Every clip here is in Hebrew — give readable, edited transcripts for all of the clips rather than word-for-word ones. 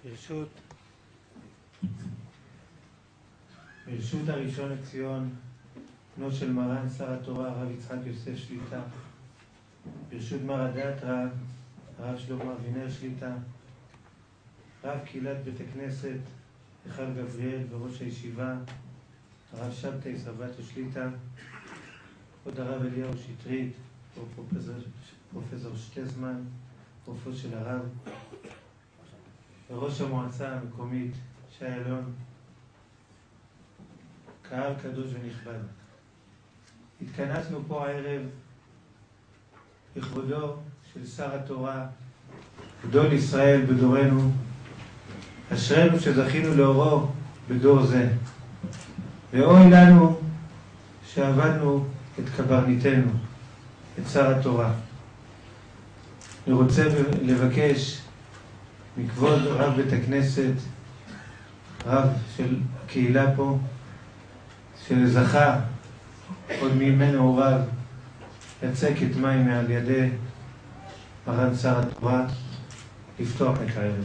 ברשות הראשון לציון, בנו של מרן שר התורה הרב יצחק יוסף שליט"א, ברשות מר הדת הרב שלמה אבינר שליט"א, רב קהילת בית הכנסת היכל גבריאל וראש הישיבה הרב שבתאי סבתו שליט"א, כבוד הרב אליהו שטרית, פרופסור שטזמן, פרופסור של הרב, וראש המועצה המקומית שי אלון, קהל קדוש ונכבד. התכנסנו פה הערב לכבודו של שר התורה, גדול ישראל בדורנו, אשרינו שזכינו לאורו בדור זה, ואוי לנו שעבדנו את קברניטנו, את שר התורה. אני רוצה לבקש מכבוד רב בית הכנסת, רב של הקהילה פה, שזכה עוד מימי נעוריו לצק את מים מעל ידי מרן שר התורה, לפתוח את הערב.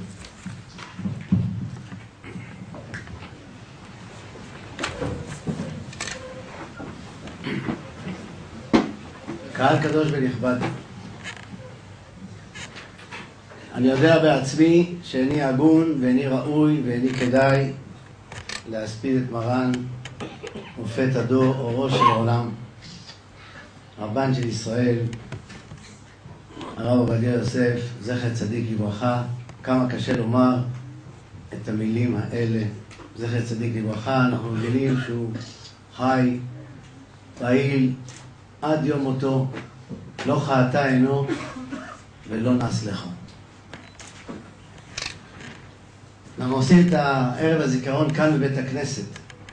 קהל קדוש ונכבד, אני יודע בעצמי שאיני הגון ואיני ראוי ואיני כדאי להספיד את מרן מופת הדור, אורו של העולם, רבן של ישראל, הרב עובדיה יוסף, זכר צדיק לברכה. כמה קשה לומר את המילים האלה, זכר צדיק לברכה. אנחנו מבינים שהוא חי, פעיל, עד יום מותו, לא חעתה עינו ולא נס לחו. אנחנו עושים את הערב הזיכרון כאן בבית הכנסת,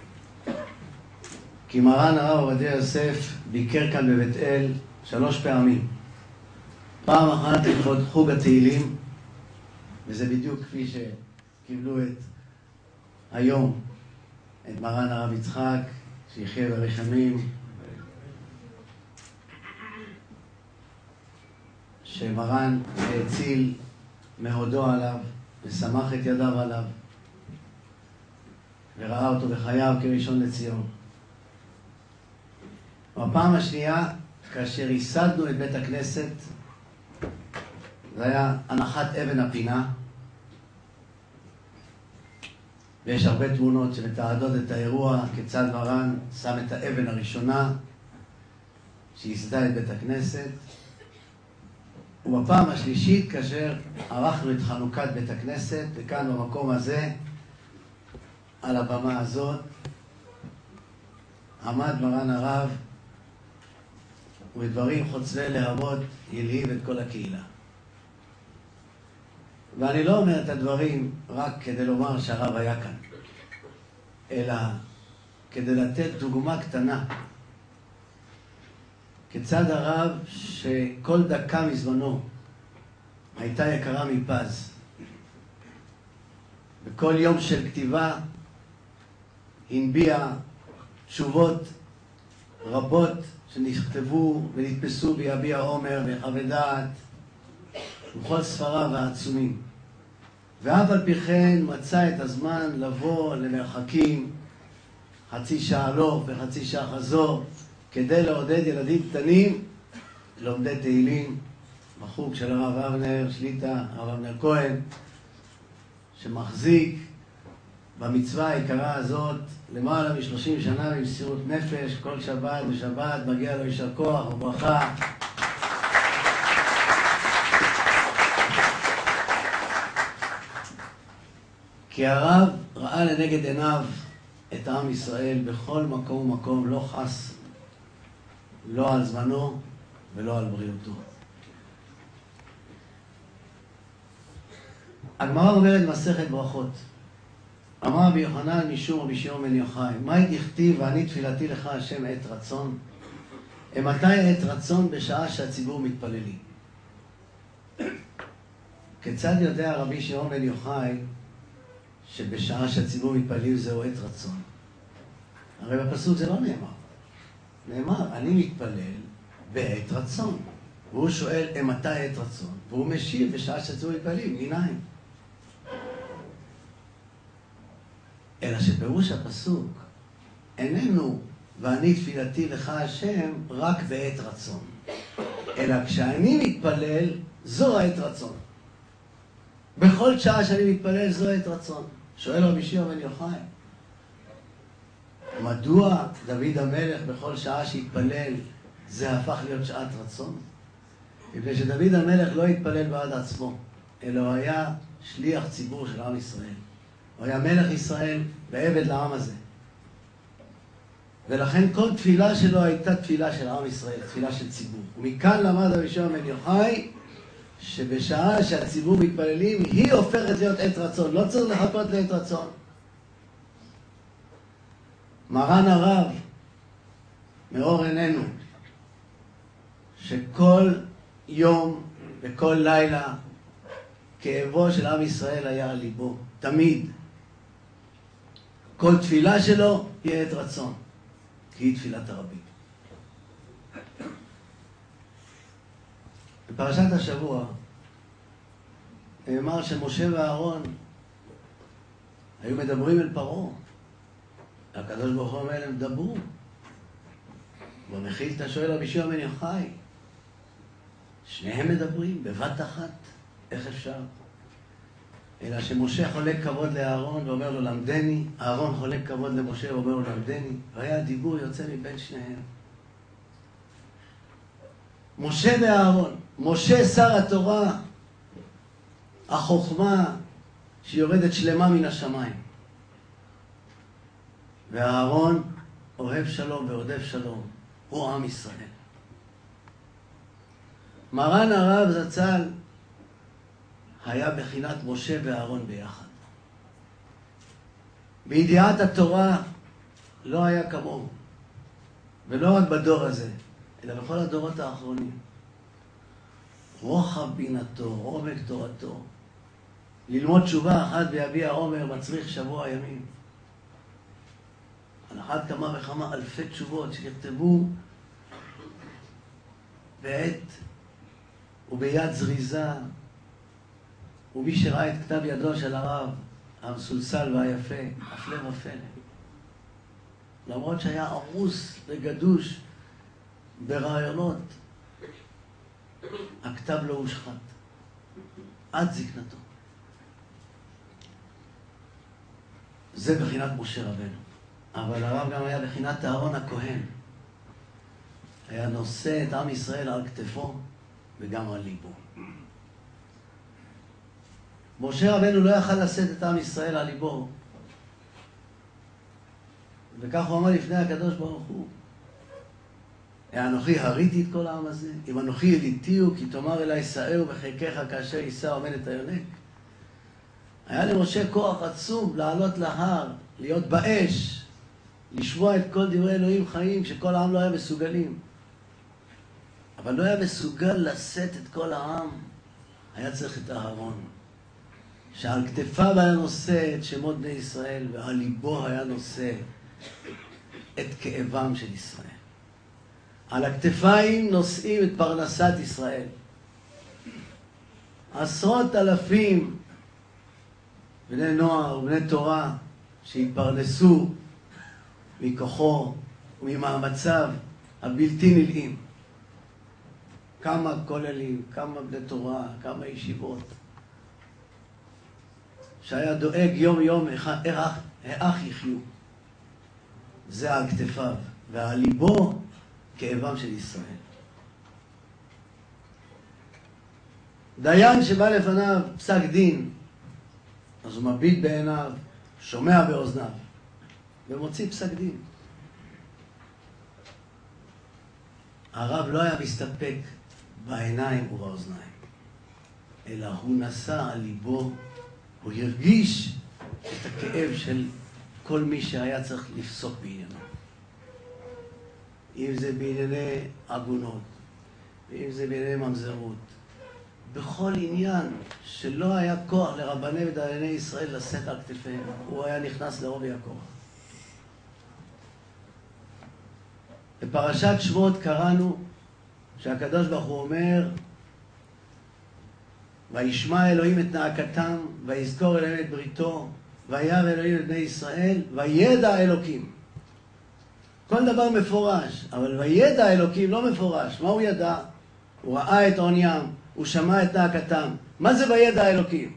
כי מרן הרב עובדיה יוסף ביקר כאן בבית אל 3 פעמים. פעם אחת לכבוד חוג התהילים, וזה בדיוק כפי שקיבלו את היום את מרן הרב יצחק, שיחיה באריך ימים, שמרן האציל מהודו עליו ושמח את ידיו עליו וראה אותו בחייו כראשון לציון. בפעם השנייה, כאשר ייסדנו את בית הכנסת, זה היה הנחת אבן הפינה, ויש הרבה תמונות שמתעדות את האירוע, כיצד מרן שם את האבן הראשונה שייסדה את בית הכנסת. ובפעם השלישית, כאשר ערכנו את חנוכת בית הכנסת, וכאן במקום הזה, על הבמה הזאת, עמד מרן הרב, ובדברים חוצבי להבות הלהיב את כל הקהילה. ואני לא אומר את הדברים רק כדי לומר שהרב היה כאן, אלא כדי לתת דוגמה קטנה, כיצד הרב שכל דקה מזמנו הייתה יקרה מפז, בכל יום של כתיבה הנביע תשובות רבות שנכתבו ונתפסו ביביע עומר וחוות דעת וכל ספריו העצומים, ואף על פי כן מצא את הזמן לבוא למרחקים, חצי שעה הלוך וחצי שעה חזור, כדי לעודד ילדים קטנים לומדי תהילים בחוג של הרב אבנר שליט"א, הרב אבנר כהן, שמחזיק במצווה היקרה הזאת למעלה מ-30 שנה במסירות נפש. כל שבת ושבת מגיע לו יישר כוח וברכה. כי הרב ראה לנגד עיניו את עם ישראל בכל מקום ומקום, לא חס לא על זמנו ולא על בריאותו. הגמרא אומרת מסכת ברכות, אמר רבי יוחנן משום רבי שמעון בן יוחאי, מה דכתיב ואני תפילתי לך השם עת רצון? מתי עת רצון? בשעה שהציבור מתפללים. כיצד יודע רבי שמעון בן יוחאי שבשעה שהציבור מתפללים זהו עת רצון? הרי בפסוק זה לא נאמר. נאמר, אני מתפלל בעת רצון. והוא שואל, מתי עת רצון? והוא משיב בשעה שהציבור מתפללים, מניין? אלא שפירוש הפסוק איננו ואני תפילתי לך השם רק בעת רצון, אלא כשאני מתפלל זו העת רצון. בכל שעה שאני מתפלל זו העת רצון. שואל רבי שמעון בן יוחאי, מדוע דוד המלך בכל שעה שהתפלל זה הפך להיות שעת רצון? מפני שדוד המלך לא התפלל בעד עצמו, אלא הוא היה שליח ציבור של עם ישראל. הוא היה מלך ישראל ועבד לעם הזה. ולכן כל תפילה שלו הייתה תפילה של עם ישראל, תפילה של ציבור. ומכאן למד רבי שמעון בן יוחאי שבשעה שהציבור מתפללים היא הופכת להיות עת רצון, לא צריך לחכות לעת רצון. מרן הרב מאור עינינו שכל יום וכל לילה כאבו של עם ישראל היה על ליבו, תמיד. כל תפילה שלו היא עת רצון, כי היא תפילת הרבים. בפרשת השבוע נאמר שמשה ואהרון היו מדברים אל פרעה. הקדוש ברוך הוא אומר להם, דברו. במחילתא שואל רבי שמעון בן יוחאי, שניהם מדברים בבת אחת, איך אפשר? אלא שמשה חולק כבוד לאהרון ואומר לו למדני, אהרון חולק כבוד למשה ואומר לו למדני, והיה דיבור יוצא מבין שניהם. משה ואהרון, משה שר התורה, החוכמה שיורדת שלמה מן השמיים. ואהרון אוהב שלום ועודף שלום, הוא עם ישראל. מרן הרב זצ"ל היה בחינת משה ואהרון ביחד. בידיעת התורה לא היה כמוהו, ולא רק בדור הזה, אלא בכל הדורות האחרונים. רוחב בינתו, עומק תורתו. ללמוד תשובה אחת ביביע עומר מצריך שבוע ימים. על אחת כמה וכמה אלפי תשובות שנכתבו בעת וביד זריזה, ומי שראה את כתב ידו של הרב המסולסל והיפה, הפלא ופלא. למרות שהיה עמוס וגדוש ברעיונות, הכתב לא הושחת עד זקנתו. זה בחינת משה רבנו. אבל הרב גם היה בחינת אהרון הכהן. היה נושא את עם ישראל על כתפו וגם על ליבו. משה רבנו לא יכל לשאת את עם ישראל על ליבו. וכך הוא אמר לפני הקדוש ברוך הוא, אנוכי הריתי את כל העם הזה, אם אנוכי ידיתיהו, כי תאמר אליי שאהו בחיקך כאשר יישא עומד את היונק. היה למשה כוח עצום לעלות להר, להיות באש, לשמוע את כל דברי אלוהים חיים, שכל העם לא היה מסוגלים. אבל לא היה מסוגל לשאת את כל העם, היה צריך את אהרון. שעל כתפיו היה נושא את שמות בני ישראל, ועל ליבו היה נושא את כאבם של ישראל. על הכתפיים נושאים את פרנסת ישראל. עשרות אלפים בני נוער ובני תורה שהתפרנסו מכוחו וממאמציו הבלתי נלאים. כמה כוללים, כמה בני תורה, כמה ישיבות. שהיה דואג יום יום איך יחיו. זה על כתפיו, ועל ליבו כאבם של ישראל. דיין שבא לפניו פסק דין, אז הוא מביט בעיניו, שומע באוזניו, ומוציא פסק דין. הרב לא היה מסתפק בעיניים ובאוזניים, אלא הוא נשא על ליבו, הוא הרגיש את הכאב של כל מי שהיה צריך לפסוק בעניינו. אם זה בענייני עגונות, ואם זה בענייני ממזרות, בכל עניין שלא היה כוח לרבני ודייני ישראל לשאת על כתפיהם, הוא היה נכנס לעובי הקורה. בפרשת שמות קראנו שהקדוש ברוך הוא אומר, וישמע אלוהים את נאקתם, ויזכור אלוהים את בריתו, וירא אלוהים את בני ישראל, וידע אלוקים. כל דבר מפורש, אבל וידע אלוקים לא מפורש. מה הוא ידע? הוא ראה את עוניים, הוא שמע את נאקתם. מה זה וידע אלוקים?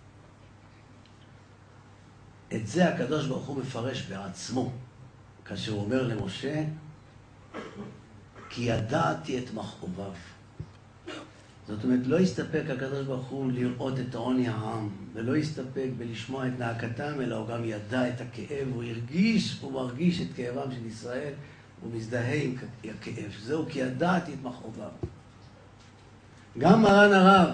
את זה הקדוש ברוך הוא מפרש בעצמו, כאשר הוא אומר למשה, כי ידעתי את מכאוביו. זאת אומרת, לא הסתפק הקדוש ברוך הוא לראות את עוני העם, ולא הסתפק בלשמוע את נאקתם, אלא הוא גם ידע את הכאב, הוא הרגיש, הוא מרגיש את כאבם של ישראל, הוא מזדהה עם הכאב. זהו, כי ידעתי את מכאוביו. גם מרן הרב,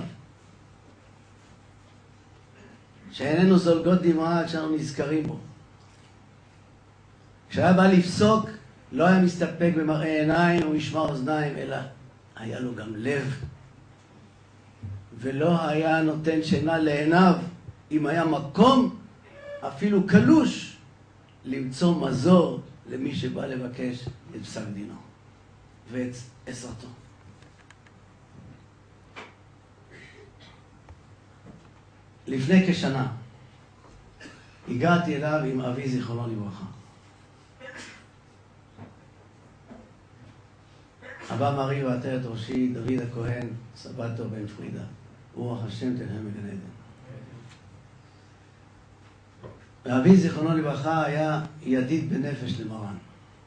שאיננו זולגות דמעה כשאנחנו נזכרים בו. כשהיה בא לפסוק, לא היה מסתפק במראה עיניים ומשמע אוזניים, אלא היה לו גם לב. ולא היה נותן שינה לעיניו, אם היה מקום, אפילו קלוש, למצוא מזור למי שבא לבקש את פסק דינו ואת עזרתו. לפני כשנה הגעתי אליו עם אבי זיכרונו לברכה. אבא מרי ועטרת ראשי, דוד הכהן, סבתו בן פרידה. רוח השם תלהם בגן עדן. ואבי זיכרונו לברכה היה ידיד בנפש למרן.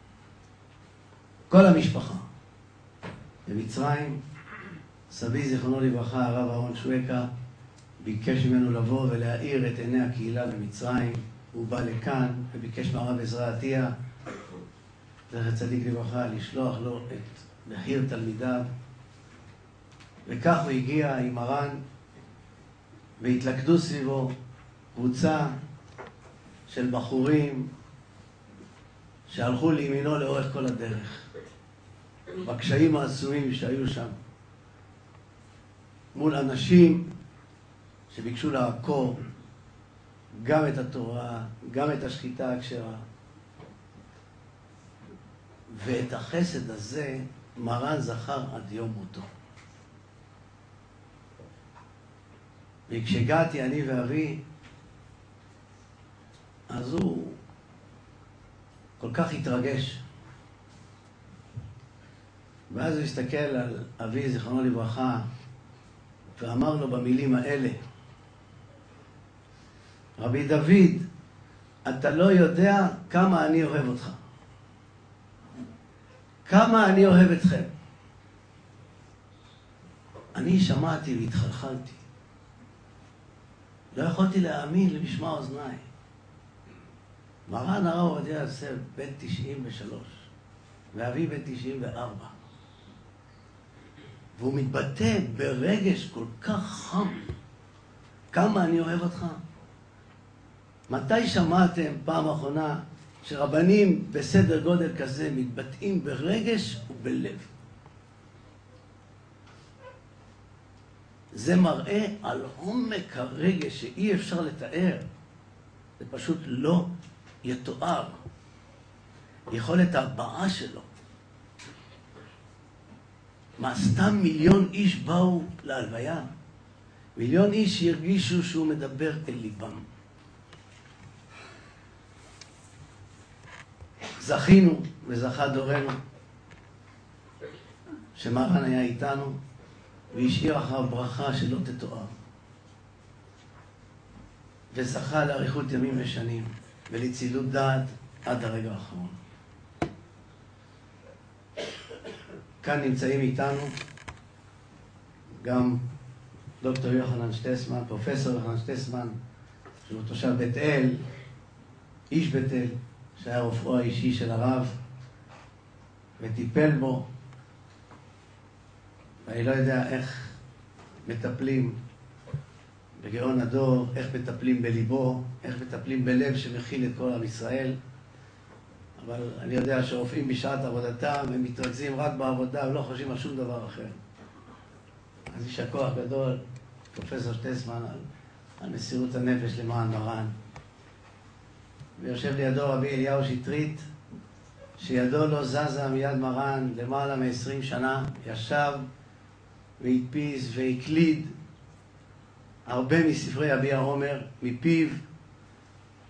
כל המשפחה. במצרים, סבי זיכרונו לברכה, הרב אהרון שווקה, ביקש ממנו לבוא ולהאיר את עיני הקהילה במצרים. הוא בא לכאן וביקש מהרב עזרא עטיה, זכר צדיק לברכה, לשלוח לו את מחיר תלמידיו. וכך הוא הגיע עם מרן, והתלכדו סביבו קבוצה של בחורים שהלכו לימינו לאורך כל הדרך, בקשיים העצומים שהיו שם, מול אנשים שביקשו לעקור גם את התורה, גם את השחיטה הכשרה. ואת החסד הזה מרן זכר עד יום מותו. וכשהגעתי אני ואבי, אז הוא כל כך התרגש. ואז הוא הסתכל על אבי זיכרונו לברכה ואמר לו במילים האלה, רבי דוד, אתה לא יודע כמה אני אוהב אותך. כמה אני אוהב אתכם. אני שמעתי והתחלחלתי. לא יכולתי להאמין למשמע אוזניי. מרן הרב עובדיה יוסף בן 93, ואבי בן 94. והוא מתבטא ברגש כל כך חם. כמה אני אוהב אותך. מתי שמעתם פעם אחרונה שרבנים בסדר גודל כזה מתבטאים ברגש ובלב? זה מראה על עומק הרגש שאי אפשר לתאר. זה פשוט לא יתואר. יכולת הבעה שלו. מה, סתם מיליון איש באו להלוויה? מיליון איש הרגישו שהוא מדבר אל ליבם. זכינו וזכה דורנו שמרן היה איתנו והשאיר אחריו ברכה שלא תתואר, וזכה לאריכות ימים ושנים ולצילות דעת עד הרגע האחרון. כאן נמצאים איתנו גם דוקטור יוחנן שטסמן, פרופסור יוחנן שטסמן, שהוא תושב בית אל, איש בית אל, שהיה רופאו האישי של הרב וטיפל בו. ואני לא יודע איך מטפלים בגאון הדור, איך מטפלים בליבו, איך מטפלים בלב שמכיל את כל עם ישראל. אבל אני יודע שרופאים בשעת עבודתם, הם מתרכזים רק בעבודה ולא חושבים על שום דבר אחר. אז יש הכוח גדול, פרופסור שטסמן, על מסירות הנפש למען מרן. ויושב לידו רבי אליהו שטרית, שידו לא זזה מיד מרן למעלה מ-20 שנה, ישב והדפיס והקליד הרבה מספרי אבי העומר מפיו,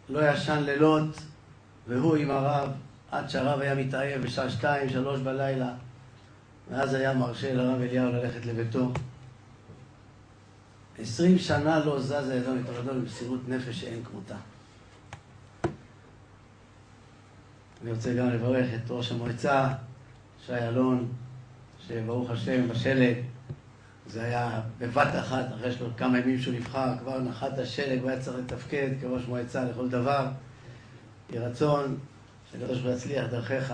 לא ישן לילות, והוא עם הרב, עד שהרב היה מתעייף בשעה 2-3 בלילה, ואז היה מרשה לרב אליהו ללכת לביתו. 20 שנה לא זז ידו מתורתו במסירות נפש שאין כמותה. אני רוצה גם לברך את ראש המועצה, שי אלון, שברוך השם בשלג, זה היה בבת אחת, אחרי כמה ימים שהוא נבחר, כבר נחת השלג והיה צריך לתפקד כראש מועצה לכל דבר. יהי רצון שהקדוש ברוך הוא יצליח דרכך.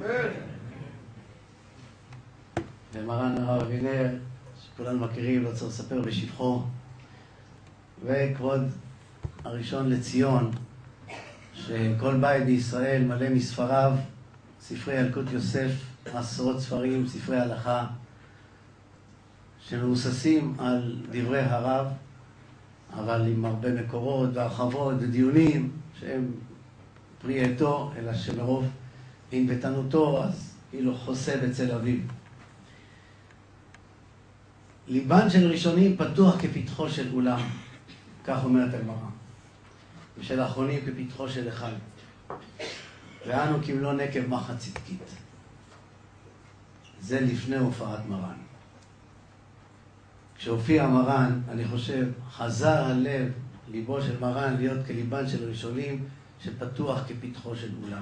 ומרן הרב אבינר, שכולנו מכירים, לא צריך לספר בשבחו, וכבוד הראשון לציון, שכל בית בישראל מלא מספריו, ספרי ילקוט יוסף, עשרות ספרים, ספרי הלכה, שמבוססים על דברי הרב, אבל עם הרבה מקורות והרחבות ודיונים שהם פרי עטו, אלא שמרוב ענוותנותו אז כאילו חוסה בצל אביו. ליבן של ראשונים פתוח כפתחו של אולם, כך אומרת הגמרא, ושל האחרונים כפתחו של אחד, ואנו כמלוא נקב מחט צדקית. זה לפני הופעת מרן. כשהופיע מרן, אני חושב, חזר הלב, ליבו של מרן, להיות כליבן של ראשונים, שפתוח כפתחו של אולם.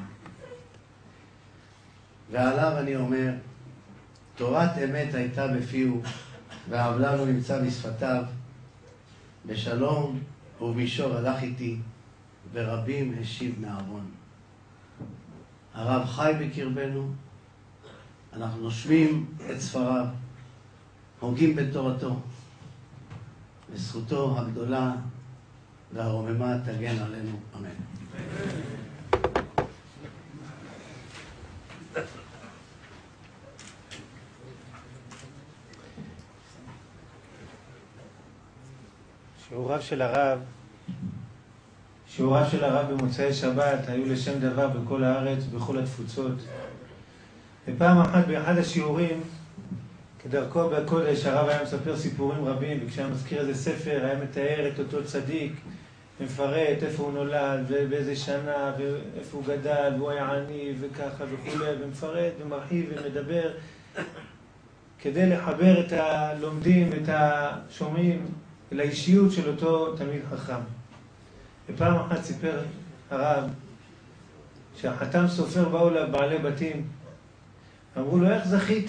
ועליו אני אומר, תורת אמת הייתה בפיהו, והעוולה לא נמצא בשפתיו, בשלום ובמישור הלך איתי, ורבים השיב מארון. הרב חי בקרבנו, אנחנו נושמים את ספריו, הוגים בתורתו, וזכותו הגדולה והרוממה תגן עלינו. אמן. שיעוריו של הרב במוצאי שבת היו לשם דבר בכל הארץ ובכל התפוצות. ופעם אחת באחד השיעורים, כדרכו בקודש, הרב היה מספר סיפורים רבים, וכשהיה מזכיר איזה ספר, היה מתאר את אותו צדיק, ומפרט איפה הוא נולד, ובאיזה שנה, ואיפה הוא גדל, והוא היה עני, וככה וכו', ומפרט ומרחיב ומדבר, כדי לחבר את הלומדים, את השומעים, לאישיות של אותו תלמיד חכם. ופעם אחת סיפר הרב, שהחתם סופר באו לבעלי בתים, אמרו לו, איך זכית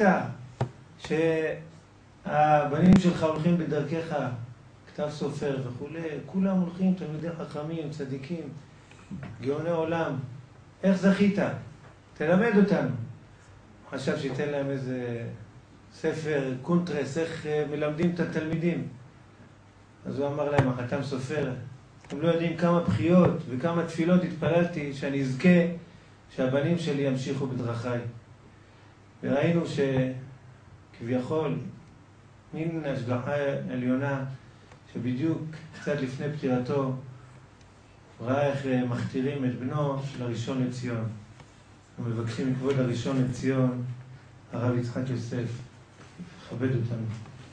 שהבנים שלך הולכים בדרכך, כתב סופר וכו', כולם הולכים, תלמידי חכמים, צדיקים, גאוני עולם, איך זכית? תלמד אותנו. הוא חשב שייתן להם איזה ספר, קונטרס, איך מלמדים את התלמידים. אז הוא אמר להם, החתם סופר, אתם לא יודעים כמה בחיות וכמה תפילות התפללתי שאני אזכה שהבנים שלי ימשיכו בדרכיי. וראינו שכביכול מין השגחה עליונה, שבדיוק קצת לפני פטירתו ראה איך מכתירים את בנו של הראשון לציון. ומבקשים מכבוד הראשון לציון, הרב יצחק יוסף, לכבד אותנו.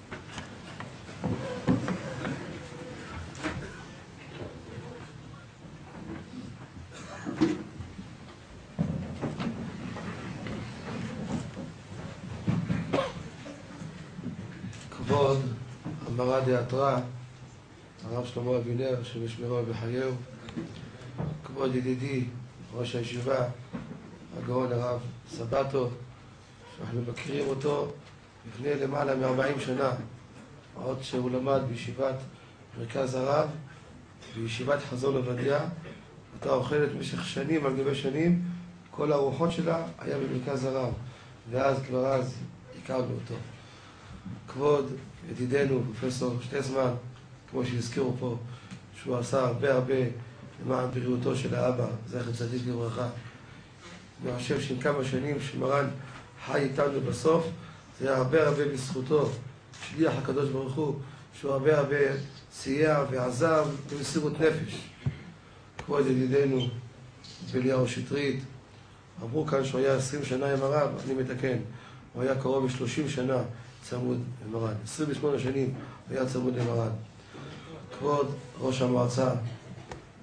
כבוד המרא דאתרא, הרב שלמה אבינר, שמשמרו בחייהו, כבוד ידידי ראש הישיבה, הגאון הרב סבתו, שאנחנו מכירים אותו לפני למעלה מ-40 שנה, עוד שהוא למד בישיבת מרכז הרב, בישיבת חזון עובדיה. אותה אוכלת במשך שנים על גבי שנים, כל הארוחות שלה היה במרכז הרב, ואז כבר אז הכרנו אותו. כבוד ידידנו פרופסור שטסמן, כמו שהזכירו פה, שהוא עשה הרבה למען בריאותו של האבא, זכר צדיק לברכה. אני חושב שעם כמה שנים שמרן חי איתנו בסוף, זה היה הרבה בזכותו, שליח הקדוש ברוך הוא, שהוא הרבה סייע ועזב במסירות נפש. כבוד ידידנו אליהו שטרית, אמרו כאן שהוא היה 20 שנה עם הרב, אני מתקן, הוא היה קרוב ל-30 שנה צמוד למרן, 28 שנים היה צמוד למרן. כבוד ראש המועצה,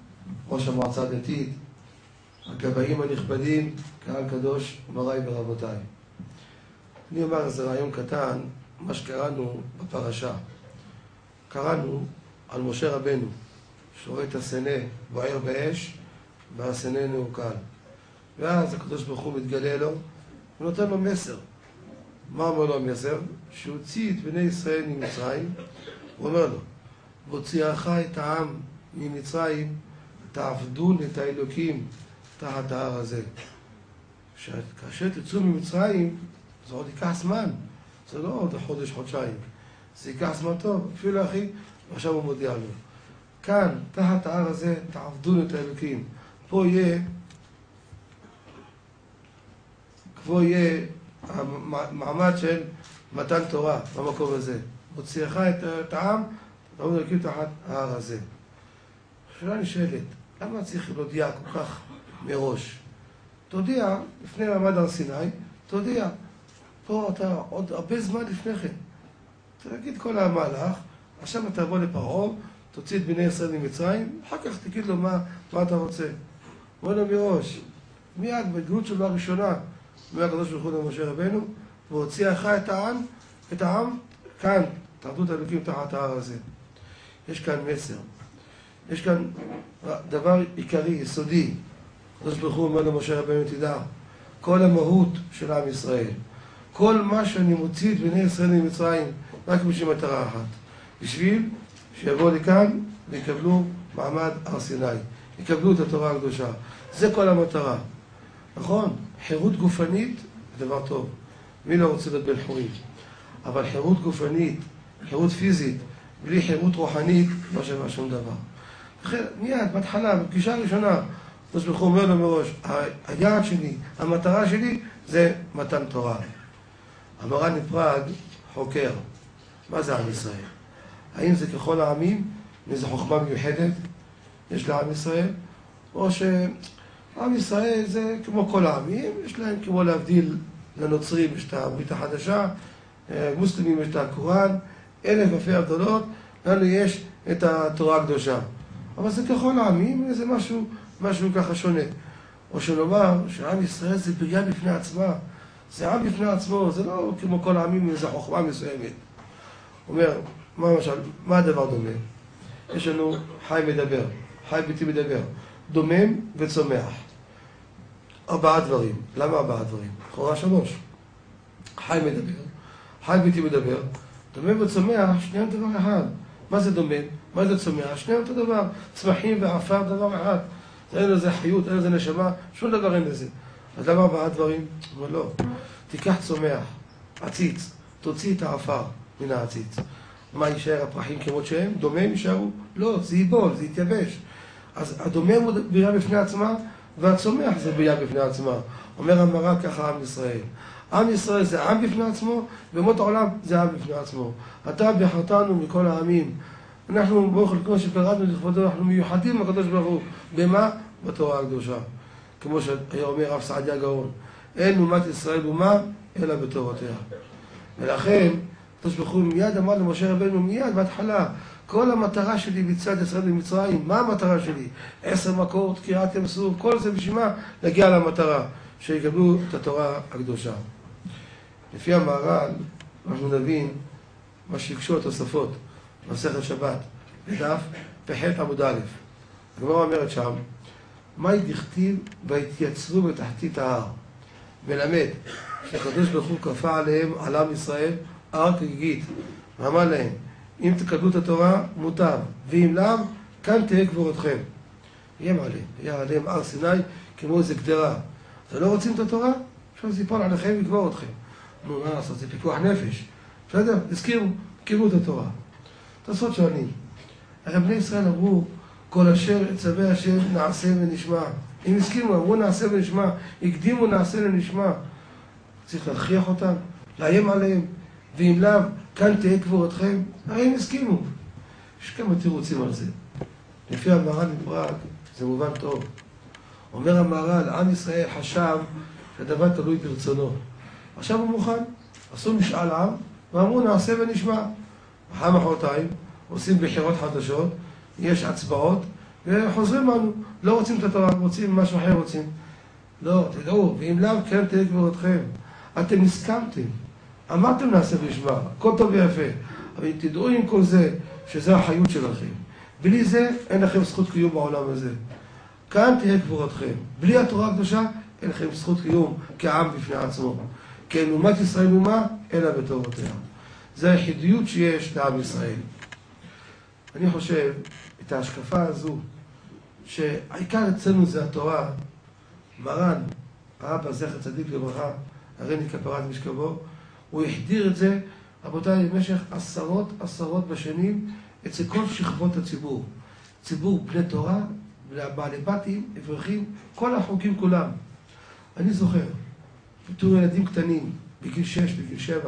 ראש המועצה הדתית, הגבאים הנכבדים, קהל קדוש, מוריי ורבותיי. אני אומר איזה רעיון קטן, מה שקראנו בפרשה. קראנו על משה רבנו, שרואה את הסנה בוער באש, והסנה נעוקל. ואז הקדוש ברוך הוא מתגלה לו, ונותן לו מסר. מה אומר לו המסר? שהוציא את בני ישראל ממצרים, הוא אומר לו, והוציאך את העם ממצרים, תעבדון את האלוקים תחת ההר הזה. כאשר תצאו ממצרים, זה עוד ייקח זמן. זה לא עוד חודש, חודשיים. זה ייקח זמן טוב. אפילו אחי, עכשיו הוא מודיע לו. כאן, תחת ההר הזה, תעבדון את האלוקים. פה יהיה המעמד של מתן תורה במקום הזה. הוציאך את העם, תעבדון את האלוקים תחת ההר הזה. השאלה נשאלת, למה צריך להודיע כל כך מראש? תודיע, לפני מעמד הר סיני, תודיע. פה אתה עוד הרבה זמן לפני כן. תגיד כל המהלך, עכשיו אתה תבוא לפרעה, תוציא את בני ישראל ממצרים, אחר כך תגיד לו מה אתה רוצה. בוא לו מראש. מיד בהתגלות שלו הראשונה, מהקדוש ברוך הוא למשה רבנו, והוציאך את העם, כאן, תעבדו את האלוקים תחת ההר הזה. יש כאן מסר. יש כאן דבר עיקרי, יסודי. הקדוש ברוך הוא אומר למשה רבנו, תדע, כל המהות של עם ישראל, כל מה שאני מוציא את בני ישראל ממצרים, רק בשביל מטרה אחת. בשביל שיבואו לכאן ויקבלו מעמד הר סיני. יקבלו את התורה הקדושה. זה כל המטרה. נכון? חירות גופנית זה דבר טוב. מי לא רוצה להיות בן חורים? אבל חירות גופנית, חירות פיזית, בלי חירות רוחנית, לא שווה שום דבר. לכן, מיד, בהתחלה, בפגישה הראשונה, הקדוש ברוך הוא אומר לו מראש, היעד שלי, המטרה שלי, זה מתן תורה. המרן מפראג חוקר. מה זה עם ישראל? האם זה ככל העמים? איזו חוכמה מיוחדת יש לעם ישראל? או שעם ישראל זה כמו כל העמים, יש להם כמו להבדיל לנוצרים, יש את הברית החדשה, מוסלמים יש את הקוראן, אלף אלפי הבדלות, לנו יש את התורה הקדושה. אבל זה ככל העמים, זה משהו ככה שונה. או שנאמר שעם ישראל זה בריאה בפני עצמה, זה עם בפני עצמו, זה לא כמו כל העמים איזו חוכמה מסוימת. אומר, מה הדבר דומה? יש לנו חי מדבר, חי ביתי מדבר, דומם וצומח. 4 דברים. למה 4 דברים? לכאורה 3. חי מדבר, חי ביתי מדבר, דומם וצומח, שניהם דבר אחד. מה זה דומם? מה זה צומח? שניהם אותו דבר. צמחים ועפר דבר אחד. אין לזה חיות, אין לזה נשמה, שום דבר אין לזה. אז למה 4 דברים? אבל לא. תיקח צומח, עציץ, תוציא את העפר מן העציץ. מה יישאר הפרחים כמות שהם? דומם יישארו? לא, זה ייבול, זה יתייבש. אז הדומם הוא בריאה בפני עצמה, והצומח זה בריאה בפני עצמה. אומר המר"ל ככה עם ישראל. עם ישראל זה עם בפני עצמו, ומות העולם זה עם בפני עצמו. אתה בחרתנו מכל העמים. אנחנו, ברוך כמו שקראנו לכבודו, אנחנו מיוחדים לקדוש ברוך הוא. במה? בתורה הקדושה. כמו שהיה אומר רב סעדיה גאון. אין אומת ישראל אומה, אלא בתורותיה. ולכן, הקדוש ברוך הוא מיד אמר למשה רבנו, מיד בהתחלה, כל המטרה שלי בצד ישראל במצרים, מה המטרה שלי? 10 מכות, קריעת ים סוף, כל זה בשביל מה? להגיע למטרה, שיקבלו את התורה הקדושה. לפי המהר"ל, אנחנו נבין מה שביקשו התוספות, מסכת שבת, בדף פ"ח עמוד א'. הגמרא אומרת שם, מהי דכתיב והתייצבו בתחתית ההר? מלמד שהקדוש ברוך הוא כפה עליהם, על עם ישראל, הר כגיגית. ואמר להם, אם תקבלו את התורה, מוטב, ואם לאו, כאן תהיה גבורתכם. יהיה עליהם הר סיני כמו איזה גדרה. אתם לא רוצים את התורה? עכשיו זה ייפול עליכם וגבור אתכם. נו, מה לעשות? זה פיקוח נפש. בסדר? הזכירו, קיבלו את התורה. תעשות שואלים. הרי בני ישראל אמרו, כל אשר צווה השם נעשה ונשמע. אם הסכימו, אמרו נעשה ונשמע, הקדימו נעשה ונשמע. צריך להכריח אותם, לאיים עליהם, ואם לאו, כאן תהיה גבורתכם. הרי הם הסכימו. יש כמה תירוצים על זה. לפי המהר"ל מפראג, זה מובן טוב. אומר המהר"ל, עם ישראל חשב שהדבר תלוי ברצונו. עכשיו הוא מוכן, עשו משאל עם, ואמרו נעשה ונשמע. מחר מחרתיים, עושים בחירות חדשות, יש הצבעות, וחוזרים לנו, לא רוצים את התורה, רוצים משהו אחר רוצים. לא, תדעו, ואם לאו כן תהיה גבורתכם. אתם הסכמתם, אמרתם נעשה ושמע, הכל טוב ויפה, אבל תדעו עם כל זה, שזה החיות שלכם. בלי זה אין לכם זכות קיום בעולם הזה. כאן תהיה גבורתכם. בלי התורה הקדושה אין לכם זכות קיום כעם בפני עצמו. כי אין אומת ישראל אומה, אלא בתורותיה. זה היחידיות שיש לעם ישראל. אני חושב, את ההשקפה הזו, שהעיקר אצלנו זה התורה, מרן, האבא זכר צדיק לברכה, הרני כפרת משכבו, הוא החדיר את זה, רבותיי, במשך עשרות בשנים, אצל כל שכבות הציבור. ציבור בני תורה, בעלי בתים, אברכים, כל החוקים כולם. אני זוכר, בתור ילדים קטנים, בגיל 6, בגיל 7,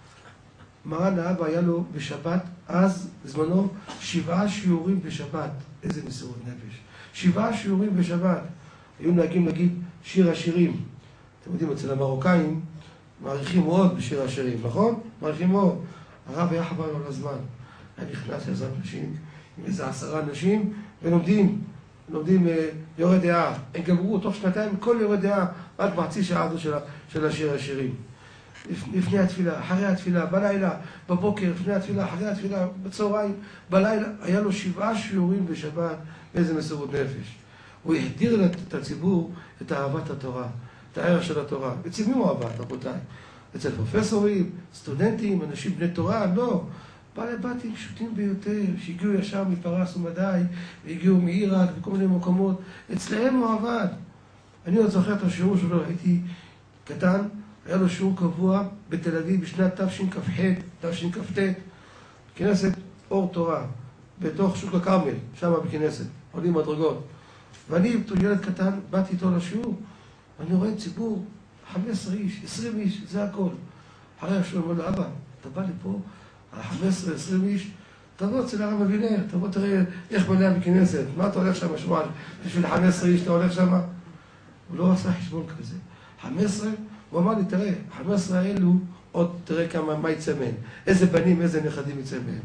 מרן האבא היה לו בשבת, אז, בזמנו, 7 שיעורים בשבת. איזה מסירות נפש. 7 שיעורים בשבת. היו נהגים להגיד שיר השירים. אתם יודעים, אצל המרוקאים, מעריכים מאוד בשיר השירים, נכון? מעריכים מאוד. הרב היה חבל לו לזמן. היה נכנס לעזרת נשים, עם איזה 10 אנשים, ולומדים יורד דעה. הם גמרו תוך 2 כל יורד דעה, עד בחצי שעה הזו של השיר השירים. לפני התפילה, אחרי התפילה, בלילה, בבוקר, לפני התפילה, אחרי התפילה, בצהריים, בלילה. היה לו 7 שיעורים בשבת, באיזה מסירות נפש. הוא החדיר את הציבור את אהבת התורה, את הערך של התורה. אצל מי הוא אהבת, רבותיי? אצל פרופסורים, סטודנטים, אנשים בני תורה? לא. בעלי בתים פשוטים ביותר, שהגיעו ישר מפרס ומדי, והגיעו מעיראק וכל מיני מקומות. אצלהם הוא עבד. אני עוד זוכר את השיעור שלו, הייתי קטן, היה לו שיעור קבוע בתל אביב בשנת תשכ"ח, תשכ"ט, כנסת אור תורה, בתוך שוק הכרמל, שם בכנסת, עולים מדרגות. ואני, בתור ילד קטן, באתי איתו לשיעור, ואני רואה ציבור, 15 איש, 20 איש, זה הכל. אחרי השיעור, אומר לו, אבא, אתה בא לפה, 15, 20 איש, תבוא אצל הרב אבינר, תבוא תראה איך מלא בכנסת, מה אתה הולך שם שמואל, בשביל 15 איש אתה הולך שם? הוא לא עשה חשבון כזה. 15, הוא אמר לי, תראה, 15 האלו, עוד תראה מה יצא מהם, איזה בנים, איזה נכדים יצא מהם.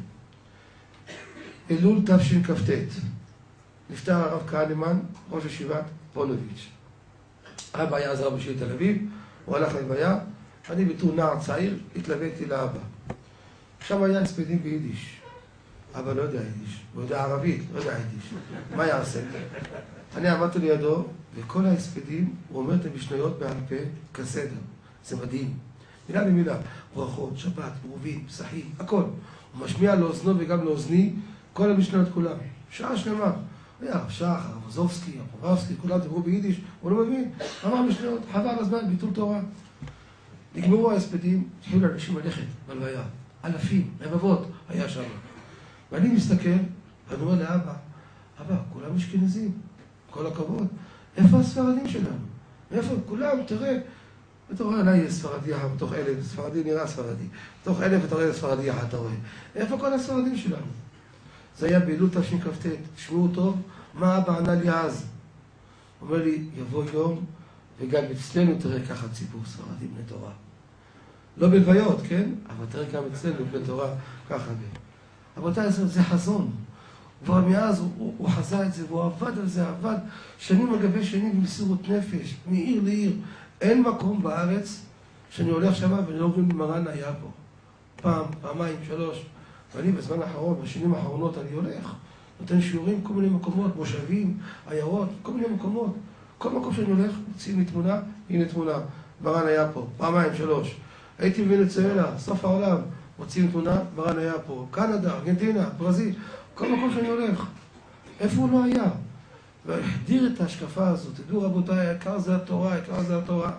אלול תשכ"ט, נפטר הרב כהנמן, ראש ישיבת פונוביץ'. אבא היה אז רב ראשי תל אביב, הוא הלך ללוויה, אני בתור נער צעיר, התלוויתי לאבא. שם היה הספדים ביידיש. אבא לא יודע יידיש, הוא יודע ערבית, לא יודע יידיש. מה יעשה? אני עמדתי לידו, וכל ההספדים, הוא אומר את המשניות בעל פה כסדר. זה מדהים. מילה במילה, ברכות, שבת, ברובים, פסחים, הכל. הוא משמיע לאוזנו וגם לאוזני, כל המשניות כולם. שעה שלמה. היה הרב שח, הרב עזובסקי, הרב רבסקי, כולם דיברו ביידיש, הוא לא מבין. אמר משניות, חבל הזמן, ביטול תורה. נגמרו ההספדים, התחילו לאנשים ללכת בלוויה. אלפים, רבבות, היה שם. ואני מסתכל, ואני אומר לאבא, אבא, כולם אשכנזים, כל הכבוד. איפה הספרדים שלנו? איפה? כולם, תראה. אתה רואה, אולי יש ספרדי אחד, בתוך 1,000, ספרדי נראה ספרדי. בתוך 1,000 אתה רואה ספרדי אחד, אתה רואה. איפה כל הספרדים שלנו? זה היה באלול תשכ"ט, תשמעו טוב, מה אבא ענה לי אז? הוא אומר לי, יבוא יום, וגם אצלנו תראה ככה ציבור ספרדים בני תורה. לא בלוויות, כן? אבל תראה גם אצלנו בני תורה ככה. רבותיי, זה חזון. כבר מאז הוא חזה את זה, והוא עבד על זה, עבד שנים על גבי שנים במסירות נפש, מעיר לעיר. אין מקום בארץ שאני הולך שם ואני לא רואה מרן היה פה. פעם, פעמיים, 3. ואני בזמן האחרון, בשנים האחרונות אני הולך, נותן שיעורים, כל מיני מקומות, מושבים, עיירות, כל מיני מקומות. כל מקום שאני הולך, מציעים לי תמונה, הנה תמונה, מרן היה פה, פעמיים, 3. הייתי בוונצואלה, סוף העולם, מוצאים תמונה, מרן היה פה, קנדה, ארגנטינה, ברזיל, כל מקום שאני הולך. איפה הוא לא היה? והחדיר את ההשקפה הזאת, תדעו רבותיי, העיקר זה התורה, העיקר זה התורה.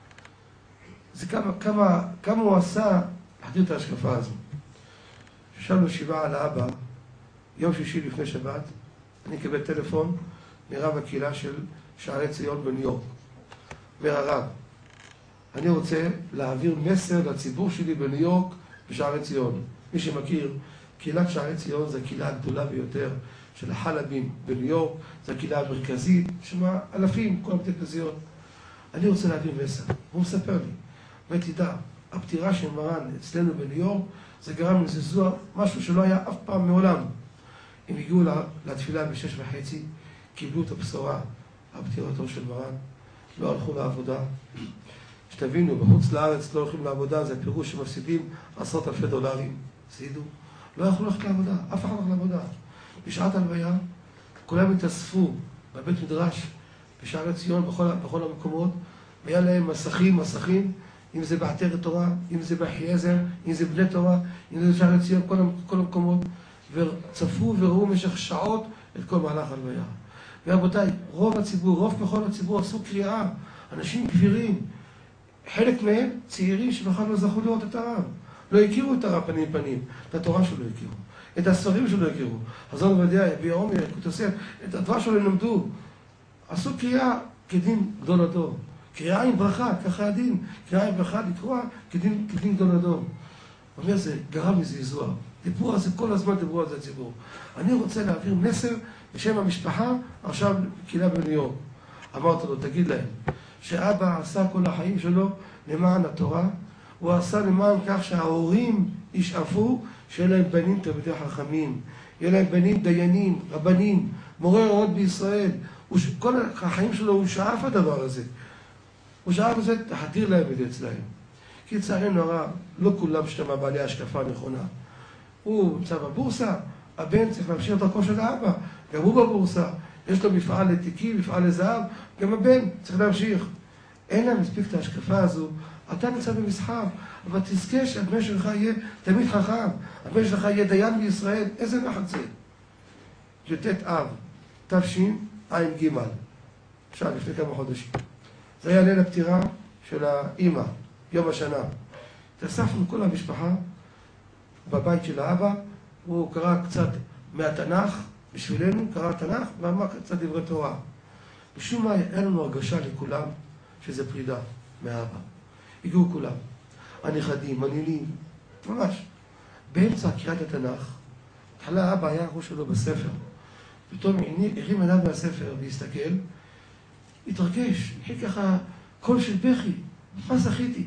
זה כמה הוא עשה, החדיר את ההשקפה הזאת. ישבנו שבעה על האבא, יום שישי לפני שבת, אני קיבל טלפון מרב הקהילה של שערי ציון בניו יורק. אומר הרב, אני רוצה להעביר מסר לציבור שלי בניו יורק בשערי ציון. מי שמכיר, קהילת שערי ציון זו הקהילה הגדולה ביותר של החלבים בניו יורק, זו הקהילה המרכזית, שמה אלפים, כל בתי כנסיות. אני רוצה להעביר מסר. הוא מספר לי, ותדע, הפטירה של מרן אצלנו בניו יורק, זה גרם לזעזוע, משהו שלא היה אף פעם מעולם. הם הגיעו לתפילה ב6:30, קיבלו את הבשורה על פטירתו של מרן, לא הלכו לעבודה. שתבינו, בחוץ לארץ לא הולכים לעבודה, זה פירוש שמפסידים $10,000. הפסידו. לא יכלו ללכת לעבודה, אף אחד לא הלך לעבודה. בשעת הלוויה, כולם התאספו בבית מדרש, בשערי ציון, בכל המקומות, והיה להם מסכים, אם זה בעטרת תורה, אם זה באחייעזר, אם זה בני תורה, אם זה בשערי ציון, כל המקומות, וצפו וראו במשך שעות את כל מהלך הלוויה. ורבותיי, רוב ככל הציבור עשו קריאה, אנשים גבירים, חלק מהם צעירים שבכלל לא זכו לראות את הרב. לא הכירו את הרב פנים, את התורה שלו הכירו, את הספרים שלו הכירו. חזון עובדיה, יביע עומר, ילקוט יוסף, את הדבר שלו למדו. עשו קריאה כדין גדול הדור. קריאה עם ברכה, ככה הדין. קריאה עם ברכה לקרוא כדין גדול הדור. אומר, זה גרם מזעזוע. דיברו על זה, כל הזמן דיברו על זה הציבור. אני רוצה להעביר מסר בשם המשפחה, עכשיו קהילה בניו יורק. אמרת לו, תגיד להם, שאבא עשה כל החיים שלו למען התורה, הוא עשה למען כך שההורים ישאפו שיהיה להם בנים תלמידי חכמים, יהיה להם בנים דיינים, רבנים, מורה הוראות בישראל. כל החיים שלו הוא שאף הדבר הזה. הוא שאף את זה, תחתיר להם את זה אצלהם. כי לצערנו הרב, לא כולם שתמה בעלי השקפה נכונה. הוא נמצא בבורסה, הבן צריך להמשיך את דרכו של האבא, גם הוא בבורסה. יש לו מפעל לתיקים, מפעל לזהב, גם הבן צריך להמשיך. אין להם מספיק את ההשקפה הזו. אתה נמצא במסחר, אבל תזכה שהבן שלך יהיה תלמיד חכם, הבן שלך יהיה דיין בישראל. איזה נחת זה? י"ט אב, תשע"ג, עכשיו לפני כמה חודשים. זה היה ליל הפטירה של האמא, יום השנה. התאספנו כל המשפחה בבית של האבא, הוא קרא קצת מהתנ"ך, בשבילנו קרא תנ"ך ואמר קצת דברי תורה. משום מה היה לנו הרגשה לכולם שזה פרידה מהאבא. הגיעו כולם, הנכדים, הנינים, ממש. באמצע קריאת התנ"ך, התחלה האבא היה הראש שלו בספר. פתאום הרים עיניו מהספר והסתכל, התרגש, התחיל ככה קול של בכי. מה זכיתי?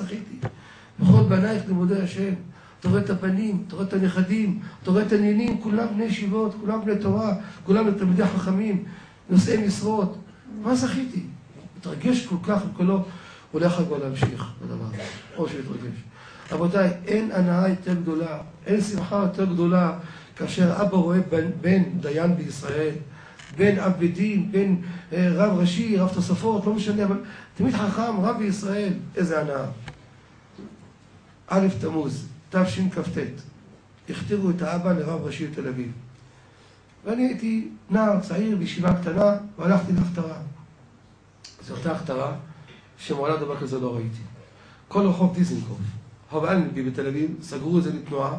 בכל בנייך לימודי השם. אתה רואה את הבנים, אתה רואה את הנכדים, אתה רואה את הנינים, כולם בני ישיבות, כולם בני תורה, כולם תלמידי חכמים, נושאי משרות. מה זכיתי? התרגש כל כך בקולו, הולך כבר להמשיך בדבר הזה, או שהתרגש. רבותיי, אין הנאה יותר גדולה, אין שמחה יותר גדולה, כאשר אבא רואה בן דיין בישראל, בן אב בית דין, בן רב ראשי, רב תוספות, לא משנה, אבל תמיד חכם, רב בישראל, איזה הנאה. א' תמוז, תשכ"ט, הכתירו את האבא לרב ראשי בתל אביב. ואני הייתי נער צעיר בישיבה קטנה, והלכתי להכתרה. זו אותה הכתרה, שמעולם דבר כזה לא ראיתי. כל רחוב דיזנגוף, רחוב אלנבי בתל אביב, סגרו את זה לתנועה.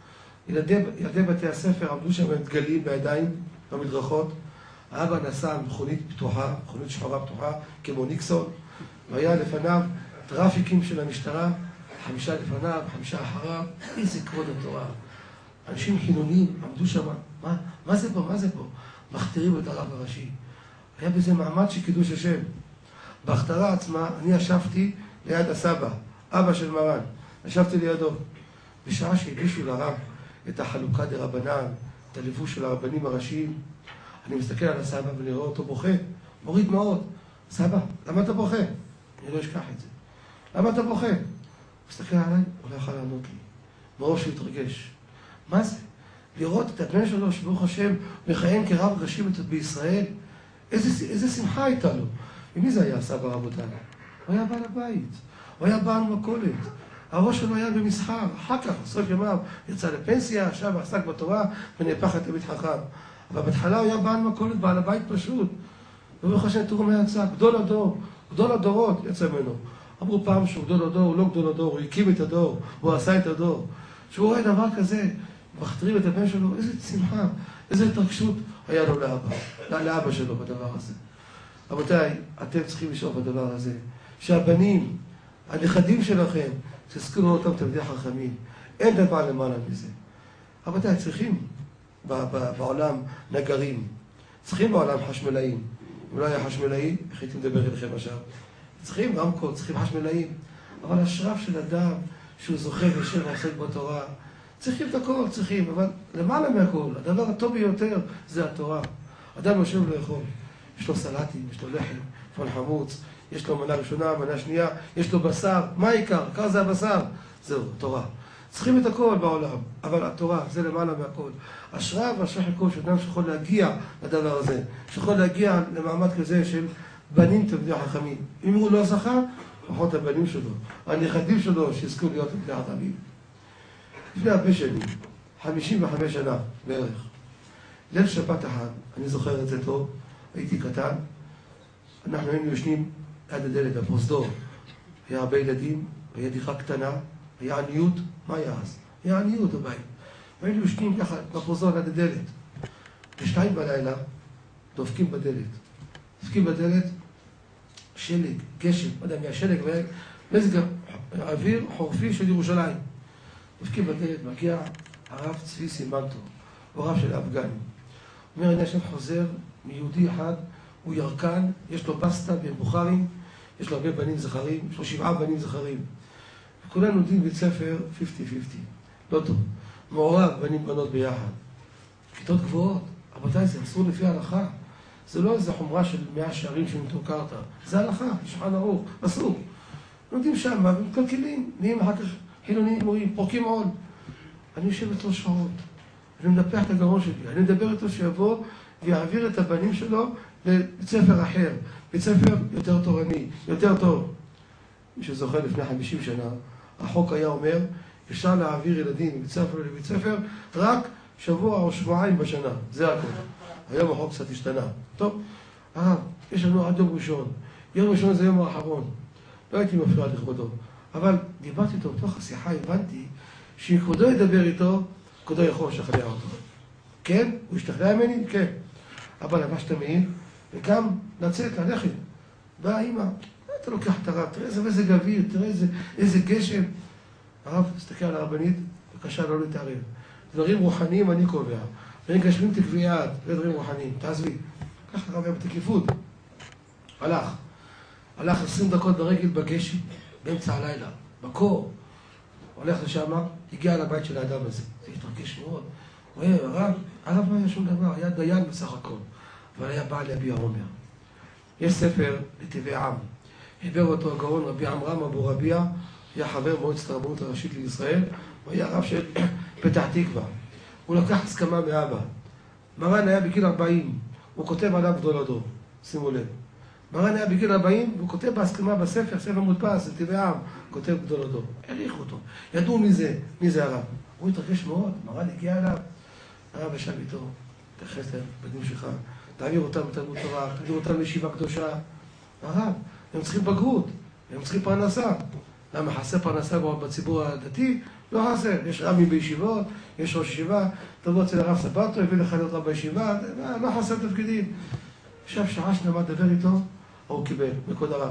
ילדי בתי הספר עמדו שם עם דגלים בידיים, במדרכות. האבא נסע מכונית פתוחה, מכונית שחורה פתוחה, כמו ניקסון, והיה לפניו טראפיקים של המשטרה, 5 לפניו, 5 אחריו. איזה כבוד התורה. אנשים חילונים עמדו שם, מה זה פה? מכתירים את הרב הראשי. היה בזה מעמד של קידוש השם. בהכתרה עצמה אני ישבתי ליד הסבא, אבא של מרן. ישבתי לידו. בשעה שהגישו לרב את החלוקה דרבנן, את הלבוש של הרבנים הראשיים, אני מסתכל על הסבא ואני רואה אותו בוכה, מוריד מאוד. סבא, למה אתה בוכה? אני לא אשכח את זה. למה אתה בוכה? הוא מסתכל עליי, הוא לא יכול לענות לי. מרוב שהוא התרגש. מה זה? לראות את הבן שלו, שברוך השם, מכהן כרב ראשי בישראל, איזה שמחה הייתה לו. ומי זה היה הסבא רבותיי? הוא היה בעל הבית, הוא היה בעל מכולת. הראש שלו היה במסחר, אחר כך, בסוף ימיו, יצא לפנסיה, עכשיו עסק בתורה ונהפך לתלמיד חכם. אבל בהתחלה הוא היה בעל מכולת, בעל הבית פשוט. וברוך השם, תראו מה יצא, גדול הדורות יצא ממנו. אמרו פעם שהוא גדול הדור, הוא לא גדול הדור, הוא הקים את הדור, הוא עשה את הדור. שהוא רואה דבר כזה, מכתרים את הבן שלו, איזה שמחה, איזה התרגשות היה לו לאבא שלו בדבר הזה. רבותיי, אתם צריכים לשאוף בדבר הזה, שהבנים, הנכדים שלכם, תזכרו אותם תלמידי חכמים. אין דבר למעלה מזה. רבותיי, צריכים בעולם נגרים, צריכים בעולם חשמלאים. אם לא היה חשמלאי, איך הייתי מדבר אליכם עכשיו? צריכים רמקות, צריכים חשמלאים. אבל השרף של אדם שהוא זוכה ושם ועוסק בתורה, צריכים את הכל, צריכים, אבל למעלה מהכל, הדבר הטוב ביותר זה התורה. אדם יושב לאכול, יש לו סלטים, יש לו לחם, פון חמוץ, יש לו מנה ראשונה, מנה שנייה, יש לו בשר, מה העיקר? העיקר זה הבשר. זהו, התורה. צריכים את הכל בעולם, אבל התורה זה למעלה מהכל. אשריו ואשרי חלקו של אדם שיכול להגיע לדבר הזה, שיכול להגיע למעמד כזה של בנים תלמידי חכמים. אם הוא לא זכה, לפחות הבנים שלו, הנכדים שלו שיזכו להיות תלמידי חכמים. לפני הרבה שנים, 55 שנה בערך, ליל שבת אחד, אני זוכר את זה טוב, הייתי קטן, אנחנו היינו יושנים עד הדלת בפרוזדור, היה הרבה ילדים, היה דירה קטנה, היה עניות, מה היה אז? היה עניות בבית. והיינו יושנים ככה בפרוזדור עד הדלת. בשתיים בלילה, דופקים בדלת. דופקים בדלת, שלג, גשם, לא יודע, מהשלג, מזג האוויר חורפי של ירושלים. דופקים בדלת, מגיע הרב צבי סימנטו, הוא רב של האפגנים. אומר, אני השם חוזר מיהודי אחד, הוא ירקן, יש לו בסטה בין בוחרים, יש לו הרבה בנים זכרים, יש לו 7 בנים זכרים. וכולנו יודעים בית ספר 50-50, לא טוב. מעורב בנים בנות ביחד. כיתות גבוהות, רבותיי, זה אסור לפי ההלכה. זה לא איזה חומרה של 100 שערים שמתו קרתא, זה הלכה, שולחן ערוך, אסור. לומדים שם, ומקלקלים, נהיים אחר כך חילונים, מורים, פורקים עול. אני יושב אצלו שעות, אני מנפח את הגרון שלי, אני מדבר איתו שיבוא ויעביר את הבנים שלו לבית ספר אחר, בית ספר יותר תורני, יותר טוב. מי שזוכר לפני 50 שנה, החוק היה אומר, אפשר להעביר ילדים מבית ספר לבית ספר רק שבוע או שבועיים בשנה, זה הכל. היום החוק קצת השתנה. טוב, יש לנו עד יום ראשון. יום ראשון זה יום האחרון. לא הייתי מפריע לכבודו, אבל דיברתי איתו בתוך השיחה, הבנתי שאם כבודו ידבר איתו, כבודו יכול לשכנע אותו. כן? הוא ישתכנע ממני? כן. אבל לבש תמיד, וגם לצאת, ללכת. באה אמא, אתה לוקח את הרב, תראה איזה מזג אוויר, תראה איזה גשם. הרב, תסתכל על הרבנית, בבקשה לא להתערב. דברים רוחניים אני קובע. דברים גשמים תקבעי יד, ודברים רוחניים, תעזבי. ככה הרב היה בתקיפות. הלך 20 דקות ברגל בגשם, באמצע הלילה, בקור. הולך לשם, הגיע לבית של האדם הזה. זה התרגש מאוד. הוא היה, הרב לא היה שום דבר, היה דיין בסך הכל. אבל היה בעל להביע עומר. יש ספר לטבעי עם. חיבר אותו הגאון רבי עמרם אבו רביע, היה חבר מועצת הרבנות הראשית לישראל, הוא היה רב של פתח תקווה. הוא לקח הסכמה מאבא. מרן היה בגיל 40, הוא כותב עליו גדול הדור, שימו לב. מרן היה בגיל 40, והוא כותב בהסכמה בספר, ספר מודפס, לטבעי עם, כותב גדול הדור. העריכו אותו, ידעו מי זה הרב. הוא התרגש מאוד, מרן הגיע אליו, הרב ישב איתו, תחס להם, בנים שלך, תעביר אותם בתלמוד תורה, תעביר אותם לישיבה קדושה. הרב, הם צריכים בגרות, הם צריכים פרנסה. למה חסר פרנסה בציבור הדתי? לא חסר, יש רבים בישיבות, יש ראש ישיבה, תבוא אצל הרב סבתו, הביא לך להיות רב בישיבה, לא חסר תפקידים. עכשיו שעה שלמה דבר איתו, הוא קיבל, מכבוד הרב.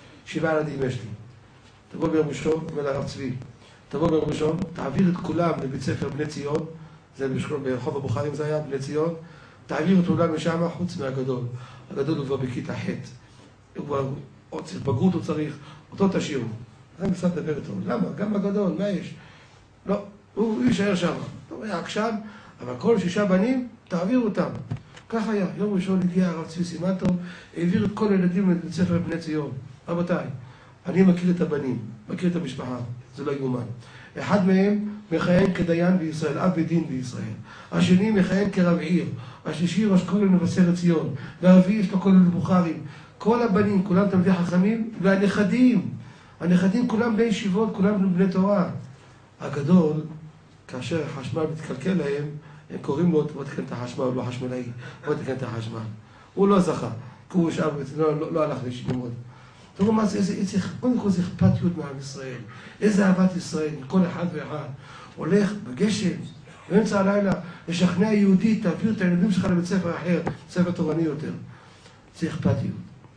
7 ילדים יש לי. תבוא ביום ראשון, אומר לרב צבי, תבוא ביום ראשון, תעביר את כולם לבית ספר בני ציון, זה ברחוב הבוחרים זה היה, בני ציון, תעביר את כולם משם חוץ מהגדול. הגדול הוא כבר בכיתה ח'. הוא כבר עוד צריך בגרות הוא צריך, אותו תשאירו. זה מצד לדבר איתו. למה? גם הגדול, מה יש? לא, הוא יישאר שם. הוא היה עקשן, אבל כל 6 בנים, תעבירו אותם. כך היה. יום ראשון הגיע הרב צבי סימנטו, העביר את כל הילדים לבית ספר בני ציון. רבותיי, אני מכיר את הבנים, מכיר את המשפחה, זה לא יאומן. אחד מהם מכהן כדיין בישראל, אב בית דין בישראל. השני מכהן כרב עיר. השלישי ראש כולל מבשרת ציון. והרביעי יש לו כולל בבוכרים. כל הבנים, כולם תלמידי חכמים, והנכדים. הנכדים כולם בני ישיבות, כולם בני תורה. הגדול, כאשר החשמל מתקלקל להם, הם קוראים לו, בוא תקן את החשמל, הוא לא חשמלאי, בוא תקן את החשמל. הוא לא זכה, כי הוא שם, לא הלך ללמוד. תראו מה זה, קודם כל זה אכפתיות מעם ישראל. איזה אהבת ישראל, כל אחד ואחד. הולך בגשם, באמצע הלילה, לשכנע יהודי, תעביר את הילדים שלך לבית ספר אחר, ספר תורני יותר. זה אכפתיות.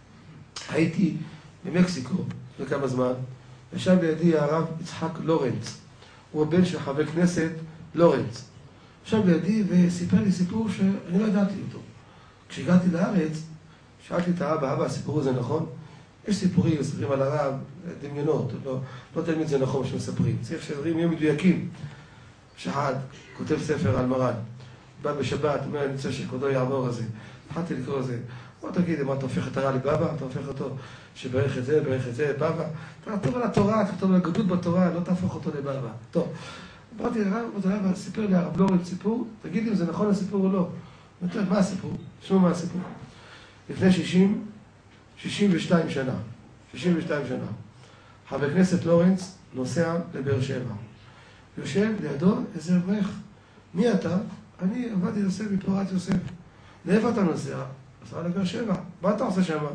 הייתי במקסיקו לכמה זמן, ושם לידי הרב יצחק לורנץ. הוא הבן של חבר כנסת לורנץ. שם לידי וסיפר לי סיפור שאני לא ידעתי אותו. כשהגעתי לארץ, שאלתי את האבא, הסיפור הזה נכון? יש סיפורים, מספרים על הרב, דמיונות, לא תמיד זה נכון שמספרים. צריך שדברים יהיו מדויקים. שאחד כותב ספר על מרן, בא בשבת, אומר, אני רוצה שכבודו יעבור על זה. התחלתי לקרוא לזה. בוא תגיד, מה אתה הופך את הרע לבבא? אתה הופך אותו שברך את זה, ברך את זה, בבא. אתה כתוב על התורה, כתוב על הגדות בתורה, לא תהפוך אותו לבבא. טוב, אמרתי לרב, סיפר לי הרב לורנץ סיפור, תגיד לי אם זה נכון הסיפור או לא. מה הסיפור? תשמעו מה הסיפור. לפני 62 שנה, חבר כנסת לורנץ נוסע לבאר שבע. יושב לידו איזה אברך. מי אתה? אני עבדתי יוסף מפורת יוסף. לאיפה אתה נוסע? נסע לבאר שבע. מה אתה עושה שם?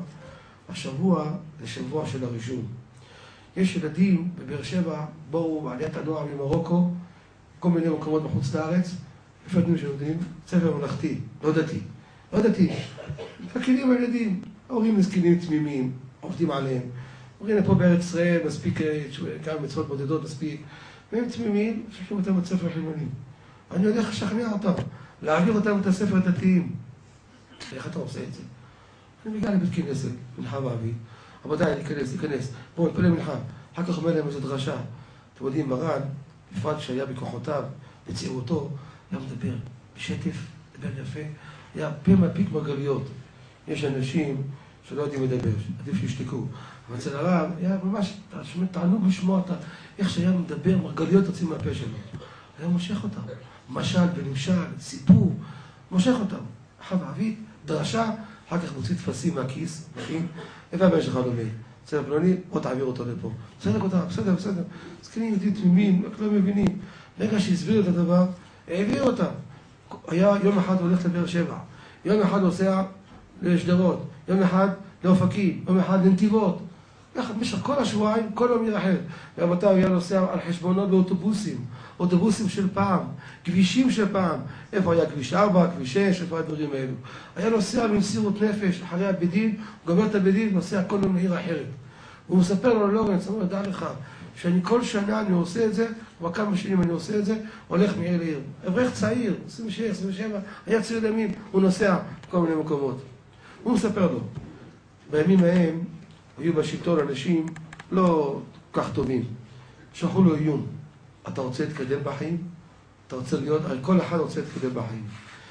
השבוע זה שבוע של הרישום. יש ילדים בבאר שבע, בואו בעליית הנוער ממרוקו, כל מיני מקומות בחוץ לארץ, איפה אתם שלומדים? ספר ממלכתי, לא דתי. מפקידים הילדים, ההורים מסכנים תמימים, עובדים עליהם. אומרים פה בארץ ישראל מספיק, כמה מצוות בודדות מספיק, והם תמימים, שולחים אותם בית ספר חילונים. אני הולך לשכנע אותם, להעביר אותם את הספר הדתיים. איך אתה עושה את זה? אני מגיע לבית כנסת, מנחה ואבי, רבותיי, להיכנס, בואו נתפלל מנחה, אחר כך אומר להם איזו דרשה. אתם יודעים, מרן, בפרט שהיה בכוחותיו, בצעירותו, היה מדבר בשטף, מדבר יפה, היה פה מפיק מרגליות. יש אנשים שלא יודעים לדבר, עדיף שישתקו. אבל אצל הרב היה ממש תענוג לשמוע איך שהיה מדבר, מרגליות יוצאים מהפה שלו. היה מושך אותם, משל ונמשל, סיפור, מושך אותם. אחר ואבי, דרשה, אחר כך מוציא תפסים מהכיס, איפה הבן שלך לומד? בסדר פלוני, או תעביר אותו לפה. בסדר. זקנים יודעים תמימים, רק לא מבינים. רגע שהסביר את הדבר, העביר אותם. היה יום אחד הולך לבאר שבע, יום אחד נוסע לשדרות, יום אחד לאופקים, יום אחד לנתיבות. במשך כל השבועיים, כל יום עיר אחר. רבותיי, היה נוסע על חשבונות באוטובוסים, אוטובוסים של פעם, כבישים של פעם. איפה היה כביש 4, כביש 6, איפה הדברים האלו. היה נוסע במסירות נפש, אחרי הבדין, הוא גומר את הבדין, נוסע כל יום לעיר אחרת. הוא מספר לו לורנץ, הוא אומר, דע לך, שאני כל שנה אני עושה את זה, כבר כמה שנים אני עושה את זה, הולך מעיר לעיר. אברך צעיר, 26, 27, היה צעיר ימים, הוא נוסע בכל מיני מקומות. הוא מספר לו, בימים ההם היו בשלטון אנשים לא כך טובים. שלחו לו איום, אתה רוצה להתקדם בחיים? אתה רוצה להיות, כל אחד רוצה להתקדם בחיים.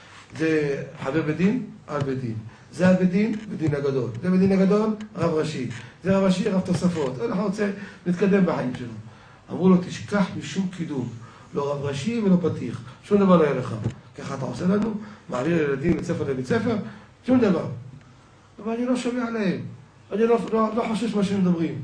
זה חבר בדין, על בדין. זה הבדין, בדין הגדול. זה בדין הגדול, רב ראשי. זה רב ראשי, רב תוספות. אנחנו רוצה להתקדם בחיים שלנו. אמרו לו, תשכח משום קידום. לא רב ראשי ולא פתיח. שום דבר לא יהיה לך. ככה אתה עושה לנו, מעביר ילדים מבית ספר לבית ספר, שום דבר. אבל אני לא שומע עליהם. אני לא חושש מה שהם מדברים.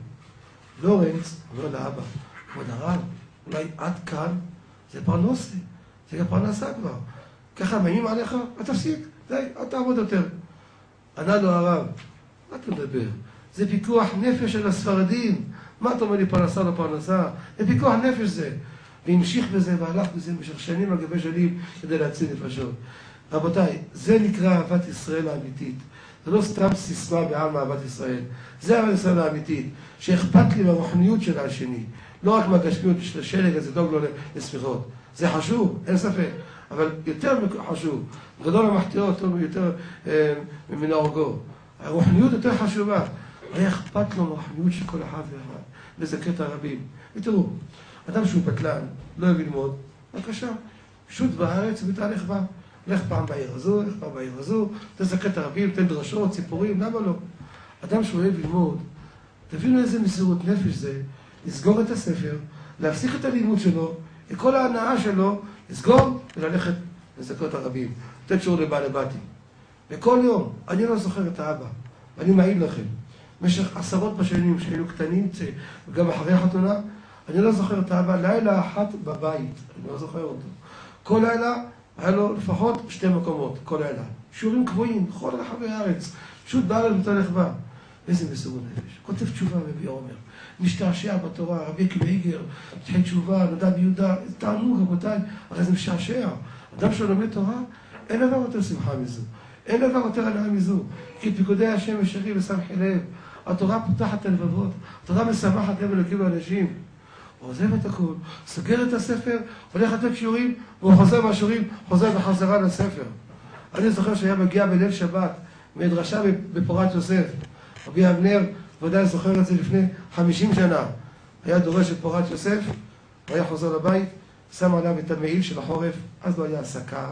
לורנץ אומר לאבא, כבוד הרב, אולי עד כאן זה פרנסה. זה גם פרנסה כבר. ככה מאיים עליך, תפסיק. די, אל תעבוד יותר. ענה לו הרב, מה אתה מדבר? זה פיקוח נפש של הספרדים. מה אתה אומר לי פרנסה לא פרנסה? זה פיקוח נפש זה. והמשיך בזה והלך בזה במשך שנים על גבי שנים כדי להציל נפשות. רבותיי, זה נקרא אהבת ישראל האמיתית. זה לא סתם סיסמה בעם אהבת ישראל. זה אהבת ישראל האמיתית, שאכפת לי מהרוחניות של השני. לא רק מהגשמיות של השלג הזה, דוג לו לספיחות. זה חשוב, אין ספק. אבל יותר חשוב, גדול המחטיאות יותר מן ההורגו. הרוחניות יותר חשובה. היה אכפת לו מהרוחניות של כל אחד ואחד. וזה קטע רבים. ותראו, אדם שהוא בטלן, לא אוהב ללמוד, בבקשה, שוט בארץ ותהלך בה. לך פעם בעיר הזו, לך פעם בעיר הזו, תזכה את הרבים, תן דרשות, ציפורים, למה לא? אדם שהוא אוהב ללמוד, תבינו איזה מסירות נפש זה, לסגור את הספר, להפסיק את הלימוד שלו, את כל ההנאה שלו, לסגור וללכת לזכות את הרבים, לתת שיעור לבעלי בתים. וכל יום, אני לא זוכר את האבא, ואני מעיד לכם, במשך עשרות בשנים שהיינו קטנים, וגם אחרי החתונה, אני לא זוכר את האבא, לילה אחת בבית, אני לא זוכר אותו. כל לילה היה לו לפחות 2 מקומות, כל לילה. שיעורים קבועים, בכל רחבי הארץ. פשוט בארץ מתהלך בה. איזה מסירות נפש. כותב תשובה מביא עומר. משתעשע בתורה, רבי קוויגר, פתחי תשובה, נדב יהודה, תענוג רבותיי, הרי זה משעשע. אדם שלומד תורה, אין דבר יותר שמחה מזו. אין דבר יותר הנאה מזו. כי פיקודי השם ישרי ושמחי לב. התורה פותחת את הלבבות, התורה משמחת לב אלוקים לאנשים. הוא עוזב את הכל, סוגר את הספר, הולך לתת שיעורים, והוא חוזר מהשיעורים, חוזר בחזרה לספר. אני זוכר שהיה מגיע בליל שבת, מדרשה בפורת יוסף. רבי אבנר, ודאי זוכר את זה לפני 50 שנה. היה דורש את פורת יוסף, הוא היה חוזר לבית, שם עליו את המעיל של החורף, אז לא היה הסקה,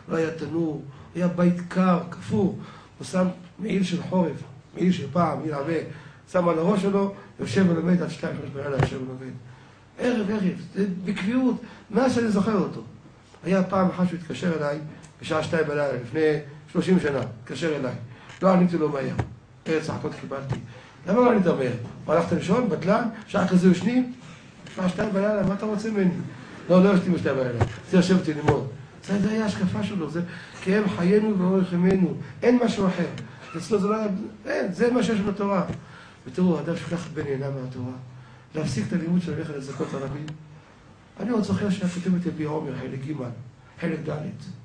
לא היה תנור, היה בית קר, קפוא, הוא שם מעיל של חורף, מעיל של פעם, מעיל הרבה, שם על הראש שלו, יושב ולומד עד 2-3 בלילה, יושב ולומד. ערב, זה בקביעות, מאז שאני זוכר אותו. היה פעם אחת שהוא התקשר אליי, בשעה 2 בלילה, לפני 30 שנה, התקשר אליי. לא עניתי לו מהר, פרץ צחקות קיבלתי. למה לא ענית מהר? הלכת לישון, בטלן, שעה כזה ישנים, בשעה 2 בלילה, מה אתה רוצה ממני? לא ישנים ב2 בלילה, זה לשבת ללמוד. זה היה השקפה שלו, כי הם חיינו ואורך ימינו, אין משהו אחר. אצלו זה לא היה, אין, זה מה שיש בתורה. ותראו, האדם שכח בן נהנה מהתורה, להפסיק את הלימוד של הלכת לזכות הרבים. אני עוד זוכר שהיה כתוב את יביע עומר, חלק ג', חלק ד',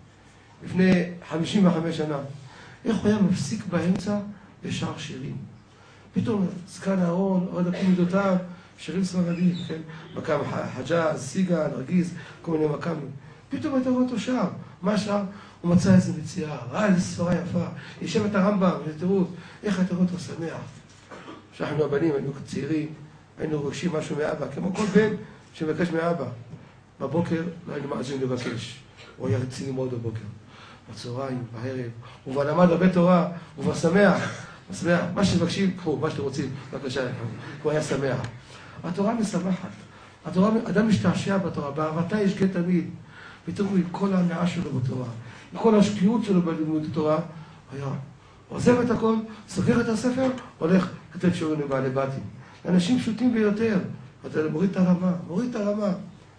לפני 55 שנה. איך הוא היה מפסיק באמצע לשאר שירים? פתאום זקן הארון, עוד הפי מידותיו, שירים ספרדיים, כן? מקם חג'אז, סיגה, נרגיז, כל מיני מקמים. פתאום אתה רואה אותו שר. מה שר? הוא מצא איזה מציאה, ראה איזה ספרה יפה, ישב את הרמב"ם, ותראו, איך אתה רואה אותו שמח. כשאנחנו הבנים, היינו צעירים, היינו רוגשים משהו מאבא, כמו כל בן שמבקש מאבא. בבוקר לא היינו מאזין לבקש, הוא היה רציני מאוד בבוקר. בצהריים, בערב, הוא כבר למד הרבה תורה, הוא כבר שמח, מה שמבקשים, קחו, מה שאתם רוצים, בבקשה, הוא היה שמח. התורה משמחת, אדם משתעשע בתורה, באהבתה יש גט תמיד, ותראו, עם כל ההנאה שלו בתורה, עם כל השקיעות שלו בלימוד התורה, היה עוזב את הכל, סוגר את הספר, הולך כתב שיעורים לבעלי בתים. אנשים פשוטים ביותר, אתה מוריד את הרמה.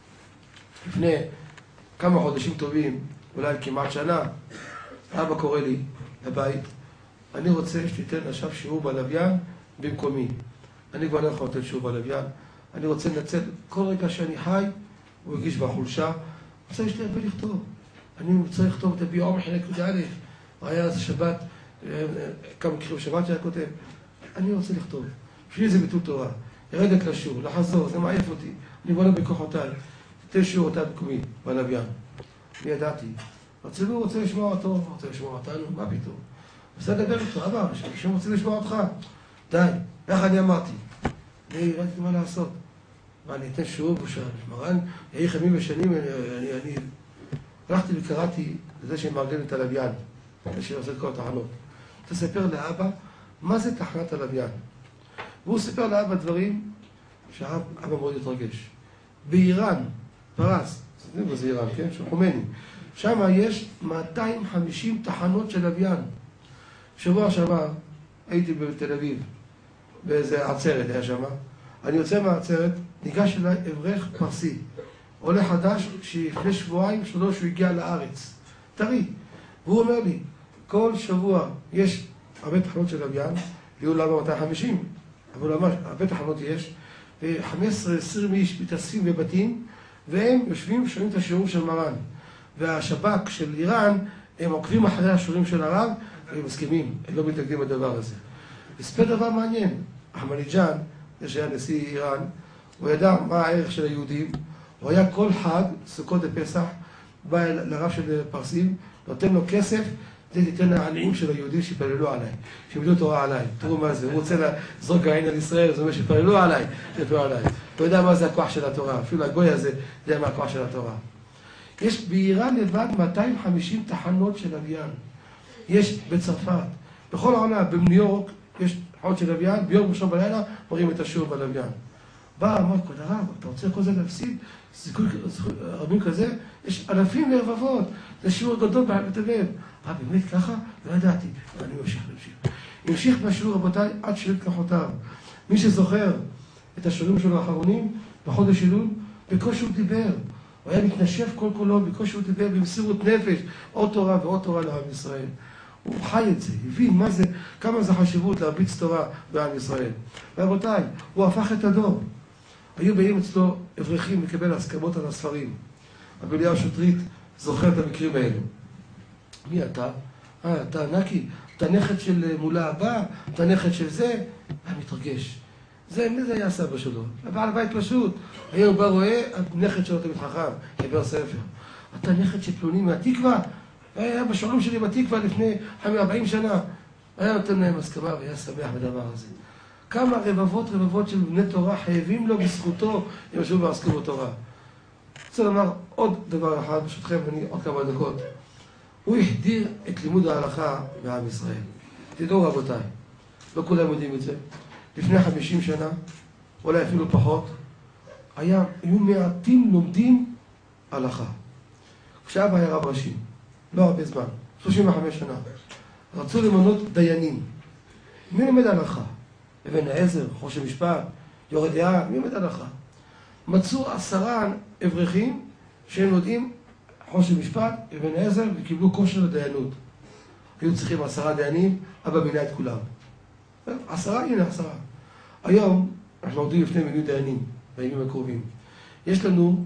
לפני כמה חודשים טובים, אולי כמעט שנה, אבא קורא לי לבית, אני רוצה שתיתן עכשיו שיעור בלוויין במקומי. אני כבר לא יכול לתת שיעור בלוויין, אני רוצה לנצל כל רגע שאני חי, הוא הגיש בחולשה, רוצה יש לי הרבה לכתוב. אני רוצה לכתוב את יביע עומר חלק י"א, היה אז שבת, כמה קריאות שבת שהיה כותב. אני רוצה לכתוב. בשבילי זה ביטול תורה. ירדת לשיעור, לחזור, זה מעייף אותי. אני בוא לא בכוחותיי. תתן שיעור אותה במקומי, בלוויין. אני ידעתי. הציבור רוצה לשמוע אותו, רוצה לשמוע אותנו, מה פתאום? בסדר לדבר איתו, אבא, כשהם רוצים לשמוע אותך. די, איך אני אמרתי? אני ראיתי מה לעשות. ואני אתן שיעור בשעה. מרן, יהי חמים ושנים, אני הלכתי וקראתי לזה שמארגן את הלוויין, זה שעושה את כל התחנות. תספר לאבא מה זה תחנת הלוויין. והוא סיפר לאבא דברים שאבא מאוד התרגש. באיראן, פרס, זה איראן, כן? של חומני. שם יש 250 תחנות של לוויין. שבוע שעבר הייתי בתל אביב, באיזה עצרת היה שם. אני יוצא מהעצרת, ניגש אליי אברך פרסי. עולה חדש שלפני שבועיים, 3 הוא הגיע לארץ. טרי. והוא אומר לי, כל שבוע יש הרבה תחנות של לוויין, יהיו למה 250, אבל ממש הרבה תחנות יש, ו-15-20 איש מתאספים בבתים, והם יושבים ושומעים את השיעור של מרן. והשב"כ של איראן, הם עוקבים אחרי השיעורים של הרב, והם מסכימים, הם לא מתנגדים לדבר הזה. הספר דבר מעניין, אחמדינג'אד, שהיה נשיא איראן, הוא ידע מה הערך של היהודים, הוא היה כל חג, סוכות ופסח, בא לרב של פרסים, נותן לו כסף, זה תיתן לעניים של היהודים שיפללו עליי, שימדו תורה עליי. תראו מה זה, הוא רוצה לזרוק העין על ישראל, זה אומר שיפללו עליי, שיפללו עליי. הוא יודע מה זה הכוח של התורה, אפילו הגוי הזה יודע מה הכוח של התורה. יש באיראן לבד 250 תחנות של לוויין. יש בצרפת, בכל העולם, בניו יורק, יש תחנות של לוויין, ביום ראשון בלילה מראים את השיעור בלוויין. בא, אמר, כבוד הרב, אתה רוצה כל זה להפסיד? סיכוי רבים כזה? יש אלפים לרבבות, זה שיעור גדול בתל אביב. באמת ככה? לא ידעתי. אני ממשיך בשיעור, רבותיי, עד שירת כוחותיו. מי שזוכר את השיעורים שלו האחרונים, בחודש אלול, בקושי הוא דיבר. הוא היה מתנשף כל קולו, בקושי הוא דיבר במסירות נפש, עוד תורה ועוד תורה לעם ישראל. הוא חי את זה, הבין מה זה, כמה זה חשיבות להרביץ תורה בעם ישראל. רבותיי, הוא הפך את הדור. היו באים אצלו אברכים לקבל הסכמות על הספרים. רבי אליהו שטרית זוכר את המקרים האלו. מי אתה? אתה נקי? אתה נכד של מולה הבא? אתה נכד של זה? היה מתרגש. מי זה היה הסבא שלו? הבעל בית פשוט. היום בא רואה, הנכד שלו תמיד חכם, חיבר ספר. אתה נכד של פלוני מהתקווה? היה בשיעורים שלי בתקווה לפני 40 שנה. היה נותן להם הסכמה והיה שמח בדבר הזה. כמה רבבות של בני תורה חייבים לו בזכותו אם ישבו ועסקו בתורה. אני רוצה לומר עוד דבר אחד, ברשותכם, עוד כמה דקות. הוא החדיר את לימוד ההלכה בעם ישראל. תדעו רבותיי, לא כולם יודעים את זה. לפני 50 שנה, אולי אפילו פחות, היו מעטים לומדים הלכה. כשאבא היה רב ראשי, לא הרבה זמן, 35 שנה, רצו למנות דיינים. מי לומד הלכה? אבן העזר, חושן משפט, יורה דעה, מי לומד הלכה? מצאו 10 אברכים שהם יודעים חושן משפט, אבן העזר, וקיבלו כושר לדיינות. היו צריכים 10 דיינים, אבא מינה את כולם. 10, הנה 10. היום, אנחנו עובדים לפני מינוי דיינים, בימים הקרובים. יש לנו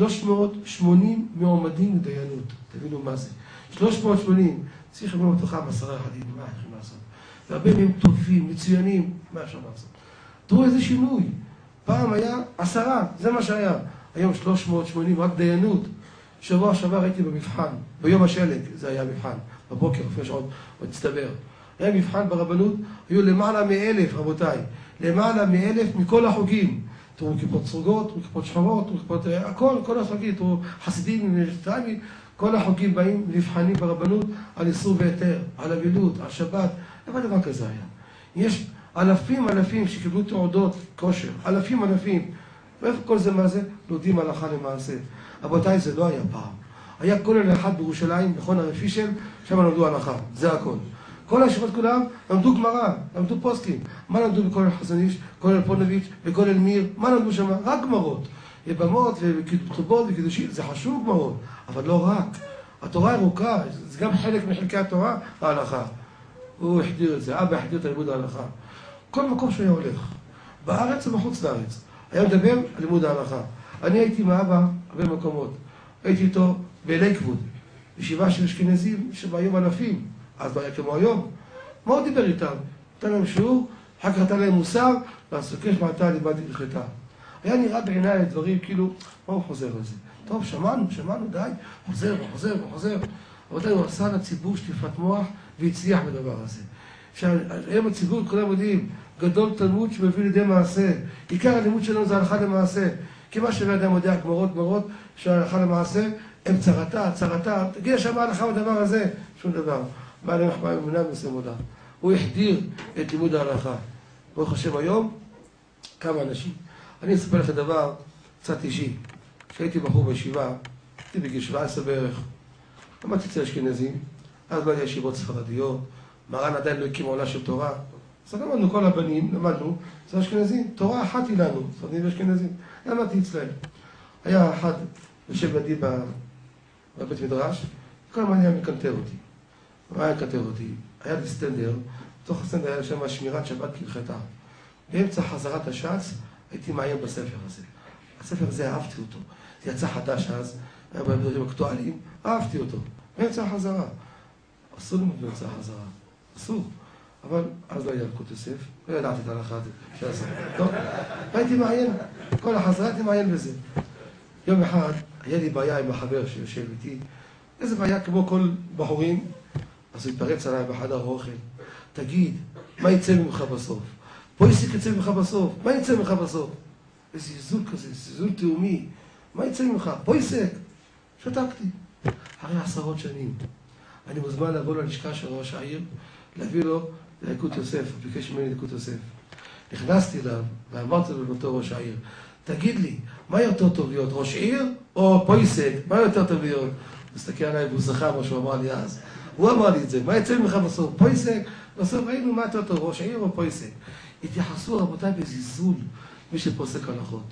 380 מועמדים לדיינות. תבינו מה זה. 380. צריך לבוא בתוכם 10 יחדים, מה יכולים לעשות? והרבה מהם טובים, מצוינים, מה אפשר לעשות? תראו איזה שינוי. פעם היה 10, זה מה שהיה. היום 380, רק דיינות. שבוע שעבר הייתי במבחן, ביום השלג, זה היה מבחן. בבוקר, לפני שעות, עוד הצטבר. היה מבחן ברבנות, היו למעלה מ1,000, רבותיי. למעלה מ1,000 מכל החוגים. תראו כיפות סרוגות, כיפות שחורות, כיפות... הכל, כל החוגים. תראו חסידים, כל החוגים באים נבחנים ברבנות על איסור והיתר, על אבילות, על שבת. איפה דבר כזה היה? יש אלפים שקיבלו תעודות כושר. אלפים. ואיפה כל זה מה זה? לומדים הלכה למעשה. רבותיי, זה לא היה פעם. היה כולל אחד בירושלים, מכון הרב פישל, שם למדו הלכה. זה הכל. כל הישיבות כולם למדו גמרא, למדו פוסקים. מה למדו בכולל חזניש, כולל פונוביץ' וכולל מיר? מה למדו שם? רק גמרות. יבמות וכתובות וקידושים, זה חשוב גמרות, אבל לא רק. התורה ארוכה, זה גם חלק מחלקי התורה, ההלכה. הוא החדיר את זה, אבא החדיר את לימוד ההלכה. כל מקום שהוא היה הולך, בארץ ובחוץ לארץ, היה מדבר על לימוד ההלכה. אני הייתי עם האבא הרבה מקומות. הייתי איתו בלייקווד, ישיבה של אשכנזים שבהיום אלפים, אז לא היה כמו היום. מה הוא דיבר איתם? נתן להם שיעור, אחר כך נתן להם מוסר, והסוכש מעתה לימדתי לחלטה. היה נראה בעיניי דברים כאילו, מה הוא חוזר לזה? טוב, שמענו, די, חוזר. אבל הוא עשה לציבור שטיפת מוח והצליח בדבר הזה. היום הציבור, כולם יודעים, גדול תלמוד שמביא לידי מעשה. עיקר הלימוד שלנו זה הלכה למעשה. כי מה שבאדם יודע, גמרות, שההלכה למעשה, הם צרתה. תגיד שם ההלכה בדבר הזה, שום דבר. מה להם מחמאה ממונה ועושה מודה. הוא החדיר את לימוד ההלכה. ברוך השם היום, כמה אנשים. אני אספר לך דבר קצת אישי. כשהייתי בחור בישיבה, הייתי בגיל 17 בערך, למדתי אצל אשכנזים, אז לא היה ישיבות ספרדיות, מרן עדיין לא הקים עולה של תורה. אז למדנו כל הבנים, אצל אשכנזים, תורה אחת היא לנו, ספרדים ואשכנזים. למדתי אצלהם. היה אחד יושב לידי בבית מדרש, כל הזמן היה מקנטר אותי. מה היה מקנטר אותי? היה לי סטנדר, בתוך הסטנדר היה שם שמירת שבת כהלכתה. באמצע חזרת הש"ץ, הייתי מעיין בספר הזה. הספר הזה, אהבתי אותו. זה יצא חדש אז, היה בדברים אקטואליים, אהבתי אותו. באמצע החזרה. אסור ללמוד באמצע החזרה. אסור. אבל אז לא היה לקוט יוסף, לא ידעתי את ההלכה שעשה. טוב, הייתי מעיין, כל החזרה הייתי מעיין בזה. יום אחד, היה לי בעיה עם החבר שיושב איתי. איזה בעיה כמו כל בחורים, אז הוא התפרץ עליי בחדר האוכל. תגיד, מה יצא ממך בסוף? פויסק יצא ממך בסוף, מה יצא ממך בסוף? איזה זלזול כזה, זלזול תאומי. מה יצא ממך? פויסק. שתקתי. אחרי 10 שנים, אני מוזמן לבוא ללשכה של ראש העיר, להביא לו ליקוט יוסף, הוא ביקש ממני ליקוט יוסף. נכנסתי אליו ואמרתי לו לאותו ראש העיר, תגיד לי, מה יותר טוב להיות, ראש עיר או פויסק? מה יותר טוב להיות? הוא מסתכל עליי והוא זכר מה שהוא אמר לי אז. הוא אמר לי את זה, מה יצא ממך בסוף? פויסק? בסוף ראינו מה יותר טוב, ראש עיר או פויסק? התייחסו רבותיי בזלזול מי שפוסק הלכות.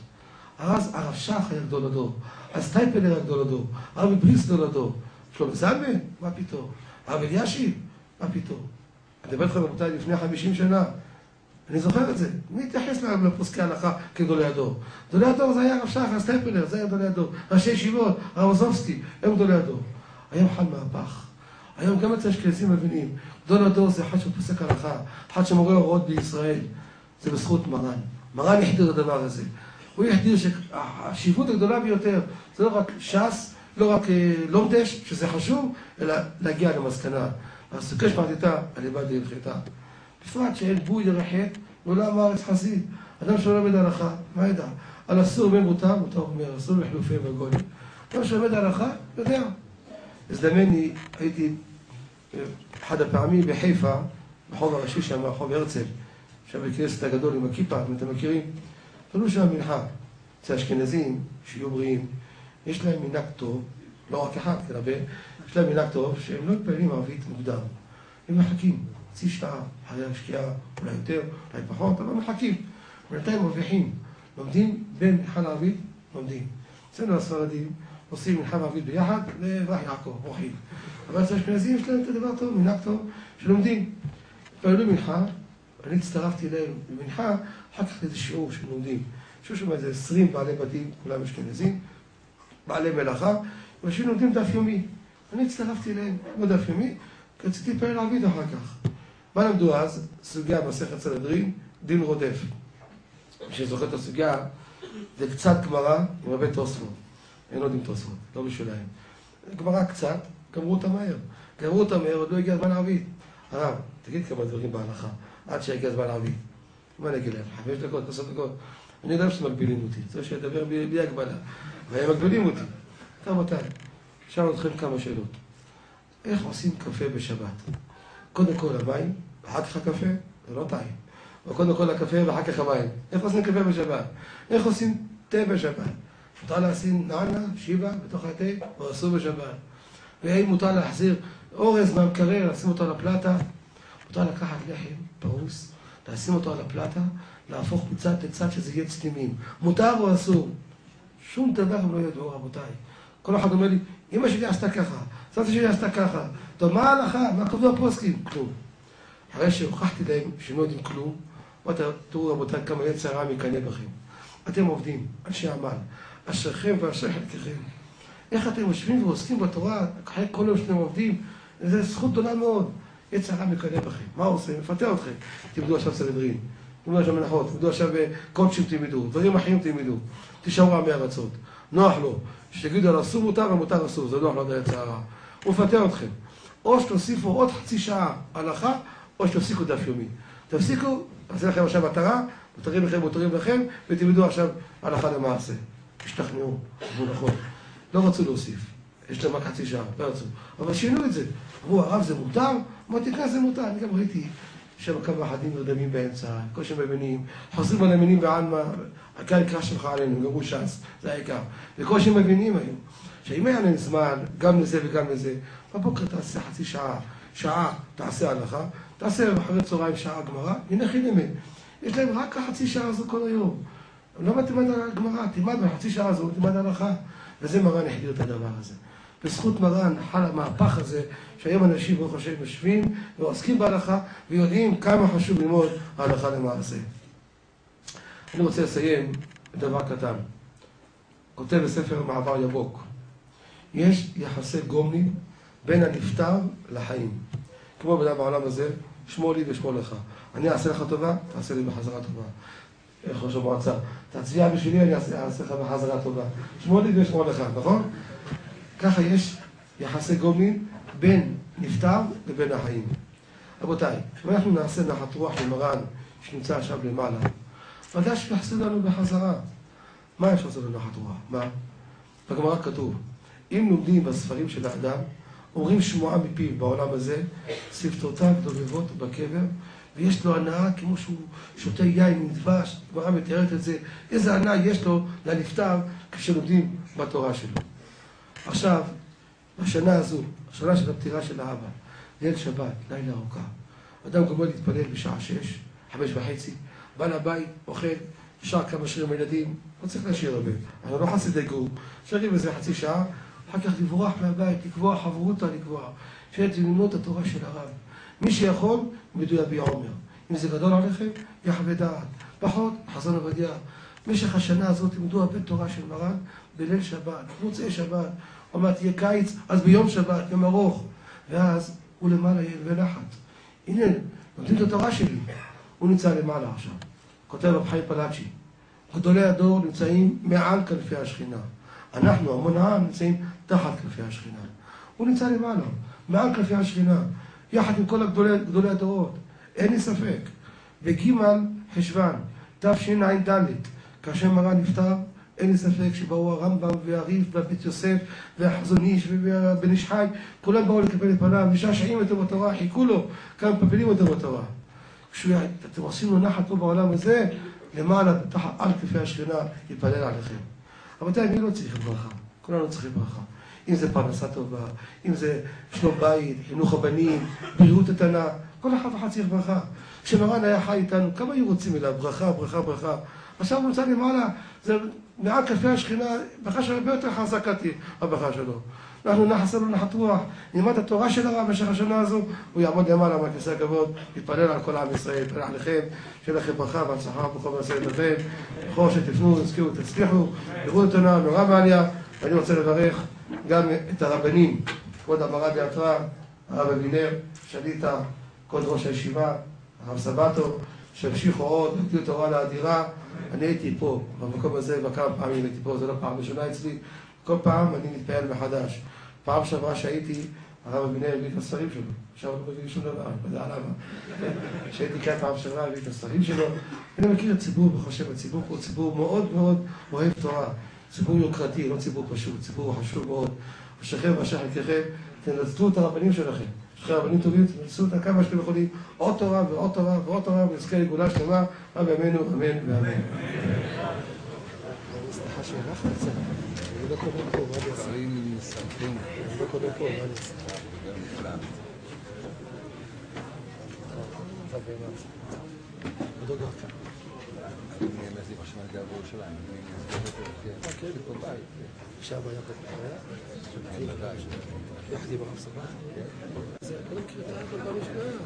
אז הרב שך היה גדול הדור, אז טייפלר היה גדול הדור, הרב בריס גדול הדור, שלום זלמן? מה פתאום? הרב אלישיב? מה פתאום? אני מדבר לכם רבותיי לפני 50 שנה, אני זוכר את זה. מי התייחס לפוסקי ההלכה כגדולי הדור? גדולי הדור זה היה הרב שך, אז טייפלר, זה היה גדולי הדור. ראשי ישיבות, הרב עזובסקי, הם גדולי הדור. היום חל מהפך. היום גם אצל אשכנזים מבינים, גדול הדור זה אחד שפוסק הלכה, אחד שמורה הוראות בישראל. זה בזכות מרן. מרן יחדיר את הדבר הזה. הוא יחדיר שהחשיבות הגדולה ביותר, זה לא רק ש"ס, לא רק לומדש, שזה חשוב, אלא להגיע למסקנה. הסוכש מעתיתה, על לימדתי הלכתה. בפרט שאין בוי לרחת, לעולם הארץ חסיד. אדם שלא לומד הלכה, מה ידע? על אסור ומותר, מותר אומר, אסור לחילופי וגולים. אדם שלומד הלכה, יודע. הזדמן לי, הייתי אחד הפעמים בחיפה, בחוב הראשי שם, בחוב הרצל, שם בכנסת הגדול עם הכיפה, אם אתם מכירים, תנו שם מנחה. אצל האשכנזים, שיהיו בריאים, יש להם מנהג טוב, לא רק אחד, אלא יש להם מנהג טוב, שהם לא מתפללים ערבית מוקדם. הם מחכים, חצי שעה, אחרי השקיעה, אולי יותר, אולי פחות, אבל מחכים. בינתיים מרוויחים, לומדים בין מנחה לערבית, לומדים. אצלנו הספרדים עושים מנחה וערבית ביחד, לברח יעקב, אוכלים. אבל אצל האשכנזים יש להם את הדבר טוב, מנהג טוב, שלומדים. התפללו מנחה, אני הצטרפתי אליהם במנחה, אחר כך איזה שיעור שלומדים. שיעור שם איזה 20 בעלי בתים, כולם אשכנזים, בעלי מלאכה, ואנשים לומדים דף יומי. אני הצטרפתי אליהם, לא דף יומי, כי רציתי להתפלל ערבית אחר כך. מה למדו אז? סוגיה מסכת סנהדרין, דין רודף. מי שזוכר את הסוגיה, זה קצת גמרא עם הרבה תוספות. אין עוד עם תוספות, לא בשבילהם. גמרא קצת, גמרו אותה מהר. גמרו אותה מהר, עוד לא הגיע הזמן ערבית. הרב, תגיד כמה דברים בהלכה, עד שהגיע הזמן ערבית. מה אני אגיד להם? 5 דקות, 10 דקות. אני יודע שמגבילים אותי, צריך שידבר בלי הגבלה. והם מגבילים אותי. רבותיי, שאלו אתכם כמה שאלות. איך עושים קפה בשבת? קודם כל המים, ואחר כך הקפה, זה לא טעים. או קודם כל הקפה ואחר כך המים. איך עושים קפה בשבת? איך עושים תה בשבת? מותר לשים נענה, שיבה, בתוך התה, או אסור בשבת. ואם מותר להחזיר אורז מהמקרר, לשים אותו על הפלטה, מותר לקחת לחם פרוס, לשים אותו על הפלטה, להפוך מצד לצד שזה יהיה צלימים. מותר או אסור? שום דבר הם לא ידעו, רבותיי. כל אחד אומר לי, אמא שלי עשתה ככה, סבתא שלי עשתה ככה. טוב, מה ההלכה? מה קובע הפוסקים? כלום. אחרי שהוכחתי להם שהם לא יודעים כלום, תראו רבותיי כמה יצר רע מקנא בכם. אתם עובדים, אנשי עמל, אשריכם ואשרי חלקכם. איך אתם יושבים ועוסקים בתורה, אחרי כל יום שאתם עובדים, זו זכות גדולה מאוד. יצר רע מקנא בכם. מה עושה? מפתה אתכם. תלמדו עכשיו סנהדרין, תלמדו עכשיו מנחות, תלמדו עכשיו קודשים תלמדו, דברים אחרים תלמדו. תשארו עמי ארצות. נוח לו, שתגידו על אסור מותר ומותר אסור, זה נוח לו דרך צערה. הוא מפתה אתכם. או שתוסיפו עוד חצי שעה הלכה, או שתפסיקו דף יומי. תפסיקו, נעשה לכם עכשיו מטרה, מותרים לכם, ותלמדו עכשיו הלכה למעשה. השתכנעו, נכון. לא רצו להוסיף. יש להם רק חצי שעה, לא רצו. אבל שינו את זה. אמרו, הרב זה מותר? אמרתי, כן, זה מותר. אני גם ראיתי שם כמה אחדים נרדמים באמצע, כל שהם מבינים, חוזרים על המינים בעלמא, הקהל יקרא שלך עלינו, גמרו ש"ס, זה העיקר. וכל שהם מבינים היום, שאם היה להם זמן, גם לזה וגם לזה, בבוקר תעשה חצי שעה, שעה תעשה הלכה, תעשה אחרי צהריים שעה גמרא, הנה חינמה. יש להם רק החצי שעה הזו כל היום. לא תלמד על הגמרא, תלמד בחצי שעה הזו, תלמד הלכה. וזה מרן החדיר את הדבר הזה. בזכות מרן חל המהפך הזה, שהיום אנשים ברוך השם יושבים ועוסקים בהלכה, ויודעים כמה חשוב ללמוד ההלכה למעשה. אני רוצה לסיים בדבר קטן. כותב בספר מעבר יבוק. יש יחסי גומלין בין הנפטר לחיים. כמו בדם בעולם הזה, שמור לי ושמור לך. אני אעשה לך טובה, תעשה לי בחזרה טובה. איך ראש המועצה, תצביע בשבילי, אני אעשה לך בחזרה טובה. שמור לי ושמור לך, נכון? ככה יש יחסי גומלין בין נפטר לבין החיים. רבותיי, אם אנחנו נעשה נחת רוח למרן שנמצא עכשיו למעלה, ודאי שיחסו לנו בחזרה. מה אפשר לעשות לנחת רוח? מה? בגמרא כתוב, אם לומדים בספרים של האדם, אומרים שמועה מפיו בעולם הזה, שפתותיו דובבות בקבר, ויש לו הנאה כמו שהוא שותה יין עם דבש, גמרא מתארת את זה, איזה הנאה יש לו לנפטר כשלומדים בתורה שלו. עכשיו, בשנה הזו, השנה של הפטירה של האבא, ליל שבת, לילה ארוכה, אדם גומר להתפלל בשעה 6, 5:30, בא לבית, אוכל, שר כמה שירים הילדים, לא צריך להשאיר הרבה, אנחנו לא חסידי גור, שרים איזה חצי שעה, אחר כך לברוח מהבית, לקבוע חברותה, לקבוע, ללמוד את התורה של הרב. מי שיכול, מדויה בעומר. אם זה גדול עליכם, יחווה דעת. פחות, חזון עובדיה. במשך השנה הזאת לימדו הרבה תורה של מרן בליל שבת, מוצאי שבת. אמר, תהיה קיץ, אז ביום שבת, יום ארוך. ואז הוא למעלה ונחת. הנה, נותנים את התורה שלי. הוא נמצא למעלה עכשיו. כותב רב חיים פלאצ'י. גדולי הדור נמצאים מעל כנפי השכינה. אנחנו, המון העם, נמצאים תחת כנפי השכינה. הוא נמצא למעלה, מעל כנפי השכינה. יחד עם כל גדולי הדורות. אין לי ספק. בג' חשוון, תשע"ד, כאשר מרן נפטר, אין לי ספק שבאו הרמב"ם והריף והבית יוסף והחזון איש והבן איש חי, כולם באו לקבל את פניו, משעשעים אותו בתורה, חיכו לו, כמה מפפילים אותו בתורה. כשאתם עושים לו נחת פה בעולם הזה, למעלה, על כתפי השכינה, יתפלל עליכם. רבותיי, מי לא צריך ברכה? כולנו צריכים ברכה. אם זה פרנסה טובה, אם זה שלום בית, חינוך הבנים, בריאות איתנה, כל אחד צריך ברכה. כשמרן היה חי איתנו, כמה היו רוצים אליו? ברכה, ברכה, ברכה. עכשיו הוא נמצא למעלה, זה מעל כתפי השכינה, ברכה שלו הרבה יותר חזקה תהיה, הברכה שלו. אנחנו נחסה לו נחת רוח, נלמד התורה של הרב במשך השנה הזו, הוא יעמוד למעלה מהכיסא הכבוד, יתפלל על כל עם ישראל, יתפלל עליכם, שיהיה לכם ברכה והצלחה בכל מעשה ידיכם, בכל שתפנו, תזכירו, תצליחו, תראו אותנו, נורא מעליה, ואני רוצה לברך גם את הרבנים, כבוד המר"ד יעטרה, הרב אבינר, שליטה, כבוד ראש הישיבה, הרב סבתו, שהמשיכו עוד, נתנו תורה לאדירה. אני הייתי פה, במקום הזה, וכמה פעמים הייתי פה, זו לא פעם ראשונה אצלי, כל פעם אני מתפעל מחדש. פעם שעברה שהייתי, הרב אבינר הביא את הספרים שלו, עכשיו לא מביא שום דבר, לא יודע למה. שהייתי כאן פעם שעברה, הביא את הספרים שלו. אני מכיר את ציבור, וחושב, הציבור הוא ציבור מאוד מאוד אוהב תורה. ציבור יוקרתי, לא ציבור פשוט, ציבור חשוב מאוד. ושכם ואשר חלקכם, תנצלו את הרבנים שלכם. שכם רבנים טובים, תנצלו אותם כמה שאתם יכולים. עוד תורה ועוד תורה ועוד תורה, ונזכה לגאולה שלמה, רב ימינו, אמן ואמן. סליחה שהלכת קצת, אני לא קודם פה, מה אני אעשה? דברים מסמכים. אני לא קודם פה, מה אני אעשה? עוד עוד כאן. אני אמרתי בשמע גר בירושלים, אני אסגור כן, פה בית. שאבא היה פה, יחד עם הרב סבא. זה כל הקריטה, כל פעם משנה.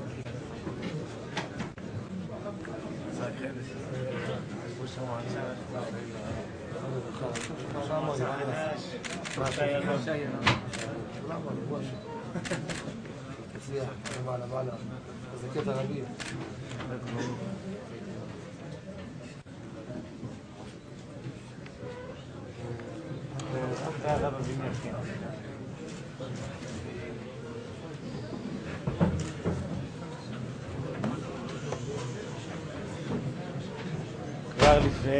תצליח, למעלה, מעלה. זה קטע רבים. הרב אבינר, כן. כבר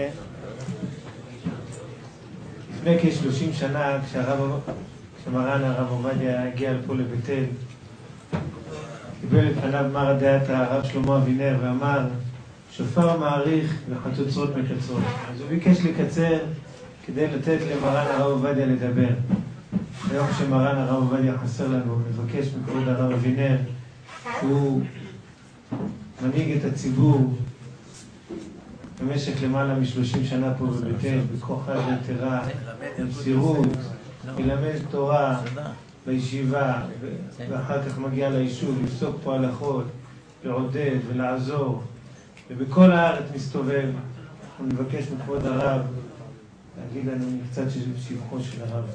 לפני כ-30 שנה, כשמרן הרב עובדיה הגיע לפה לבית אל, קיבל את פניו מרא דאתרא הרב שלמה אבינר ואמר, שופר מעריך וחצוצרות מקצרות. אז הוא ביקש לקצר כדי לתת למרן הרב עובדיה לדבר. היום כשמרן הרב עובדיה חסר לנו, מבקש מכבוד הרב אבינר, שהוא מנהיג את הציבור במשך למעלה מ-30 שנה פה בבית אל, בכוחה יתרה, במסירות, מלמד תורה בישיבה, ואחר כך מגיע ליישוב, לפסוק פה הלכות, לעודד ולעזור, ובכל הארץ מסתובב. אנחנו נבקש מכבוד הרב להגיד לנו קצת שבחו של הרב.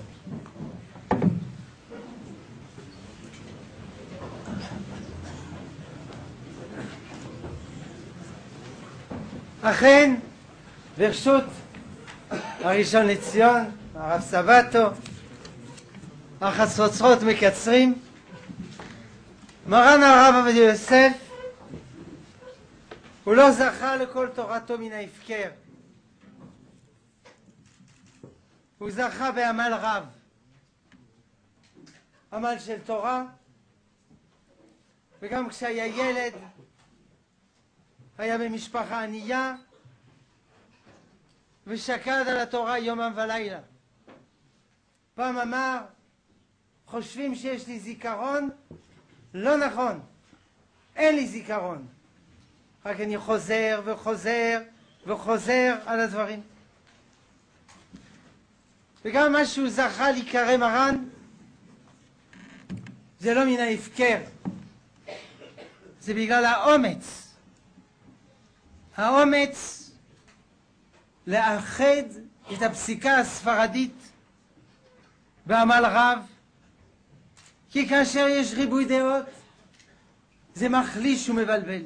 אכן, ברשות הראשון לציון, הרב סבתו, החצוצרות מקצרים, מרן הרב עובדיה יוסף, הוא לא זכה לכל תורתו מן ההפקר. הוא זכה בעמל רב, עמל של תורה, וגם כשהיה ילד, היה במשפחה ענייה, ושקד על התורה יומם ולילה. פעם אמר, חושבים שיש לי זיכרון? לא נכון, אין לי זיכרון. רק אני חוזר וחוזר וחוזר על הדברים. וגם מה שהוא זכה להיקרא מרן, זה לא מן ההפקר, זה בגלל האומץ. האומץ לאחד את הפסיקה הספרדית בעמל רב, כי כאשר יש ריבוי דעות זה מחליש ומבלבל.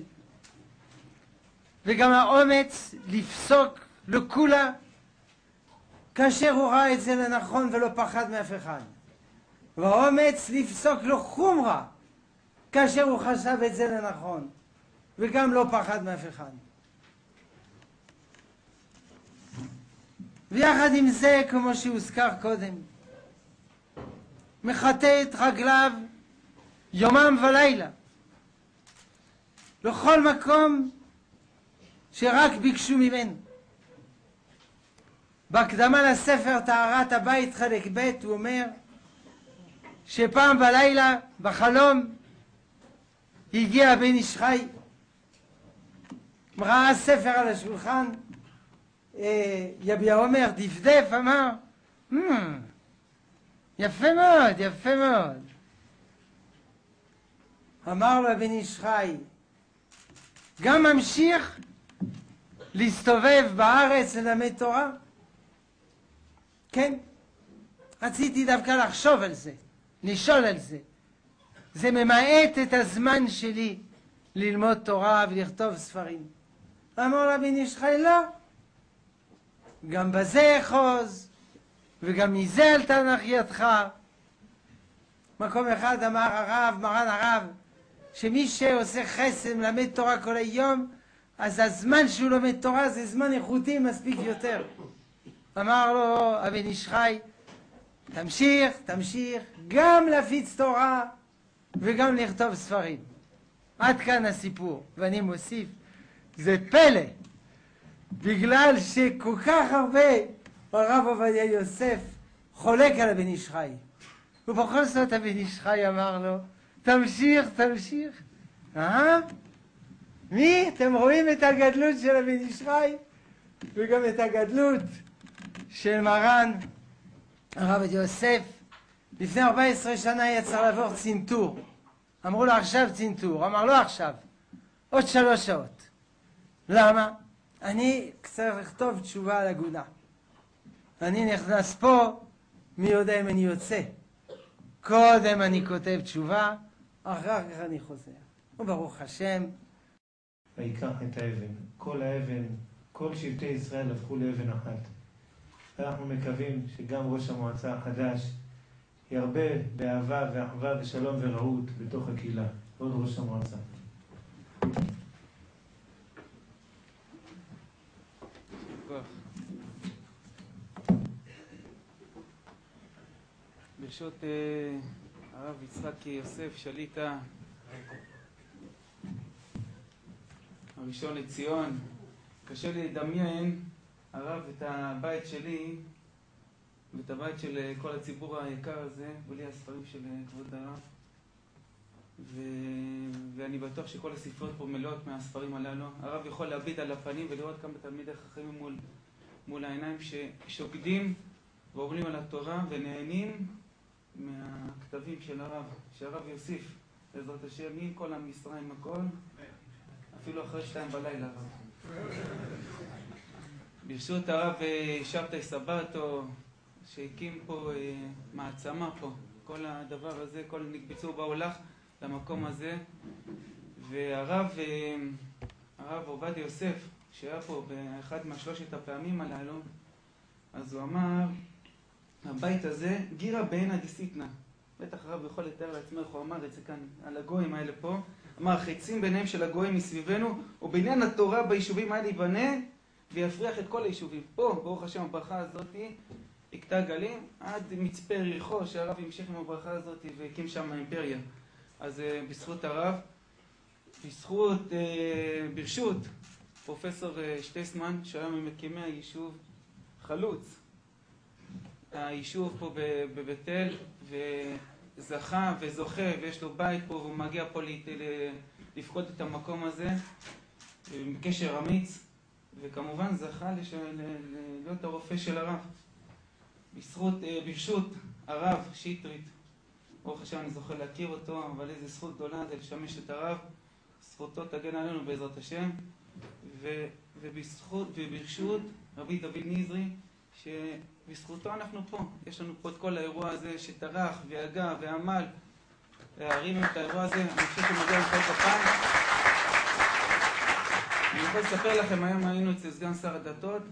וגם האומץ לפסוק לכולה כאשר הוא ראה את זה לנכון ולא פחד מאף אחד. והאומץ לפסוק לו חומרה כאשר הוא חשב את זה לנכון וגם לא פחד מאף אחד. ויחד עם זה, כמו שהוזכר קודם, מחטא את רגליו יומם ולילה לכל מקום שרק ביקשו ממנו. בהקדמה לספר טהרת הבית חלק ב' הוא אומר שפעם בלילה בחלום הגיע בן איש חי, ראה ספר על השולחן, יביע אומר דפדף, אמר יפה מאוד, יפה מאוד. אמר לו בן איש חי, גם ממשיך להסתובב בארץ ללמד תורה? כן, רציתי דווקא לחשוב על זה, לשאול על זה. זה ממעט את הזמן שלי ללמוד תורה ולכתוב ספרים. אמר לו בן איש חי, לא, גם בזה אחוז וגם מזה אל תנח ידך. מקום אחד אמר הרב, מרן הרב, שמי שעושה חסד מלמד תורה כל היום, אז הזמן שהוא לומד תורה זה זמן איכותי מספיק יותר. אמר לו הבן איש חי, תמשיך, תמשיך, גם להפיץ תורה וגם לכתוב ספרים. עד כאן הסיפור. ואני מוסיף, זה פלא, בגלל שכל כך הרבה הרב עובדיה יוסף חולק על הבן איש חי, ובכל זאת הבן איש חי אמר לו, תמשיך, תמשיך. מי? אתם רואים את הגדלות של הבן איש חי וגם את הגדלות של מרן הרב עובדיה יוסף. לפני 14 שנה יצא לעבור צנתור. אמרו לו עכשיו צנתור, אמר לא עכשיו, עוד 3 שעות. למה? אני צריך לכתוב תשובה על הגונה. אני נכנס פה, מי יודע אם אני יוצא. קודם אני כותב תשובה, אחר כך אני חוזר. וברוך השם. ויקח את האבן. כל האבן, כל שבטי ישראל הפכו לאבן אחת. אנחנו מקווים שגם ראש המועצה החדש ירבה באהבה ואחווה ושלום ורעות בתוך הקהילה. עוד ראש המועצה. ברשות הרב יצחק יוסף שליטה הראשון לציון, קשה לי לדמיין הרב את הבית שלי ואת הבית של כל הציבור היקר הזה בלי הספרים של כבוד הרב, ואני בטוח שכל הספרות פה מלאות מהספרים הללו. הרב יכול להביט על הפנים ולראות כמה תלמידי חכמים מול העיניים ששוקדים ועובדים על התורה ונהנים מהכתבים של הרב, שהרב יוסיף בעזרת השם עם כל עם ישראל, עם הכל, אפילו אחרי 2 בלילה הרב. ברשות הרב שבתאי סבתו שהקים פה מעצמה פה, כל הדבר הזה, כל נקבצו בהולך למקום הזה. והרב עובדיה יוסף שהיה פה באחד מה3 הפעמים הללו, אז הוא אמר הבית הזה גירה בעינה דסיטנה. בטח הרב יכול לתאר לעצמו איך הוא אמר את זה כאן על הגויים האלה פה. אמר חצים ביניהם של הגויים מסביבנו, ובעניין התורה ביישובים האלה ייבנה ויפריח את כל היישובים. פה ברוך השם הברכה הזאת הכתה גלים עד מצפה יריחו, שהרב המשיך עם הברכה הזאת והקים שם האימפריה. אז בזכות הרב, ברשות פרופסור שטייסמן שהיה ממקימי היישוב חלוץ, היישוב פה בבית אל, וזכה וזוכה ויש לו בית פה והוא מגיע פה לפקוד את המקום הזה בקשר אמיץ, וכמובן זכה להיות הרופא של הרב. ברשות הרב שטרית, ברוך השם אני זוכה להכיר אותו, אבל איזה זכות גדולה זה לשמש את הרב, זכותו תגן עלינו בעזרת השם. וברשות רבי דוד נזרי, שבזכותו אנחנו פה. יש לנו פה את כל האירוע הזה שטרח והגה ועמל להרים את האירוע הזה. אני חושב שמגיע למחאות כפיים. אני יכול לספר לכם, היום היינו אצל סגן שר הדתות,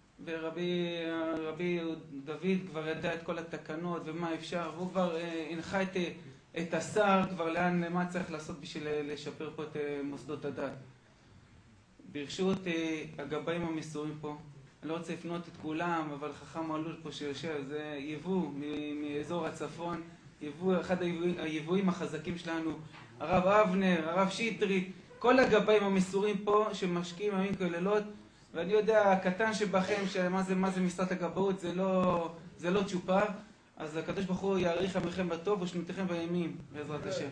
ורבי דוד כבר ידע את כל התקנות ומה אפשר, והוא כבר הנחה את השר כבר מה צריך לעשות בשביל לשפר פה את מוסדות הדת. ברשות הגבאים המסורים פה, אני לא רוצה לפנות את כולם, אבל חכם אלול פה שיושב, זה יבוא מאזור הצפון, אחד היבואים החזקים שלנו, הרב אבנר, הרב שטרית, כל הגבאים המסורים פה שמשקיעים ימים כלילות, ואני יודע, הקטן שבכם, מה זה משרת הגבאות, זה לא צ'ופר, אז הקדוש ברוך הוא יאריך ימיכם בטוב ושנותיכם בימים, בעזרת השם.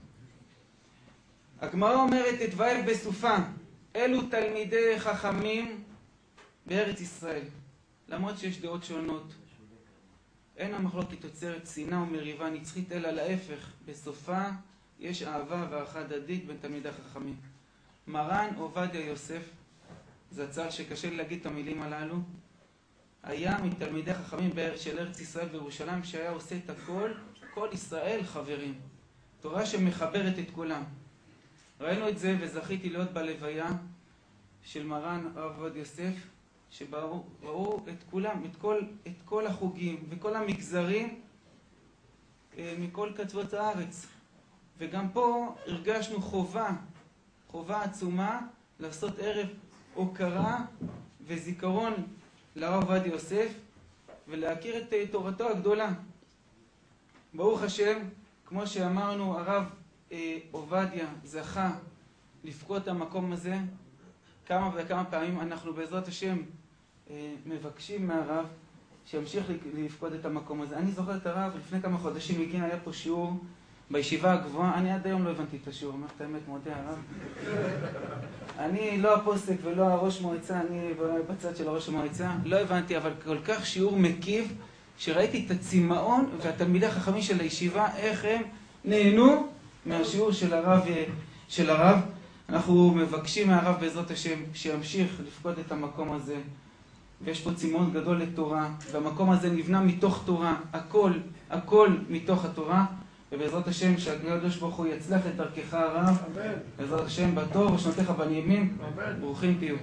הגמרא אומרת, תתבהר בסופה, אלו תלמידי חכמים בארץ ישראל, למרות שיש דעות שונות. אין המחלוקת יוצרת שנאה ומריבה נצחית, אלא להפך, בסופה יש אהבה והערכה הדדית בין תלמידי החכמים. מרן עובדיה יוסף, זצ"ל שקשה לי להגיד את המילים הללו, היה מתלמידי החכמים של ארץ ישראל וירושלים, שהיה עושה את הכל, כל ישראל חברים. תורה שמחברת את כולם. ראינו את זה וזכיתי להיות בלוויה של מרן הרב עובדיה יוסף, שראו את כולם, את כל החוגים וכל המגזרים מכל קצוות הארץ. וגם פה הרגשנו חובה עצומה לעשות ערב הוקרה וזיכרון לרב עובדיה יוסף ולהכיר את תורתו הגדולה. ברוך השם, כמו שאמרנו, הרב עובדיה זכה לפקוד את המקום הזה כמה וכמה פעמים. אנחנו בעזרת השם מבקשים מהרב שימשיך לפקוד את המקום הזה. אני זוכר את הרב, לפני כמה חודשים היה פה שיעור בישיבה הגבוהה, אני עד היום לא הבנתי את השיעור, אומר את האמת, מודה הרב. אני לא הפוסק ולא הראש מועצה, אני בצד של הראש המועצה, לא הבנתי, אבל כל כך שיעור מקיף, שראיתי את הצמאון והתלמידי החכמים של הישיבה, איך הם נהנו מהשיעור של הרב. אנחנו מבקשים מהרב בעזרת השם שימשיך לפקוד את המקום הזה, ויש פה צמאון גדול לתורה, והמקום הזה נבנה מתוך תורה, הכל מתוך התורה, ובעזרת השם שהקדוש ברוך הוא יצלח את דרכך הרב, בעזרת השם בטוב ושנותיך בנעימים, ברוכים תהיו.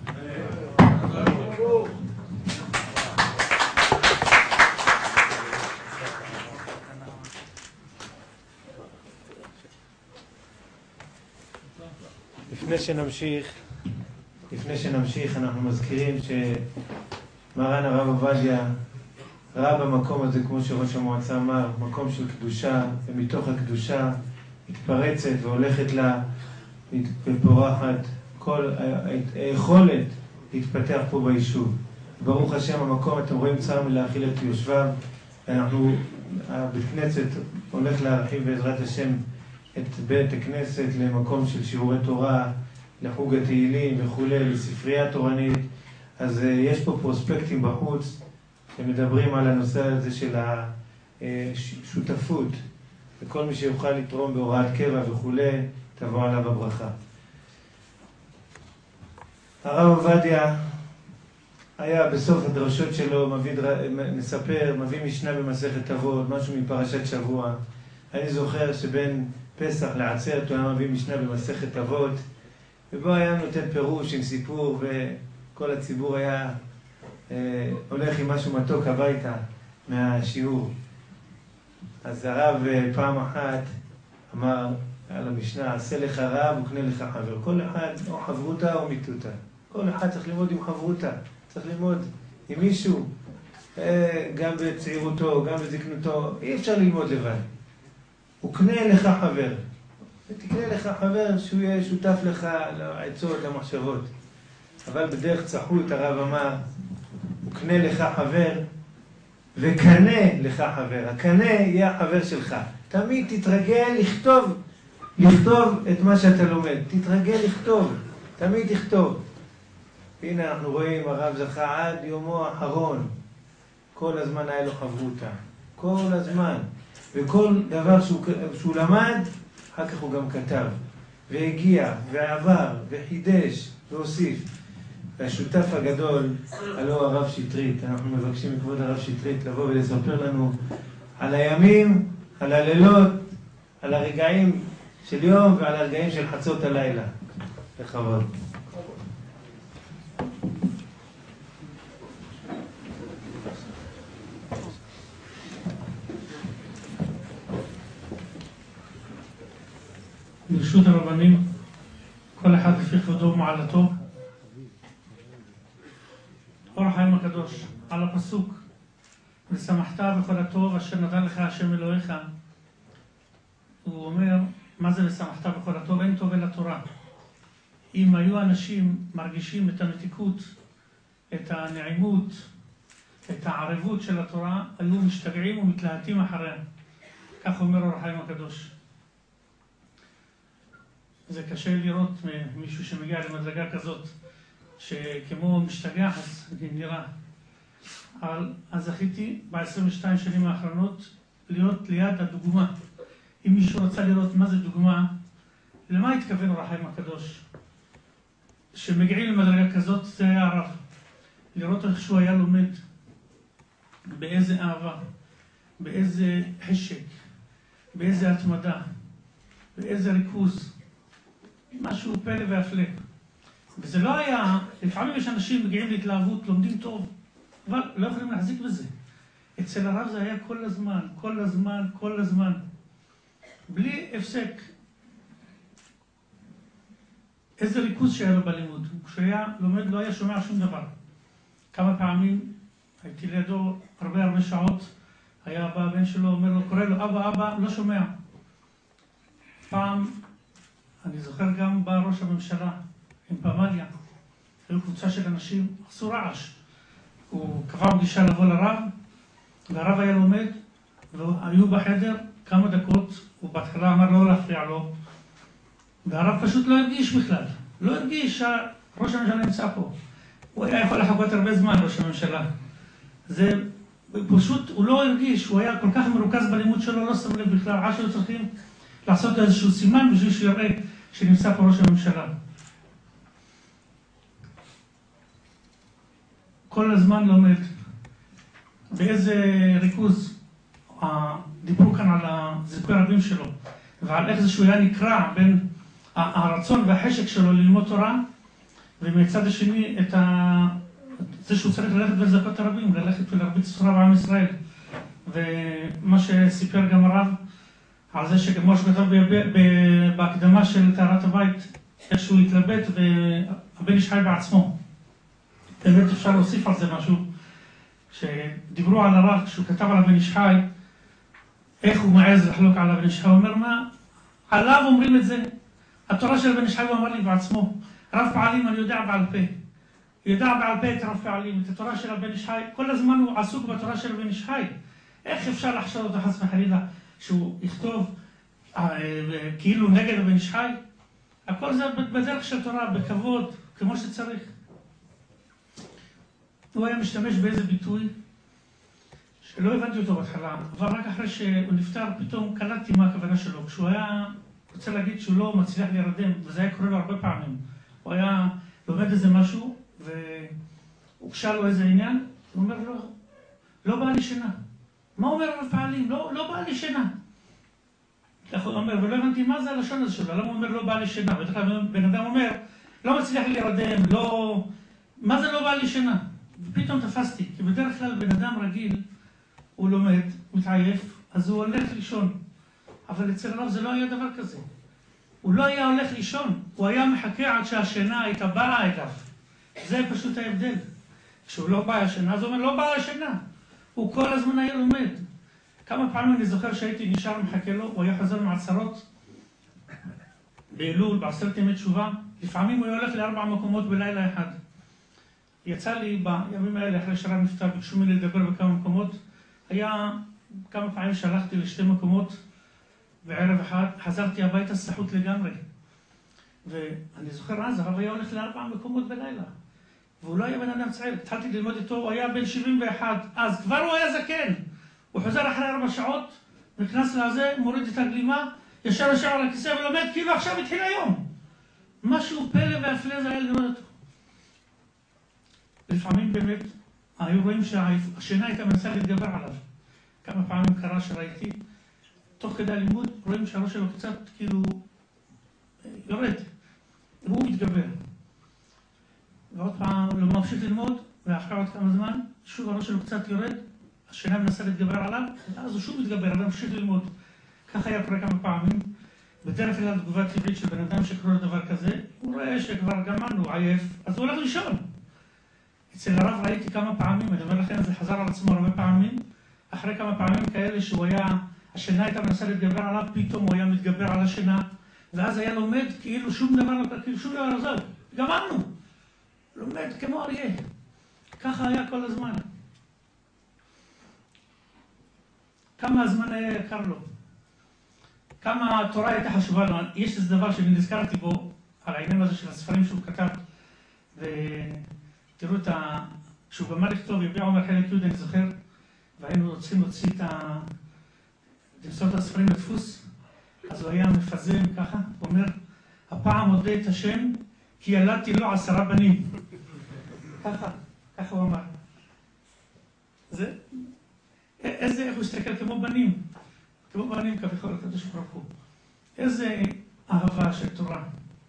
לפני שנמשיך אנחנו מזכירים שמרן הרב עובדיה ראה במקום הזה, כמו שראש המועצה אמר, מקום של קדושה, ומתוך הקדושה מתפרצת והולכת לה ופורחת כל היכולת להתפתח פה ביישוב. ברוך השם, המקום, אתם רואים, צר מלהכיל את יושביו, ואנחנו, הבית כנסת הולך להרחיב בעזרת השם את בית הכנסת למקום של שיעורי תורה, לחוג התהילים וכו', לספרייה תורנית. אז יש פה פרוספקטים בחוץ שמדברים על הנושא הזה של השותפות, וכל מי שיוכל לתרום בהוראת קבע וכו', תבוא עליו הברכה. הרב עובדיה היה בסוף הדרשות שלו, מביא משנה במסכת אבות, משהו מפרשת שבוע. אני זוכר שבין פסח לעצרת הוא היה מביא משנה במסכת אבות, ובו היה נותן פירוש עם סיפור, וכל הציבור היה הולך עם משהו מתוק הביתה מהשיעור. אז הרב פעם אחת אמר על המשנה, עשה לך רב וקנה לך חבר. כל אחד או חברותה או מיתותה. כל אחד צריך ללמוד עם חברותה. צריך ללמוד עם מישהו, גם בצעירותו, גם בזקנותו. אי אפשר ללמוד לבד. וקנה לך חבר. ותקנה לך חבר שהוא יהיה שותף לך לעצות, למחשבות. אבל בדרך צחות הרב אמר, וקנה לך חבר וקנה לך חבר. הקנה יהיה החבר שלך. תמיד תתרגל לכתוב את מה שאתה לומד. תתרגל לכתוב. תמיד תכתוב. הנה אנחנו רואים, הרב זכה עד יומו האחרון. כל הזמן היה לו חברותה. כל הזמן. וכל דבר שהוא למד, אחר כך הוא גם כתב. והגיע, ועבר, וחידש, והוסיף. והשותף הגדול, הלא הרב שטרית. אנחנו מבקשים מכבוד הרב שטרית לבוא ולספר לנו על הימים, על הלילות, על הרגעים של יום ועל הרגעים של חצות הלילה. לכבוד. ברשות הרבנים, כל אחד לפי כבודו ומעלתו. אור החיים הקדוש, על הפסוק, ושמחת בכל הטוב אשר נתן לך השם אלוהיך. הוא אומר, מה זה ושמחת בכל הטוב? אין טוב אלא תורה. אם היו אנשים מרגישים את המתיקות, את הנעימות, את הערבות של התורה, היו משתגעים ומתלהטים אחריה. כך אומר אור החיים הקדוש. זה קשה לראות מישהו שמגיע למדרגה כזאת, שכמו משתגע, אז נראה. אז זכיתי ב-22 שנים האחרונות להיות ליד הדוגמה. אם מישהו רצה לראות מה זה דוגמה, למה התכוון אור החיים הקדוש? שמגיעים למדרגה כזאת, זה היה הרב. לראות איך שהוא היה לומד, באיזה אהבה, באיזה חשק, באיזה התמדה, באיזה ריכוז. משהו פלא והפלא. וזה לא היה, לפעמים יש אנשים מגיעים להתלהבות, לומדים טוב, אבל לא יכולים להחזיק בזה. אצל הרב זה היה כל הזמן, כל הזמן, כל הזמן. בלי הפסק. איזה ריכוז שהיה לו בלימוד. כשהיה לומד לא היה שומע שום דבר. כמה פעמים הייתי לידו הרבה שעות, היה בא הבן שלו, אומר לו, קורא לו, אבא, לא שומע. פעם, אני זוכר גם בא ראש הממשלה, עם פמליה, היו קבוצה של אנשים, עשו רעש. הוא קבע פגישה לבוא לרב, והרב היה לומד, והיו בחדר כמה דקות, הוא בהתחלה אמר לא להפריע לו, והרב פשוט לא הרגיש בכלל, לא הרגיש שראש הממשלה נמצא פה. הוא היה יכול לחכות הרבה זמן, ראש הממשלה. זה פשוט, הוא לא הרגיש, הוא היה כל כך מרוכז בלימוד שלו, לא שם לב בכלל, עד שהיו צריכים לעשות איזשהו סימן בשביל שיראה שנמצא פה ראש הממשלה. כל הזמן לומד. באיזה ריכוז דיברו כאן על זיכוי הרבים שלו, ועל איך זה שהוא היה נקרע בין הרצון והחשק שלו ללמוד תורה, ומצד השני זה שהוא צריך ללכת ולזכות הרבים, ללכת ולהרביץ תורה בעם ישראל. ומה שסיפר גם הרב, על זה שכמו שכתב בהקדמה של טהרת הבית, איך שהוא התלבט והבן איש חי בעצמו. באמת אפשר להוסיף על זה משהו, שדיברו על הרב, כשהוא כתב על הבן איש חי, איך הוא מעז לחלוק על הבן איש חי, הוא אומר מה? עליו אומרים את זה, התורה של הבן איש חי הוא אמר לי בעצמו, רב פעלים אני יודע בעל פה, יודע בעל פה את רב פעלים, את התורה של הבן איש חי, כל הזמן הוא עסוק בתורה של הבן איש חי, איך אפשר לחשוב אותו חס וחלילה, שהוא יכתוב כאילו נגד הבן איש חי? הכל זה בדרך של תורה, בכבוד, כמו שצריך. הוא היה משתמש באיזה ביטוי שלא הבנתי אותו בהתחלה, אבל רק אחרי שהוא נפטר פתאום קלטתי מה הכוונה שלו. כשהוא היה רוצה להגיד שהוא לא מצליח להירדם, וזה היה קורה לו הרבה פעמים. הוא היה לומד איזה משהו והוגשה לו איזה עניין, הוא אומר לו, לא בא לי שינה. מה אומר רב פעלים? לא בא לי שינה. הוא אומר, ולא הבנתי מה זה הלשון הזה שלו, למה הוא אומר לא בא לי שינה? בן אדם אומר, לא מצליח להירדם, לא... מה זה לא בא לי שינה? ופתאום תפסתי, כי בדרך כלל בן אדם רגיל, הוא לומד, מתעייף, אז הוא הולך לישון. אבל אצל הרב זה לא היה דבר כזה. הוא לא היה הולך לישון, הוא היה מחכה עד שהשינה הייתה באה אליו. זה פשוט ההבדל. כשהוא לא בא השינה, אז הוא אומר, לא בא השינה. הוא כל הזמן היה לומד. כמה פעמים אני זוכר שהייתי נשאר מחכה לו, הוא היה חוזר מעצרות, באלול, בעשרת ימי תשובה. לפעמים הוא היה הולך ל4 מקומות בלילה אחד. יצא לי בימים האלה, אחרי שהרב נפטר, ביקשו ממני לדבר בכמה מקומות. היה כמה פעמים שהלכתי ל2 מקומות, בערב אחד חזרתי הביתה סחוט לגמרי. ואני זוכר אז, הרב היה הולך ל4 מקומות בלילה. והוא לא היה בן אדם צעיר, התחלתי ללמוד איתו, הוא היה בן 71, אז כבר הוא היה זקן. הוא חוזר אחרי 4 שעות, נכנס לזה, מוריד את הגלימה, ישר על הכיסא ולומד, כאילו עכשיו התחיל היום. משהו פלא והפלא זה היה לראות אותו. לפעמים באמת, היו רואים שהשינה הייתה מנסה להתגבר עליו. כמה פעמים קרה שראיתי, תוך כדי הלימוד, רואים שהראש שלו קצת כאילו יורד, והוא מתגבר. ועוד פעם הוא ממשיך ללמוד, ואחרי עוד כמה זמן, שוב הראש שלו קצת יורד, השינה מנסה להתגבר עליו, ואז הוא שוב מתגבר, אבל ממשיך ללמוד. כך היה קורה כמה פעמים. בדרך כלל תגובה טבעית של בן אדם שקורה לדבר כזה, הוא רואה שכבר גמרנו, עייף, אז הוא הולך לישון. אצל הרב ראיתי כמה פעמים, אני אומר לכם, זה חזר על עצמו הרבה פעמים, אחרי כמה פעמים כאלה שהוא היה, השינה הייתה מנסה להתגבר עליו, פתאום הוא היה מתגבר על השינה, ואז היה לומד כאילו שום דבר לא עזב, גמרנו, לומד כמו אריה, ככה היה כל הזמן. כמה הזמן היה יקר לו, כמה התורה הייתה חשובה לו. יש איזה דבר שנזכרתי בו, על העניין הזה של הספרים שהוא כתב, ותראו כשהוא גמר לכתוב, יביע עומר חלק י' אני זוכר, והיינו רוצים להוציא למסור את הספרים לדפוס, אז הוא היה מפזם ככה, הוא אומר, הפעם אודה את השם, כי ילדתי לו 10 בנים. ככה הוא אמר. איך הוא הסתכל כמו בנים כביכול, הקדוש ברוך הוא. איזה אהבה של תורה.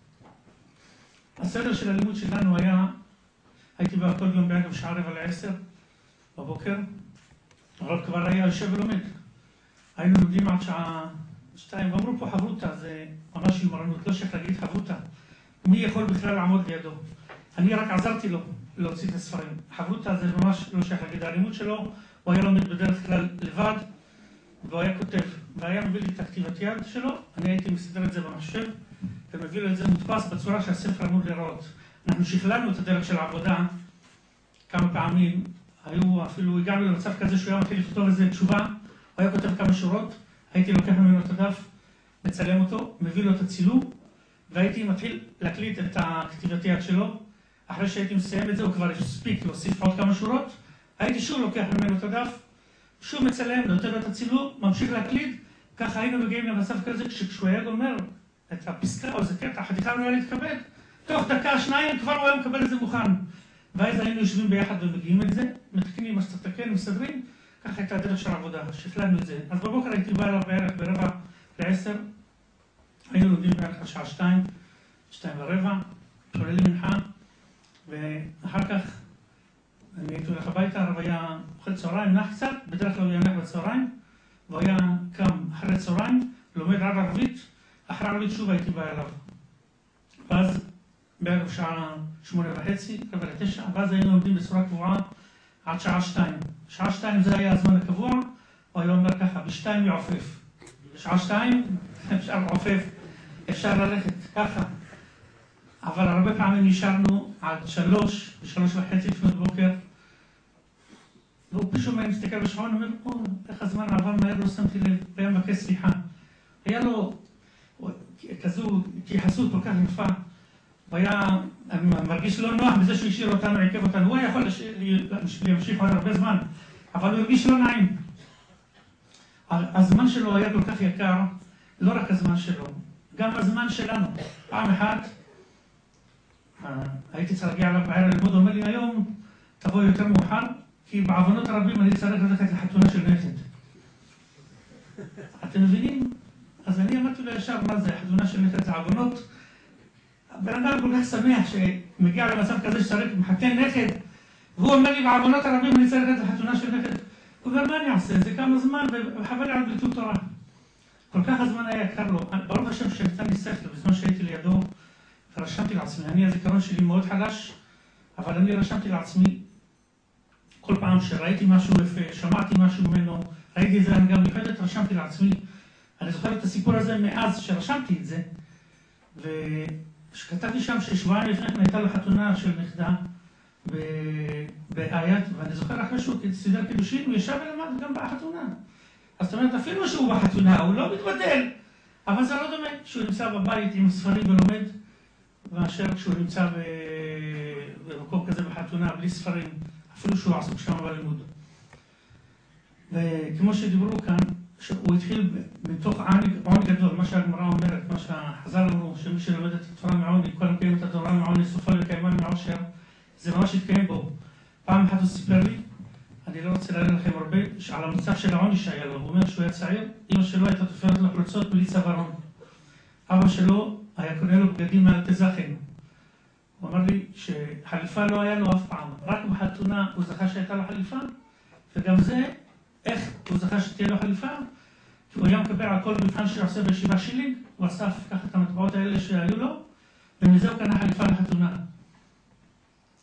הסדר של הלימוד שלנו היה, הייתי בא כל יום בערב שעה 9:45 בבוקר, אבל כבר היה יושב ולומד. היינו לומדים עד שעה 2, ואמרו פה חברותה, זה ממש יומרנות, לא שייך להגיד חברותה. מי יכול בכלל לעמוד לידו? אני רק עזרתי לו להוציא את הספרים. חברותה זה ממש לא שייך להגיד. הלימוד שלו, הוא היה לומד בדרך כלל לבד, והוא היה כותב, והיה מביא לי את הכתיבת יד שלו, אני הייתי מסדר את זה במחשב, ומביא לו את זה מודפס בצורה שהספר אמור לראות. אנחנו שכללנו את הדרך של העבודה כמה פעמים, אפילו הגענו למצב כזה שהוא היה מתחיל לכתוב איזה תשובה, הוא היה כותב כמה שורות, הייתי לוקח ממנו את הדף, מצלם אותו, מביא לו את הצילום, והייתי מתחיל להקליט את הכתיבת יד שלו. אחרי שהייתי מסיים את זה, הוא כבר הספיק להוסיף עוד כמה שורות, הייתי שוב לוקח ממנו את הדף, שוב מצלם, נותן לו את הצילום, ממשיך להקליט. ככה היינו מגיעים למצב כזה, כשהוא היה גומר את הפסקה או איזה קטע, החתיכה לא היה להתכבד, תוך דקה, 2, כבר הוא היה מקבל את זה מוכן. ואז היינו יושבים ביחד ומגיעים את זה, מתקנים מה שצריך לתקן, מסדרים, ככה הייתה הדרך של העבודה, שכללנו את זה. אז בבוקר הייתי בא אליו בערך ב9:45, היינו לומדים בערך השעה 2, 2:15, חוללים מנחה, ואחר כך אני הייתי הולך הביתה, הרב היה אוכל צהריים, נח קצת, בדרך כלל הוא ינח בצהריים, והוא היה קם אחרי צהריים, לומד עד ערבית, אחרי ערבית שוב הייתי בא אליו. ואז בערב שעה 8:30, 8:45, ואז היינו לומדים בצורה קבועה עד שעה 2. שעה 2 זה היה הזמן הקבוע, הוא היה אומר ככה, ב2 יעופף. בשעה 2 אפשר לעופף, אפשר ללכת ככה. אבל הרבה פעמים נשארנו עד 3, ב3:30 לפנות בוקר, והוא פשוט מסתכל בשעון ואומר, איך הזמן עבר מהר, לא שמתי לב, והיה מבקש סליחה. היה לו כזו התייחסות כל כך יפה, הוא היה מרגיש לא נוח בזה שהוא השאיר אותנו, עיכב אותנו, הוא היה יכול להמשיך עוד הרבה זמן, אבל הוא הרגיש לא נעים. הזמן שלו היה כל כך יקר, לא רק הזמן שלו, גם הזמן שלנו. פעם אחת, הייתי צריך להגיע אליו בערב ללמוד, הוא אומר לי, היום תבוא יותר מאוחר, כי בעוונות הרבים אני צריך ללכת לחתונה של נכד. אתם מבינים? אז אני אמרתי לו ישר, מה זה, חתונה של נכד זה עוונות? הבן אדם כל כך שמח שמגיע למצב כזה שצריך מחתן נכד, והוא אומר לי, בעוונות הרבים אני צריך ללכת לחתונה של נכד. הוא אומר, מה אני אעשה? זה כמה זמן, וחבל לי על בליטות תורה. כל כך הזמן היה יקר לו. ברוך השם שניתן לי שכל, בזמן שהייתי לידו, ורשמתי לעצמי. אני, הזיכרון שלי מאוד חלש, אבל אני רשמתי לעצמי כל פעם שראיתי משהו יפה, שמעתי משהו ממנו, ראיתי את זה אני גם מיוחדת, רשמתי לעצמי. אני זוכר את הסיפור הזה מאז שרשמתי את זה, וכתבתי שם ששבועיים לפני כן הייתה לחתונה של נכדה באיית, ואני זוכר אחרי שהוא סידר קידושין, הוא ישב ולמד גם בחתונה. אז זאת אומרת, אפילו שהוא בחתונה, הוא לא מתבדל, אבל זה לא דומה כשהוא נמצא בבית עם ספרים ולומד, מאשר כשהוא נמצא במקום כזה בחתונה, בלי ספרים, אפילו שהוא עסוק שם בלימוד. וכמו שדיברו כאן, הוא התחיל מתוך עוני גדול, מה שהגמרא אומרת, מה שחז"ל אמרו, שמי שלומד את התורה מעוני, כל מקיים את התורה מעוני, סופה לקיימה מעושר, זה ממש התקיים בו. פעם אחת הוא סיפר לי, אני לא רוצה להראה לכם הרבה, על המצב של העוני שהיה לו. הוא אומר שהוא היה צעיר, אמא שלו הייתה תופרת לו חולצות בלי צווארון. אבא שלו היה קונה לו בגדים מאלטזכן. הוא אמר לי שחליפה לא היה לו אף פעם, רק בחתונה הוא זכה שהייתה לו חליפה, וגם זה, איך הוא זכה שתהיה לו חליפה? כי הוא היה מקבל על כל מבחן שעושה בישיבה שלי, הוא אסף ככה את המטבעות האלה שהיו לו, ומזה הוא קנה חליפה לחתונה.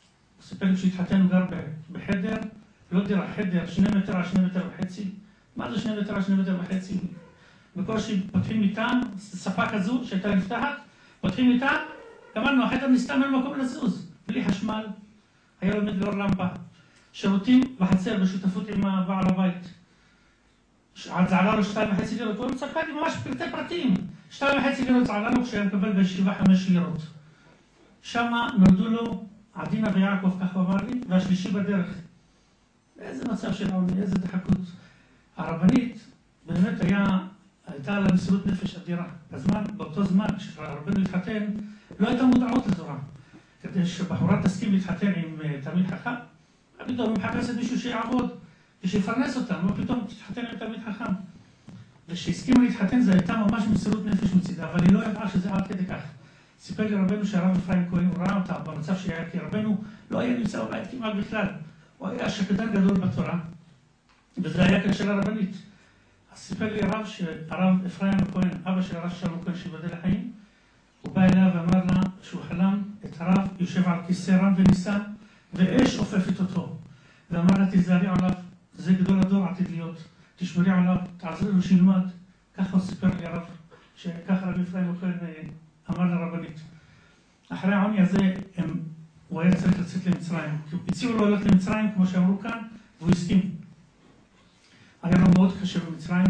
סיפר לי שהתחתן, הוא גר בחדר, לא דירה, חדר, 2 מטר על 2 מטר וחצי. מה זה 2 מטר על 2 מטר וחצי? בקושי פותחים מיטה, שפה כזו שהייתה נפתחת, פותחים מיטה, גמרנו, החדר נסתם, אין מקום לזוז, בלי חשמל, היה לומד לאור למפה. שירותים בחצר בשותפות עם בעל הבית. זה עלה לו 2.5 לירות, הוא מצפה לי ממש פרטי פרטים. 2.5 לירות זה עלה לו כשהיה מקבל בישיבה 5 לירות. שמה נולדו לו עדינה ויעקב, כך הוא אמר לי, והשלישי בדרך. איזה מצב של עוני, איזה דחקות. הרבנית באמת הייתה לה מסירות נפש אדירה. באותו זמן, כשהרבנו התחתן, לא הייתה מודעות לתורה. כדי שבחורה תסכים להתחתן עם תלמיד חכם, פתאום היא מחפשת מישהו שיעבוד ושיפרנס אותם, ופתאום תתחתן עם תלמיד חכם. וכשהסכימה להתחתן זה הייתה ממש מסירות נפש מצידה, אבל היא לא ידעה שזה עד כדי כך. סיפר לי רבנו שהרב אפרים כהן, הוא ראה אותה במצב שהיה, כי רבנו לא היה נמצא בבית כמעט בכלל. הוא היה שקדן גדול בתורה, וזה היה כאן של הרבנית. אז סיפר לי הרב אפרים כהן, אבא של הרב שלום כהן שיבדל לחיים, הוא בא אליה ואמר לה שהוא חלם את הרב יושב על כיסא רם ונישא, ואש עופפת אותו. ואמר לה, תזהרי עליו, זה גדול הדור עתיד להיות, תשמרי עליו, תעזרי לו שילמד. ככה הוא סיפר לי הרב, שככה רבי אפרים כהן אמר לרבנית. אחרי העוני הזה, הוא היה צריך לצאת למצרים. הציעו לו ללכת למצרים, כמו שאמרו כאן, והוא הסכים. היה לו מאוד קשה במצרים.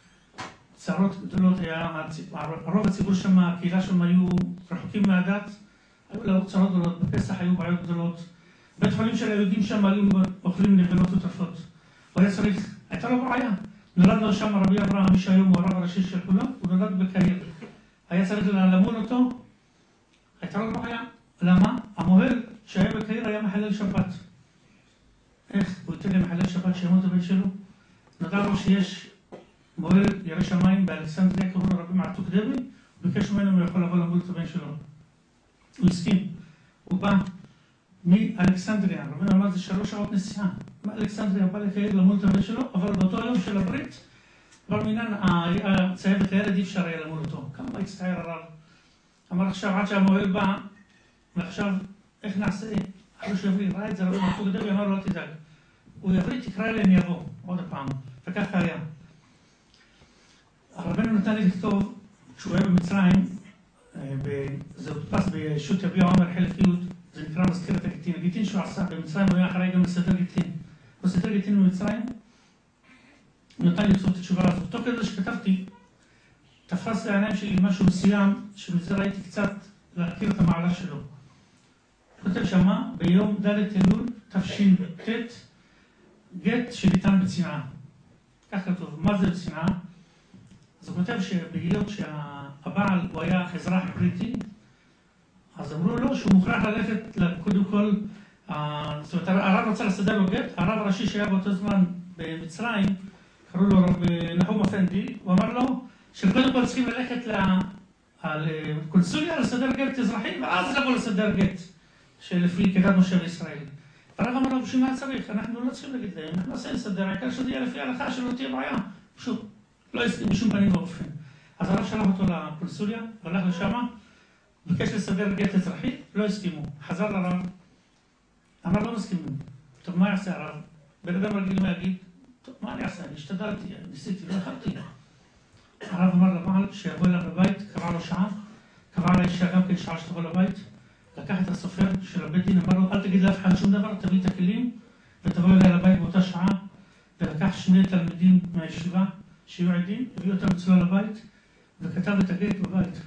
צרות גדולות, רוב הציבור שם, הקהילה שם היו רחוקים מהדת, היו לו צרות גדולות, בפסח היו בעיות גדולות. בית חולים של היהודים שם היו אוכלים נבלות וטרפות. הוא היה צריך, הייתה לו בעיה. נולד לו שם רבי אברהם, מי שהיום הוא הרב הראשי של כולם, הוא נולד בקהיר. היה צריך למול אותו, הייתה לו בעיה. למה? המוהל שהיה בקהיר היה מחלל שבת. איך? הוא ייתן למחלל שבת שימות הבן שלו? נדע לו שיש מוהל ירא שמיים באלכסנדריה, קראו לו רבי מעתוק דבי, הוא ביקש ממנו אם הוא יכול לבוא למול את הבן שלו. הוא הסכים. הוא בא מאלכסנדריה, רבי אמר זה 3 שעות נסיעה. מאלכסנדריה בא לקהיר למול את הבן שלו, אבל באותו היום של הברית, כבר מינן הצייב את הילד אי אפשר היה למול אותו. כמה הצטער הרב. אמר עכשיו עד שהמוהל בא, ועכשיו איך נעשה? אחרי שיבריא, ראה את זה רבי מעתוק דבי, אמר לו לא תדאג. הוא יבריא, תקרא אליהם יבוא, עוד הפעם. וככה היה. הרבנו נתן לי לכתוב, כשהוא היה במצרים, זה הודפס בשו"ת יביע עומר חלק י', זה נקרא מזכרת הגיטין. הגיטין שהוא עשה במצרים, הוא היה אחראי גם לסדר גיטין. הוא סדר גיטין במצרים, הוא נתן לי לכתוב את התשובה הזאת. תוך כדי שכתבתי, תפס לעיניים שלי משהו מסוים, שמזה ראיתי קצת להכיר את המעלה שלו. הוא כותב שמה, ביום ד' אלול תש"ט, גט שניתן בצנעה. כך כתוב, מה זה בצנעה? אז הוא כותב שבהיות שהבעל הוא היה אזרח בריטי, אז אמרו לו שהוא מוכרח ללכת קודם כל, זאת אומרת, הרב רצה לסדר לו גט, הרב הראשי שהיה באותו זמן במצרים, קראו לו רב נחום אפנדי, הוא אמר לו שקודם כל צריכים ללכת לקונסוליה לסדר גט אזרחי, ואז לבוא לסדר גט, שלפי כדת משה וישראל. הרב אמר לו, בשביל מה צריך? אנחנו לא צריכים להגיד להם, אנחנו נעשה לסדר, העיקר שזה יהיה לפי ההלכה שלא תהיה בעיה. פשוט, לא הסכים בשום פנים ואופן. אז הרב שלח אותו לקונסוליה, והלך לשמה, ביקש לסדר גט אזרחי, לא הסכימו. חזר לרב, אמר לא מסכימים. טוב, מה יעשה הרב? בן אדם רגיל מה יגיד? טוב, מה אני אעשה? אני השתדלתי, ניסיתי, לא יכלתי. הרב אמר לבעל שיבוא אליו לבית, קרא לו שעה, קרא לאישה גם כן שעה שתבוא לבית, לקח את הסופר של הבית דין, אמר לו, אל תגיד לאף אחד שום דבר, תביא את הכלים ותבוא אליה לבית באותה שעה, ולקח 2 תלמידים מהישיבה שיהיו עדים, הביא אותם אצלו לבית, וכתב את הגט בבית.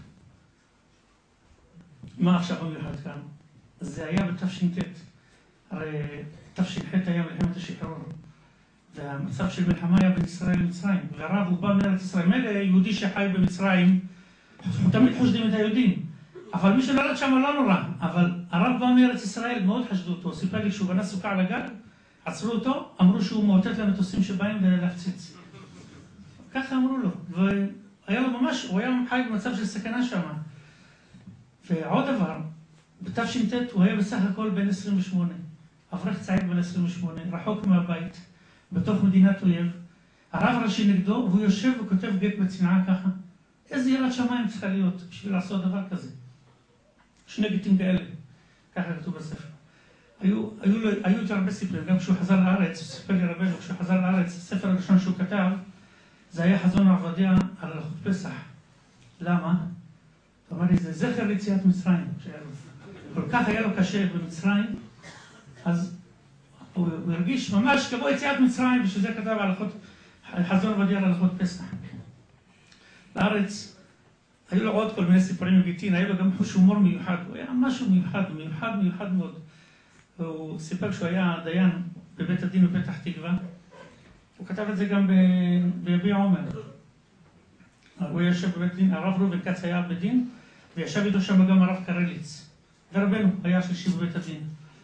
מה עכשיו המיוחד כאן? זה היה בתש"ט, הרי תש"ח היה מלחמת השחרור, והמצב של מלחמה היה בין ישראל למצרים, והרב הוא בא מארץ ישראל, מילא יהודי שחי במצרים, תמיד חושדים את היהודים, אבל מי שנולד שם לא נורא, אבל הרב בא מארץ ישראל, מאוד חשדו אותו, סיפר לי שהוא בנה סוכה על הגג, עצרו אותו, אמרו שהוא מאותת למטוסים שבאים להפציץ. ככה אמרו לו, והיה לו ממש, הוא היה חי במצב של סכנה שם. ועוד דבר, בתש"ט הוא היה בסך הכל בן 28, אברך צעיר בן 28, רחוק מהבית, בתוך מדינת אויב, הרב הראשי נגדו, והוא יושב וכותב גט בצנעה ככה. איזה יראת שמיים צריכה להיות בשביל לעשות דבר כזה? 2 גטים כאלה, ככה כתוב בספר. היו יותר הרבה סיפורים, גם כשהוא חזר לארץ, סיפר לי רבנו, כשהוא חזר לארץ, הספר הראשון שהוא כתב, זה היה חזון עובדיה על הלכות פסח. למה? הוא אמר לי, זה זכר ליציאת מצרים. כל כך היה לו קשה במצרים, אז הוא הרגיש ממש כמו יציאת מצרים, ושזה כתב על חזון עובדיה על הלכות פסח. בארץ, היו לו עוד כל מיני סיפורים מגיטין, היה לו גם חוש הומור מיוחד, הוא היה משהו מיוחד מאוד. הוא סיפר שהוא היה דיין בבית הדין בפתח תקווה, הוא כתב את זה גם ביביע עומר. הוא ישב בבית דין, הרב ראובן כץ היה בדין, וישב איתו שם גם הרב קרליץ, ורבנו היה שלישי בבית הדין.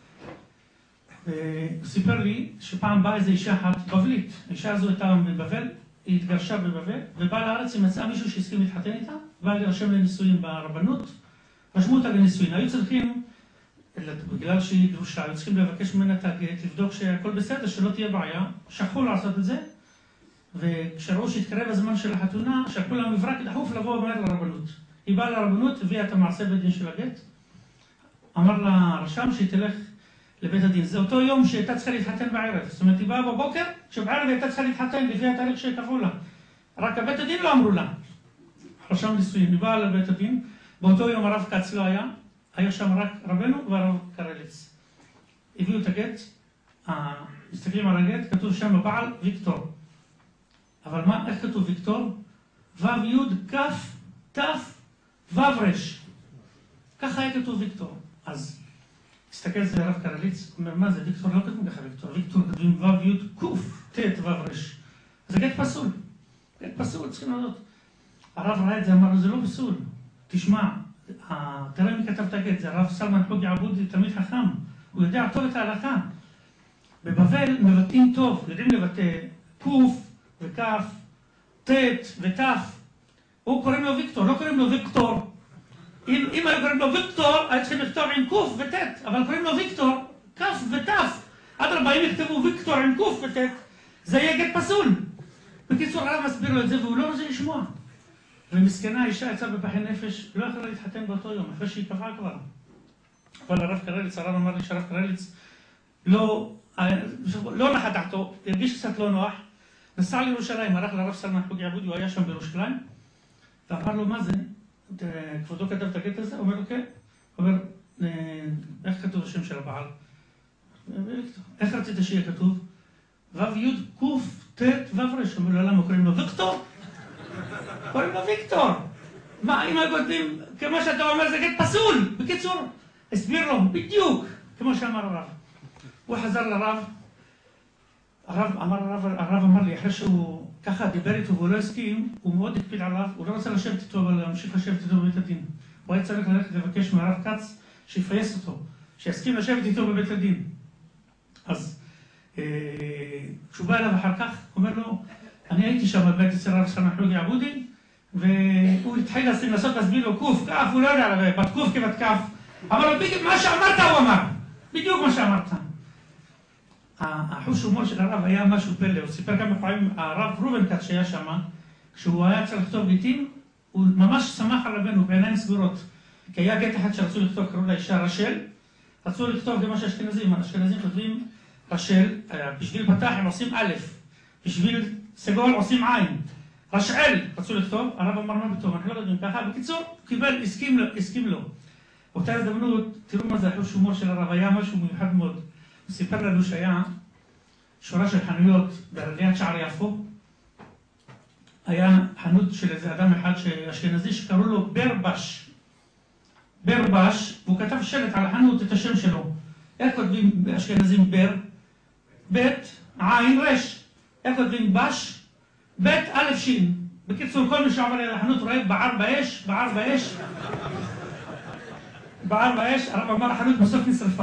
הוא סיפר לי שפעם באה איזו אישה אחת בבלית, האישה הזו הייתה בבבל, היא התגרשה בבבל, ובאה לארץ, היא מצאה מישהו שהסכים להתחתן איתה, באה להירשם לנישואים ברבנות, רשמו אותה לנישואים. היו צריכים, בגלל שהיא גרושה, היו צריכים לבקש ממנה את הגט, לבדוק שהכל בסדר, שלא תהיה בעיה, שכחו לעשות את זה, וכשראו שהתקרב הזמן של החתונה, שכחו לה מברק דחוף לבוא מהר לרבנות. היא באה לרבנות, הביאה את המעשה בית דין של הגט, אמר לה רשם שהיא תלך לבית הדין. זה אותו יום שהייתה צריכה להתחתן בערב. זאת אומרת, היא באה בבוקר, שבערב הייתה צריכה להתחתן לפי התאריך שקבעו לה. רק הבית הדין לא אמרו לה. רשם נישואים, היא באה לבית הדין, באותו יום הרב כץ לא היה שם רק רבנו והרב קרליץ. הביאו את הגט, מסתכלים על הגט, כתוב שם הבעל ויקטור. אבל מה, איך כתוב ויקטור? ו' י' כ' ת' ו' ר'. ככה היה כתוב ויקטור. אז הסתכל על זה הרב קרליץ, אומר, מה זה, ויקטור לא כתוב ככה ויקטור, ויקטור כתובים ו' י' ק' ת' ו' ר'. זה גט פסול. גט פסול, צריכים לדעת. הרב ראה את זה, אמר לו, זה לא פסול. תשמע, תראה מי כתב את הגט, זה הרב סלמן חוגי עבודי, תלמיד חכם. הוא יודע טוב את ההלכה. בבבל מבטאים טוב, יודעים לבטא ק' וכ', ת' ות'. הוא קוראים לו ויקטור, לא קוראים לו ויקטור. אם היו קוראים לו ויקטור, היו צריכים לכתוב עם ק' ות', אבל קוראים לו ויקטור, כ' ות'. עד 40 יכתבו ויקטור עם ק' ות', זה יהיה גט פסול. בקיצור, הרב מסביר לו את זה והוא לא רוצה לשמוע. ומסכנה, האישה יצאה בפחי נפש, לא יכולה להתחתן באותו יום, אחרי שהיא קבעה כבר. אבל הרב קרליץ, הרב אמר לי שהרב קרליץ לא נחת דעתו, הרגיש קצת לא נוח, נסע לירושלים, הלך לרב סלמן חוגי עבודי, הוא היה שם בירושלים, ואמר לו, מה זה? כבודו כתב את הקטע הזה? הוא אומר לו, כן. הוא אומר, איך כתוב השם של הבעל? איך רצית שיהיה כתוב? ו' י' ק' ת' ו' ר'. הוא אומר לו, למה קוראים לו ויקטור? קוראים לו ויקטור. מה, אם היו כותבים, כמו שאתה אומר, זה גט פסול. בקיצור, הסביר לו בדיוק, כמו שאמר הרב. הוא חזר לרב, הרב אמר לי, אחרי שהוא ככה דיבר איתו והוא לא הסכים, הוא מאוד הקפיד עליו, הוא לא רוצה לשבת איתו, אבל להמשיך לשבת איתו בבית הדין. הוא היה צריך ללכת לבקש מהרב כץ שיפייס אותו, שיסכים לשבת איתו בבית הדין. אז כשהוא בא אליו אחר כך, הוא אומר לו, אני הייתי שם בבית אצל הרב סלמן חוגי עבודי, והוא התחיל לנסות להסביר לו קוף, כף, הוא לא יודע, בת קוף כבת כף. אבל בדיוק מה שאמרת הוא אמר, בדיוק מה שאמרת. החוש הומור של הרב היה משהו פלא, הוא סיפר כמה פעמים, הרב ראובן כץ שהיה שם, כשהוא היה צריך לכתוב גיטים, הוא ממש שמח על רבנו בעיניים סגורות. כי היה גט אחד שרצו לכתוב, קראו לאישה רשל, רצו לכתוב גם מה שהאשכנזים, האשכנזים כותבים רשל, בשביל פתח הם עושים א', בשביל סגול עושים עין. רשאל רצו לכתוב, הרב אמר מה פתאום, אנחנו לא יודעים ככה, בקיצור, קיבל, הסכים לו. באותה הזדמנות, תראו מה זה החוש הומור של הרב, היה משהו מיוחד מאוד. הוא סיפר לנו שהיה שורה של חנויות ליד שער יפו, היה חנות של איזה אדם אחד אשכנזי שקראו לו ברבש. ברבש, והוא כתב שלט על החנות את השם שלו. איך כותבים אשכנזים בר? בית, עין, רש. איך כותבים בש? בית, א' שין. בקיצור, כל מי שעבר אל החנות רואה בער באש, בער באש. בער באש, הרב אמר החנות בסוף נשרפה.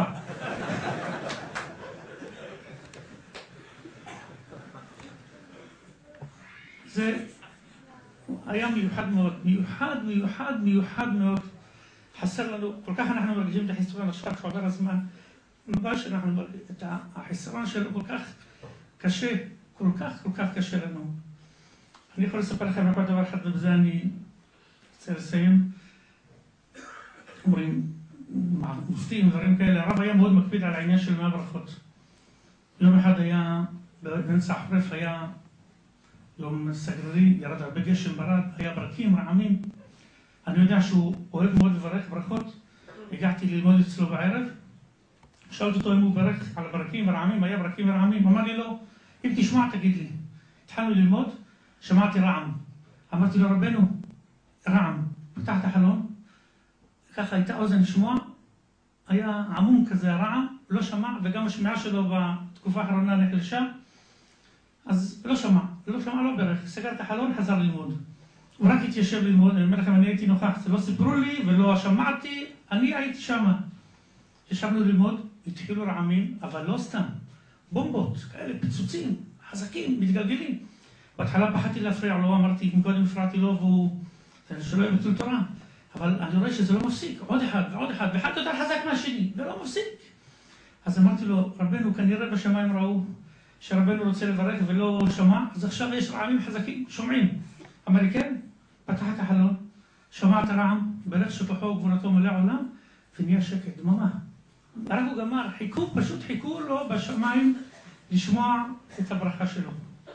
זה היה מיוחד מאוד, מיוחד מאוד. חסר לנו, כל כך אנחנו מרגישים את החיסרון עכשיו כשעובר הזמן. ממש אנחנו מרגישים את החיסרון שלו כל כך קשה, כל כך קשה לנו. אני יכול לספר לכם רק דבר אחד, ובזה אני רוצה לסיים. אומרים, מופתים, דברים כאלה. הרב היה מאוד מקפיד על העניין של 100 ברכות. יום אחד היה, באמצע החורף היה יום סגרירי, ירד הרבה גשם ברד, היה ברקים, רעמים. אני יודע שהוא אוהב מאוד לברך ברכות. הגעתי ללמוד אצלו בערב. שאלתי אותו אם הוא ברך על ברקים ורעמים, היה ברקים ורעמים. אמר לי לא, אם תשמע תגיד לי. התחלנו ללמוד, שמעתי רעם. אמרתי לו רבנו, רעם. פתח את החלון, ככה הייתה אוזן לשמוע, היה עמום כזה הרעם, לא שמע, וגם השמיעה שלו בתקופה האחרונה נחלשה, אז לא שמע, לא ברך, סגר את החלון, חזר ללמוד. הוא רק התיישב ללמוד, אני אומר לכם, אני הייתי נוכח, זה לא סיפרו לי ולא שמעתי, אני הייתי שמה. ישבנו ללמוד, התחילו רעמים, אבל לא סתם, בומבות, כאלה, פיצוצים, חזקים, מתגלגלים. בהתחלה פחדתי להפריע לו, אמרתי, קודם הפרעתי לו והוא, שלא יהיה ביטול תורה. אבל אני רואה שזה לא מפסיק, עוד אחד ועוד אחד, ואחד יותר חזק מהשני, ולא מפסיק. אז אמרתי לו, רבנו, כנראה בשמיים ראו שרבנו רוצה לברך ולא שמע, אז עכשיו יש רעמים חזקים, שומעים. אמר לי, כן, פתח את החלון, שמע את הרעם, ברך שכוחו וגבורתו מלא עולם, ונהיה שקט, דממה. רק הוא גמר, פשוט חיכו לו בשמיים לשמוע את הברכה שלו.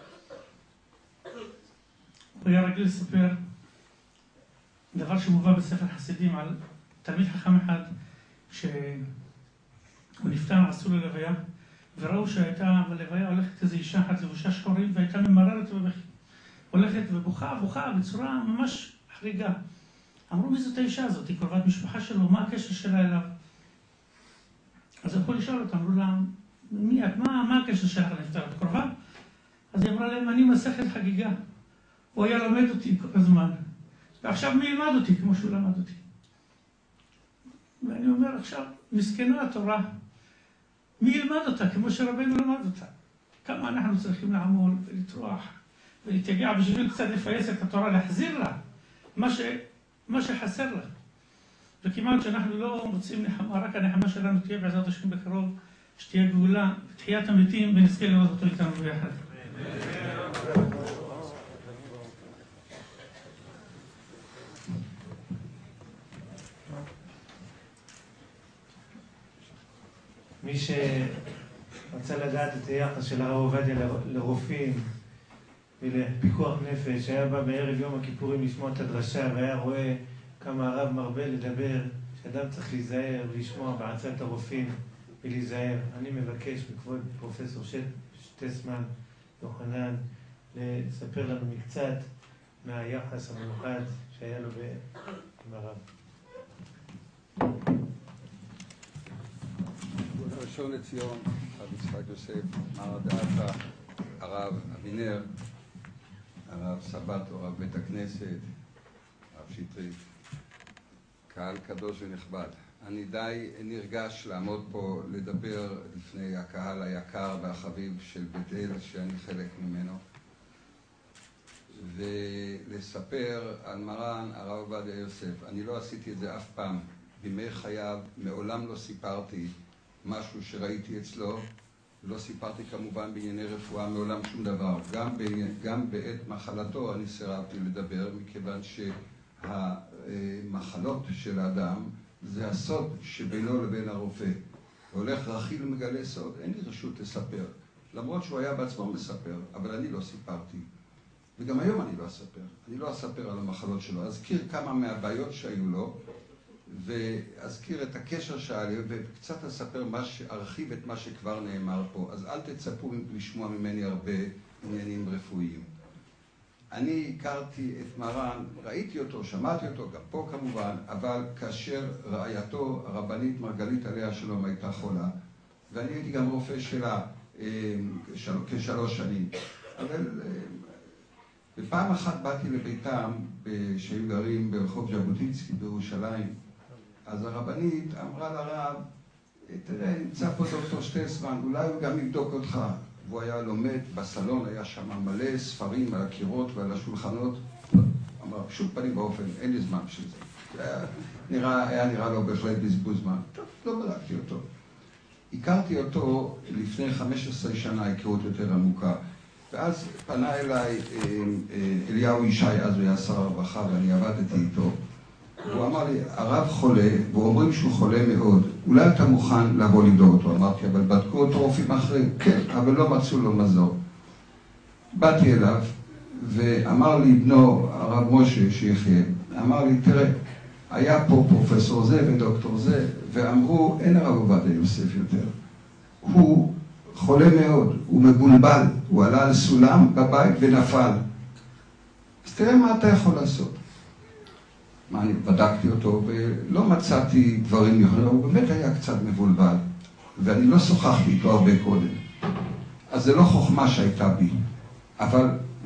הוא היה רגיל לספר דבר שמובא בספר חסידים על תלמיד חכם אחד שהוא נפטר, עשו לו לוויה, וראו שהייתה בלוויה הולכת איזו אישה אחת לבושה שחורים והייתה ממררת ובכי. הולכת ובוכה בצורה ממש חריגה. אמרו, מי זאת האישה הזאת? היא קרובת משפחה שלו, מה הקשר שלה אליו? אז הלכו לשאול אותה, אמרו לה, מי את? מה הקשר שלך לנפטר? את קרובה? אז היא אמרה להם, אני מסכת חגיגה. הוא היה לומד אותי כל הזמן. ועכשיו מי ילמד אותי כמו שהוא למד אותי? ואני אומר עכשיו, מסכנה התורה, מי ילמד אותה כמו שרבנו למד אותה? כמה אנחנו צריכים לעמול ולטרוח ולהתייגע בשביל קצת לפייס את התורה, להחזיר לה מה שחסר לה. וכמעט שאנחנו לא מוצאים נחמה, רק הנחמה שלנו תהיה בעזרת השם בקרוב, שתהיה גאולה, תחיית המתים, ונזכה לראות אותו איתנו ביחד. מי שרצה לדעת את היחס של הרב עובדיה לרופאים ולפיקוח נפש, היה בא בערב יום הכיפורים לשמוע את הדרשה והיה רואה כמה הרב מרבה לדבר שאדם צריך להיזהר ולשמוע בעצת הרופאים ולהיזהר. אני מבקש מכבוד פרופסור שטסמן יוחנן לספר לנו מקצת מהיחס המיוחד שהיה לו עם הרב. ראשון לציון, הרב יצחק יוסף, מר דאטרה, הרב אבינר, הרב סבתו, הרב בית הכנסת, הרב שטרית, קהל קדוש ונכבד. אני די נרגש לעמוד פה לדבר לפני הקהל היקר והחביב של בית אל, שאני חלק ממנו, ולספר על מרן הרב עובדיה יוסף. אני לא עשיתי את זה אף פעם. בימי חייו מעולם לא סיפרתי משהו שראיתי אצלו, לא סיפרתי כמובן בענייני רפואה, מעולם שום דבר. גם בעת מחלתו אני סירבתי לדבר, מכיוון שהמחלות של האדם זה הסוד שבינו לבין הרופא. הולך רכיל ומגלה סוד, אין לי רשות לספר. למרות שהוא היה בעצמו מספר, אבל אני לא סיפרתי. וגם היום אני לא אספר. אני לא אספר על המחלות שלו. אזכיר כמה מהבעיות שהיו לו, ואזכיר את הקשר שהיה לי, וקצת ארחיב את מה שכבר נאמר פה. אז אל תצפו לשמוע ממני הרבה עניינים רפואיים. אני הכרתי את מרן, ראיתי אותו, שמעתי אותו, גם פה כמובן, אבל כאשר רעייתו, הרבנית מרגלית עליה שלום, הייתה חולה, ואני הייתי גם רופא שלה כ3 שנים. אבל בפעם אחת באתי לביתם, שהם גרים ברחוב ז'בוטינסקי בירושלים, אז הרבנית אמרה לרב, תראה, נמצא פה דוקטור שטסמן, אולי הוא גם יבדוק אותך. והוא היה לומד בסלון, היה שם מלא ספרים על הקירות ועל השולחנות. אמר, פשוט פנים באופן, אין לי זמן בשביל זה. היה נראה לו בהחלט בזבוז זמן. טוב, לא בדקתי אותו. הכרתי אותו לפני 15 שנה, היכרות יותר עמוקה. ואז פנה אליי אליהו ישי, אז הוא היה שר הרווחה ואני עבדתי איתו. הוא אמר לי, הרב חולה, ואומרים שהוא חולה מאוד, אולי אתה מוכן לבוא לבדוק אותו? אמרתי, אבל בדקו אותו רופאים אחרים. כן, אבל לא מצאו לו מזור. באתי אליו, ואמר לי בנו, הרב משה שיחיה, אמר לי, תראה, היה פה פרופסור זה ודוקטור זה, ואמרו, אין הרב עובדיה יוסף יותר. הוא חולה מאוד, הוא מבולבל, הוא עלה על סולם בבית ונפל. אז תראה מה אתה יכול לעשות. מה, אני בדקתי אותו ולא מצאתי דברים נכונים, הוא באמת היה קצת מבולבל, ואני לא שוחחתי איתו הרבה קודם. אז זה לא חוכמה שהייתה בי, אבל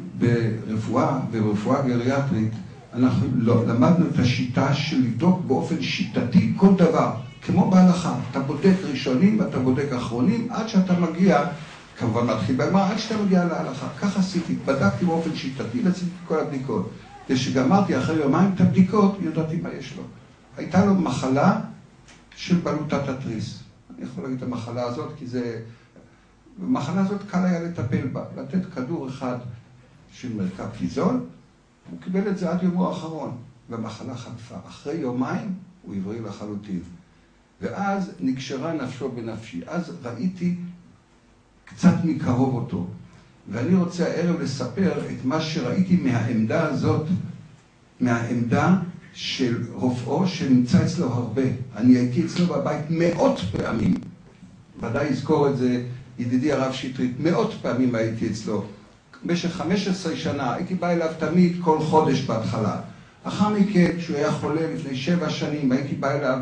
ברפואה גריאטרית, אנחנו למדנו את השיטה של לבדוק באופן שיטתי כל דבר, כמו בהלכה. אתה בודק ראשונים ואתה בודק אחרונים, עד שאתה מגיע, כמובן מתחיל בגמרא, עד שאתה מגיע להלכה. כך עשיתי, בדקתי באופן שיטתי ועשיתי כל הבדיקות. ושגמרתי אחרי יומיים את הבדיקות, ידעתי מה יש לו. הייתה לו מחלה של בלוטת התריס. אני יכול להגיד את המחלה הזאת, כי זה... במחלה הזאת קל היה לטפל בה, לתת כדור אחד של מרקפיזול, הוא קיבל את זה עד יומו האחרון, והמחלה חלפה. אחרי יומיים הוא עברי לחלוטין. ואז נקשרה נפשו בנפשי. אז ראיתי קצת מקרוב אותו. ואני רוצה הערב לספר את מה שראיתי מהעמדה הזאת, מהעמדה של רופאו שנמצא אצלו הרבה. אני הייתי אצלו בבית מאות פעמים. ודאי יזכור את זה ידידי הרב שטרית, מאות פעמים הייתי אצלו. במשך 15 שנה הייתי בא אליו תמיד כל חודש בהתחלה. אחר מכן, כשהוא היה חולה לפני 7 שנים, הייתי בא אליו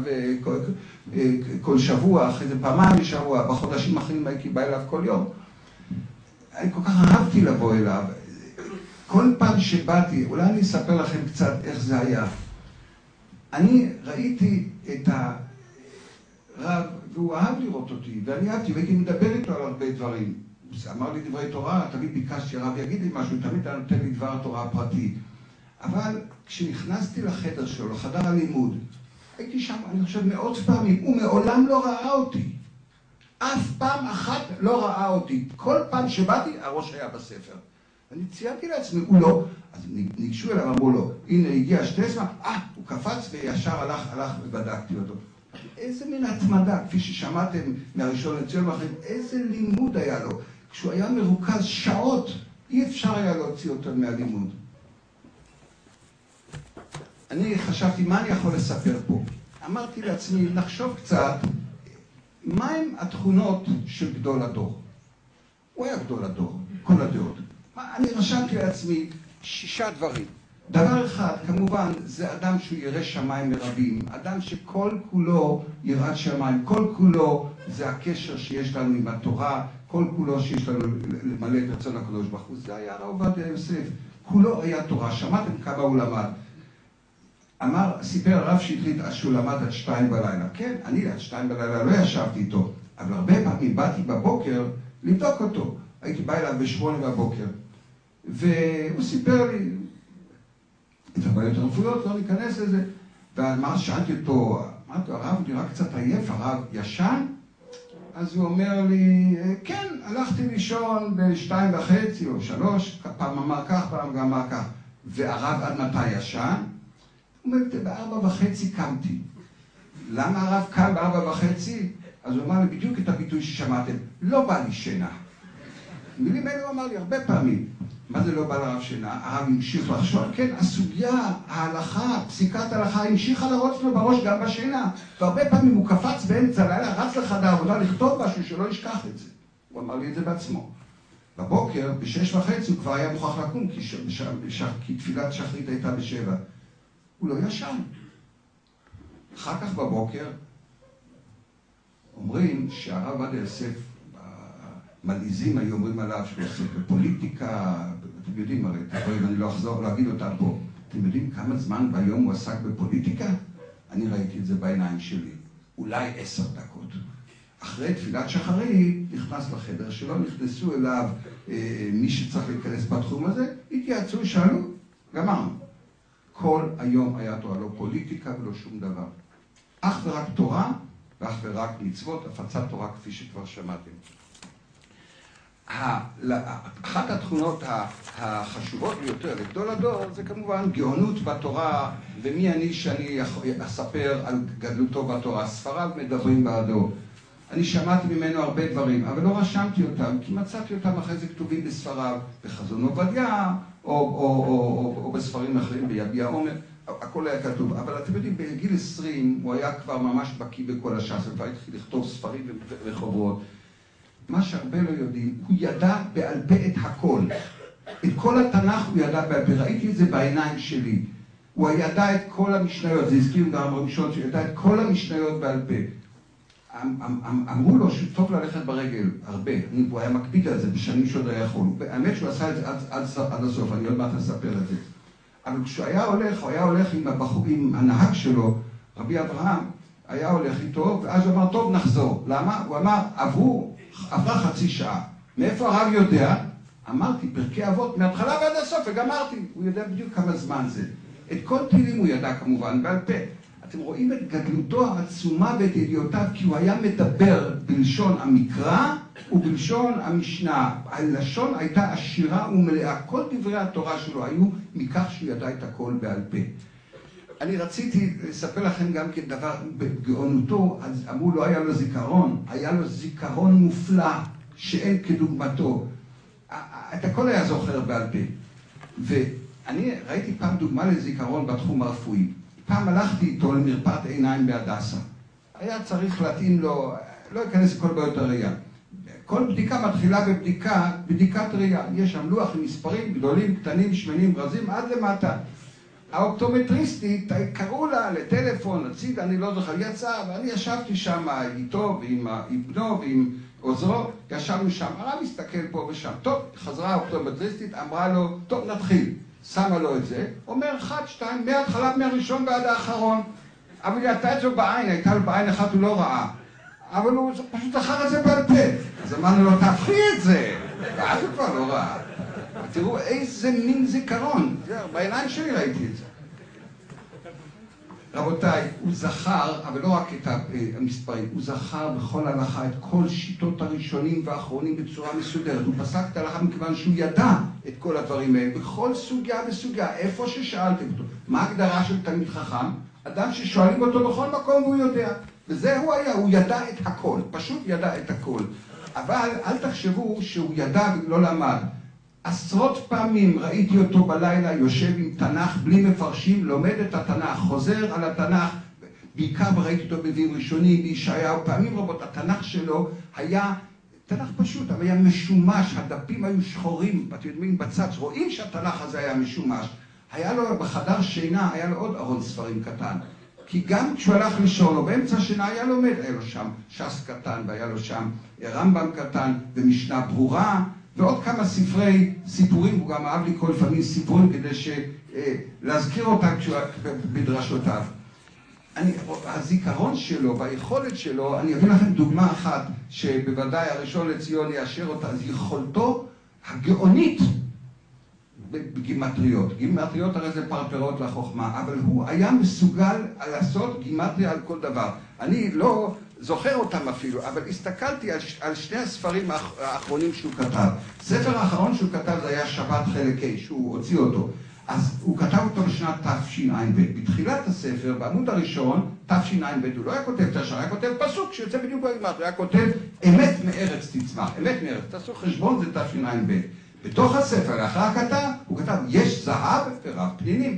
כל שבוע, אחרי זה פעמיים בשבוע, בחודשים האחרים הייתי בא אליו כל יום. אני כל כך אהבתי לבוא אליו. כל פעם שבאתי, אולי אני אספר לכם קצת איך זה היה. אני ראיתי את הרב, והוא אהב לראות אותי, ואני אהבתי, והייתי מדבר איתו על הרבה דברים. הוא אמר לי דברי תורה, תמיד ביקשתי הרב יגיד לי משהו, תמיד היה נותן לי דבר תורה פרטי. אבל כשנכנסתי לחדר שלו, לחדר הלימוד, הייתי שם, אני חושב, מאות פעמים, הוא מעולם לא ראה אותי. אף פעם אחת לא ראה אותי. כל פעם שבאתי, הראש היה בספר. אני ציינתי לעצמי, הוא לא. אז ניגשו אליו, אמרו לו, הנה הגיע שטסמה, הוא קפץ וישר הלך ובדקתי אותו. איזה מין התמדה, כפי ששמעתם מהראשון לציון ואחרים, איזה לימוד היה לו. כשהוא היה מרוכז שעות, אי אפשר היה להוציא אותו מהלימוד. אני חשבתי, מה אני יכול לספר פה? אמרתי לעצמי, נחשוב קצת, מהם התכונות של גדול הדור? הוא היה גדול הדור, כל הדעות. אני רשמתי לעצמי 6 דברים. דבר אחד, כמובן, זה אדם שהוא ירא שמיים מרבים. אדם שכל כולו יראת שמיים. כל כולו זה הקשר שיש לנו עם התורה. כל כולו שיש לנו למלא את רצון הקדוש ברוך הוא. זה היה הרב עובדיה יוסף. כולו היה תורה. שמעתם כמה הוא למד? סיפר הרב שטרית שהוא למד עד 2 בלילה. כן, אני עד 2 בלילה לא ישבתי איתו. אבל הרבה פעמים באתי בבוקר לבדוק אותו. הייתי בא אליו ב8 בבוקר. והוא סיפר לי את הבעיות הרפואיות, לא ניכנס לזה. ומה שאלתי אותו, אמרתי לו, הרב נראה קצת עייף, הרב ישן? אז הוא אומר לי, כן, הלכתי לישון ב2:30 או 3, פעם אמר כך, פעם גם אמר כך. והרב עד מתי ישן? הוא אומר, ב4:30 קמתי. למה הרב קם ב4:30? אז הוא אמר לי בדיוק את הביטוי ששמעתם, לא בא לי שינה. מילים האלה הוא אמר לי הרבה פעמים. מה זה לא בא לרב שינה? הרב המשיך לחשוב, כן, הסוגיה, ההלכה, פסיקת ההלכה, המשיכה לרוץ לו בראש גם בשינה. והרבה פעמים הוא קפץ באמצע לילה, רץ לחדר העבודה לכתוב משהו שלא ישכח את זה. הוא אמר לי את זה בעצמו. בבוקר, ב6:30 הוא כבר היה מוכרח לקום, כי תפילת שחרית הייתה ב7. הוא לא ישן. אחר כך בבוקר, אומרים שהרב עובדיה יוסף, מלעיזים היו אומרים עליו שהוא עושה בפוליטיקה, אתם יודעים הרי, אני לא אחזור להגיד אותה פה. אתם יודעים כמה זמן ביום הוא עסק בפוליטיקה? אני ראיתי את זה בעיניים שלי. אולי 10 דקות. אחרי תפילת שחרית, נכנס לחדר שלו, נכנסו אליו מי שצריך להיכנס בתחום הזה, התייעצו, שאלו, גמרנו. כל היום היה תורה, לא פוליטיקה ולא שום דבר. אך ורק תורה, ואך ורק מצוות, הפצת תורה כפי שכבר שמעתם. אחת התכונות החשובות ביותר לגדול הדור זה כמובן גאונות בתורה, ומי אני שאני אספר על גדלותו בתורה. ספריו מדברים בעדו. אני שמעתי ממנו הרבה דברים, אבל לא רשמתי אותם, כי מצאתי אותם אחרי זה כתובים בספריו, בחזון עובדיה, או בספרים אחרים, ביביע עומר, הכל היה כתוב. אבל אתם יודעים, בגיל 20 הוא היה כבר ממש בקיא בכל הש"ס, וכבר התחיל לכתוב ספרים וחוברות. מה שהרבה לא יודעים, הוא ידע בעל פה את הכל. את כל התנ"ך הוא ידע בעל פה, ראיתי את זה בעיניים שלי. הוא ידע את כל המשניות, זה הזכיר גם ראשון, שהוא ידע את כל המשניות בעל פה. אמרו לו שטוב ללכת ברגל, הרבה, הוא היה מקפיד על זה בשנים שעוד היה יכול. האמת שהוא עשה את זה עד הסוף, אני עוד מעט אספר את זה. אבל כשהוא היה הולך, הוא היה הולך עם הנהג שלו, רבי אברהם, היה הולך איתו, ואז הוא אמר, טוב, נחזור. למה? הוא אמר, עברה חצי שעה. מאיפה הרב יודע? אמרתי, פרקי אבות, מההתחלה ועד הסוף, וגמרתי. הוא יודע בדיוק כמה זמן זה. את כל תהילים הוא ידע כמובן בעל פה. אתם רואים את גדלותו העצומה ואת ידיעותיו, כי הוא היה מדבר בלשון המקרא ובלשון המשנה. הלשון הייתה עשירה ומלאה. כל דברי התורה שלו היו מכך שהוא ידע את הכל בעל פה. אני רציתי לספר לכם גם כן דבר בגאונותו, אז אמרו לו, היה לו זיכרון, היה לו זיכרון מופלא שאין כדוגמתו. את הכל היה זוכר בעל פה. ואני ראיתי פעם דוגמה לזיכרון בתחום הרפואי. פעם הלכתי איתו למרפאת עיניים בהדסה. היה צריך להתאים לו, לא אכנס לכל בעיות הראייה. כל בדיקה מתחילה בבדיקת ראייה. יש שם לוח עם מספרים גדולים, קטנים, שמנים, רזים, עד למטה. האופטומטריסטית, קראו לה לטלפון, הציד, אני לא זוכר, יצא, ואני ישבתי שם איתו ועם בנו ועם עוזרו, ישבנו שם, הרב הסתכל פה ושם. טוב, חזרה האופטומטריסטית, אמרה לו, טוב, נתחיל. שמה לו את זה, אומר 1, 2, מההתחלה, מהראשון ועד האחרון. אבל היא הייתה את זה בעין, הייתה לו בעין אחת, הוא לא ראה. אבל הוא פשוט זכר את זה בעל פה. אז אמרנו לו, תהפכי את זה. ואז הוא כבר לא ראה. תראו איזה מין זיכרון. בעיניים שלי ראיתי את זה. רבותיי, הוא זכר, אבל לא רק את המספרים, הוא זכר בכל הלכה את כל שיטות הראשונים והאחרונים בצורה מסודרת. הוא פסק את ההלכה מכיוון שהוא ידע את כל הדברים האלה, בכל סוגיה וסוגיה, איפה ששאלתם אותו. מה ההגדרה של תלמיד חכם? אדם ששואלים אותו בכל מקום והוא יודע. וזה הוא היה, הוא ידע את הכל, פשוט ידע את הכל. אבל אל תחשבו שהוא ידע ולא למד. עשרות פעמים ראיתי אותו בלילה יושב עם תנ"ך בלי מפרשים, לומד את התנ"ך, חוזר על התנ"ך, בעיקר ראיתי אותו בנביאים ראשונים, בישעיהו, פעמים רבות התנ"ך שלו היה תנ"ך פשוט, אבל היה משומש, הדפים היו שחורים, אתם יודעים בצד, רואים שהתנ"ך הזה היה משומש. היה לו בחדר שינה, היה לו עוד ארון ספרים קטן. כי גם כשהוא הלך לישון, או באמצע השינה היה לומד, היה לו שם ש"ס קטן, והיה לו שם רמב"ם קטן, ומשנה ברורה, ועוד כמה ספרי סיפורים, הוא גם אהב לקרוא לפעמים סיפורים כדי להזכיר אותם בדרשותיו. הזיכרון שלו והיכולת שלו, אני אביא לכם דוגמה אחת שבוודאי הראשון לציון יאשר אותה, אז יכולתו הגאונית בגימטריות. גימטריות הרי זה פרפרות לחוכמה, אבל הוא היה מסוגל לעשות גימטריה על כל דבר. אני לא זוכר אותם אפילו, אבל הסתכלתי על שני הספרים האחרונים שהוא כתב. ספר האחרון שהוא כתב זה היה שבת חלק ה', שהוא הוציא אותו. אז הוא כתב אותו בשנת תשע"ב. בתחילת הספר, בעמוד הראשון, תשע"ב, הוא לא היה כותב את השם, היה כותב פסוק שיוצא בדיוק בגימטריה, הוא היה כותב אמת מארץ תצמח, אמת מארץ, תעשו חשבון, זה תשע"ב. בתוך הספר, לאחר הכתב, הוא כתב, יש זהב ורב פנינים.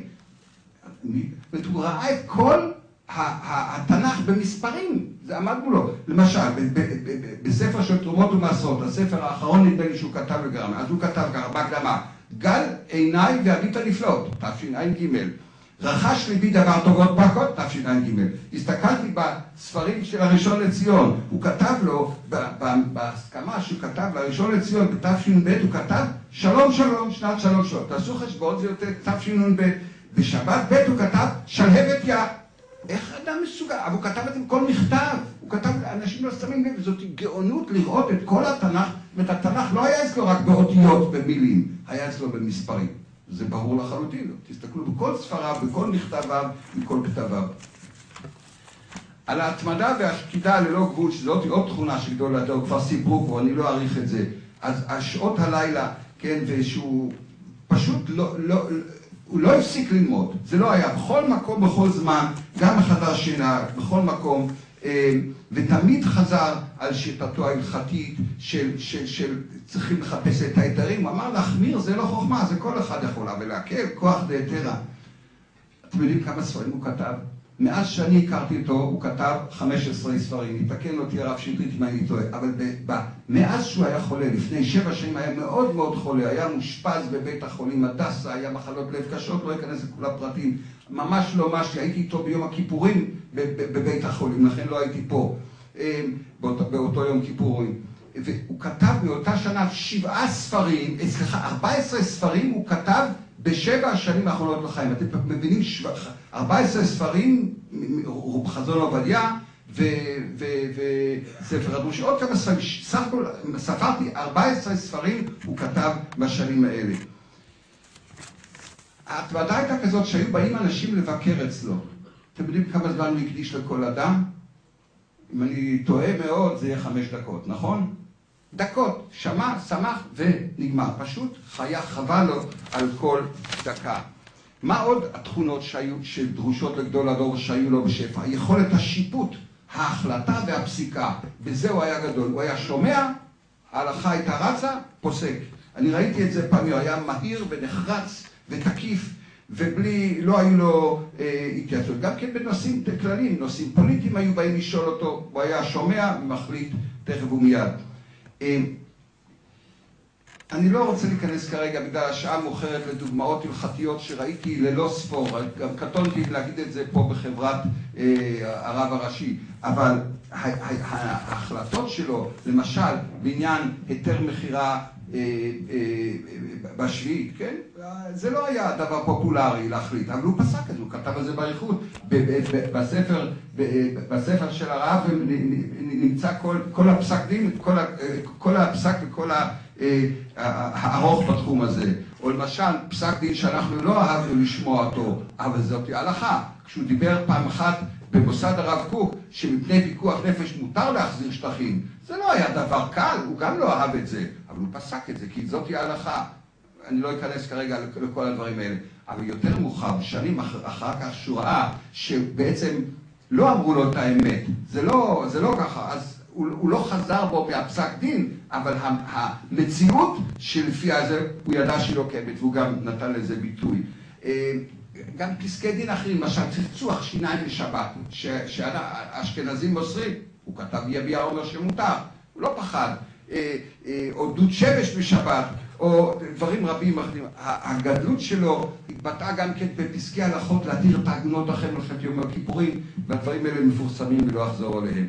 הוא ראה את כל התנ"ך במספרים, זה עמד מולו. למשל, בספר של תרומות ומעשרות, הספר האחרון נדמה לי שהוא כתב לגרם, אז הוא כתב ככה, בהקדמה, גל עיניי והביט הנפלאות, תשע"ג. רכש ליבי דבר טוב עוד פחות, תשע"ג. הסתכלתי בספרים של הראשון לציון, הוא כתב לו, בהסכמה שהוא כתב לראשון לציון בתשע"ב, הוא כתב שלום שלום, שנת שלום שלום. תעשו חשבון, זה יותר תשע"ב. בשבת ב' הוא כתב שלהבת יא. איך אדם מסוגל? אבל הוא כתב את זה בכל מכתב. הוא כתב, אנשים לא שמים לב, זאת גאונות לראות את כל התנ"ך, ואת התנ"ך לא היה אצלו רק באותיות, במילים, היה אצלו במספרים. זה ברור לחלוטין. תסתכלו בכל ספריו, בכל מכתביו, בכל כתביו. על ההתמדה והשקידה ללא גבול, שזאת היא עוד תכונה של גדול הדור, כבר סיפרו פה, אני לא אעריך את זה. אז שעות הלילה, כן, ושהוא פשוט הוא לא הפסיק ללמוד, זה לא היה, בכל מקום, בכל זמן, גם בחדר שינה, בכל מקום, ותמיד חזר על שיטתו ההלכתית של צריכים לחפש את ההיתרים. הוא אמר להחמיר זה לא חוכמה, זה כל אחד יכול, ולהקל כוח דהיתרא. אתם יודעים כמה ספרים הוא כתב? מאז שאני הכרתי אותו, הוא כתב 15 ספרים, יתקן אותי הרב שטרית אם אני טועה, אבל מאז שהוא היה חולה, לפני 7 שנים היה מאוד מאוד חולה, היה מושפז בבית החולים הדסה, היה מחלות לב קשות, לא אכנס לכל הפרטים, ממש לא משהו, הייתי איתו ביום הכיפורים בבית החולים, לכן לא הייתי פה באותו יום כיפורים. והוא כתב באותה שנה 14 ספרים הוא כתב ב7 השנים האחרונות לחיים. אתם מבינים, 14 ספרים, חזון עובדיה וספר הדרוש, עוד כמה ספרים, סך הכל ספרתי 14 ספרים הוא כתב בשנים האלה. ההתוודה הייתה כזאת שהיו באים אנשים לבקר אצלו. אתם יודעים כמה זמן הוא הקדיש לכל אדם? אם אני טועה מאוד זה יהיה 5 דקות, נכון? דקות, שמע, שמח ונגמר. פשוט חווה לו על כל דקה. מה עוד התכונות שדרושות לגדול הדור שהיו לו בשפע? יכולת השיפוט, ההחלטה והפסיקה. בזה הוא היה גדול. הוא היה שומע, ההלכה הייתה רצה, פוסק. אני ראיתי את זה פעמים, הוא היה מהיר ונחרץ ותקיף, ובלי, לא היו לו התייעצות. גם כן בנושאים כלליים, נושאים פוליטיים היו באים לשאול אותו, הוא היה שומע ומחליט תכף ומיד. אני לא רוצה להיכנס כרגע בגלל השעה מאוחרת לדוגמאות הלכתיות שראיתי ללא ספור, גם קטונתי להגיד את זה פה בחברת הרב הראשי, אבל ההחלטות שלו, למשל בעניין היתר מחירה בשביעית, כן? זה לא היה דבר פופולרי להחליט, אבל הוא פסק את זה, הוא כתב על זה באריכות, בספר של הרב נמצא כל הפסק דין, כל הפסק וכל הארוך בתחום הזה. או למשל, פסק דין שאנחנו לא אהבנו לשמוע אותו, אבל זאת ההלכה. כשהוא דיבר פעם אחת במוסד הרב קוק, שמפני פיקוח נפש מותר להחזיר שטחים, זה לא היה דבר קל, הוא גם לא אהב את זה, אבל הוא פסק את זה, כי זאת ההלכה. אני לא אכנס כרגע לכל הדברים האלה, אבל יותר מאוחר, שנים אחר כך שהוא ראה שבעצם לא אמרו לו את האמת, זה לא ככה, אז הוא לא חזר בו מהפסק דין, אבל המציאות שלפיה זה, הוא ידע שהיא לא קיימת, והוא גם נתן לזה ביטוי. גם פסקי דין אחרים, למשל צחצוח שיניים בשבת, שהאשכנזים מוסרים, הוא כתב יביע אומר שמותר, הוא לא פחד, או דוד שמש בשבת, או דברים רבים אחרים. הגדלות שלו התבטאה גם כן בפסקי הלכות להתיר את העגונות אחרי מלחמת יום הכיפורים, והדברים האלה מפורסמים ולא אחזור עליהם.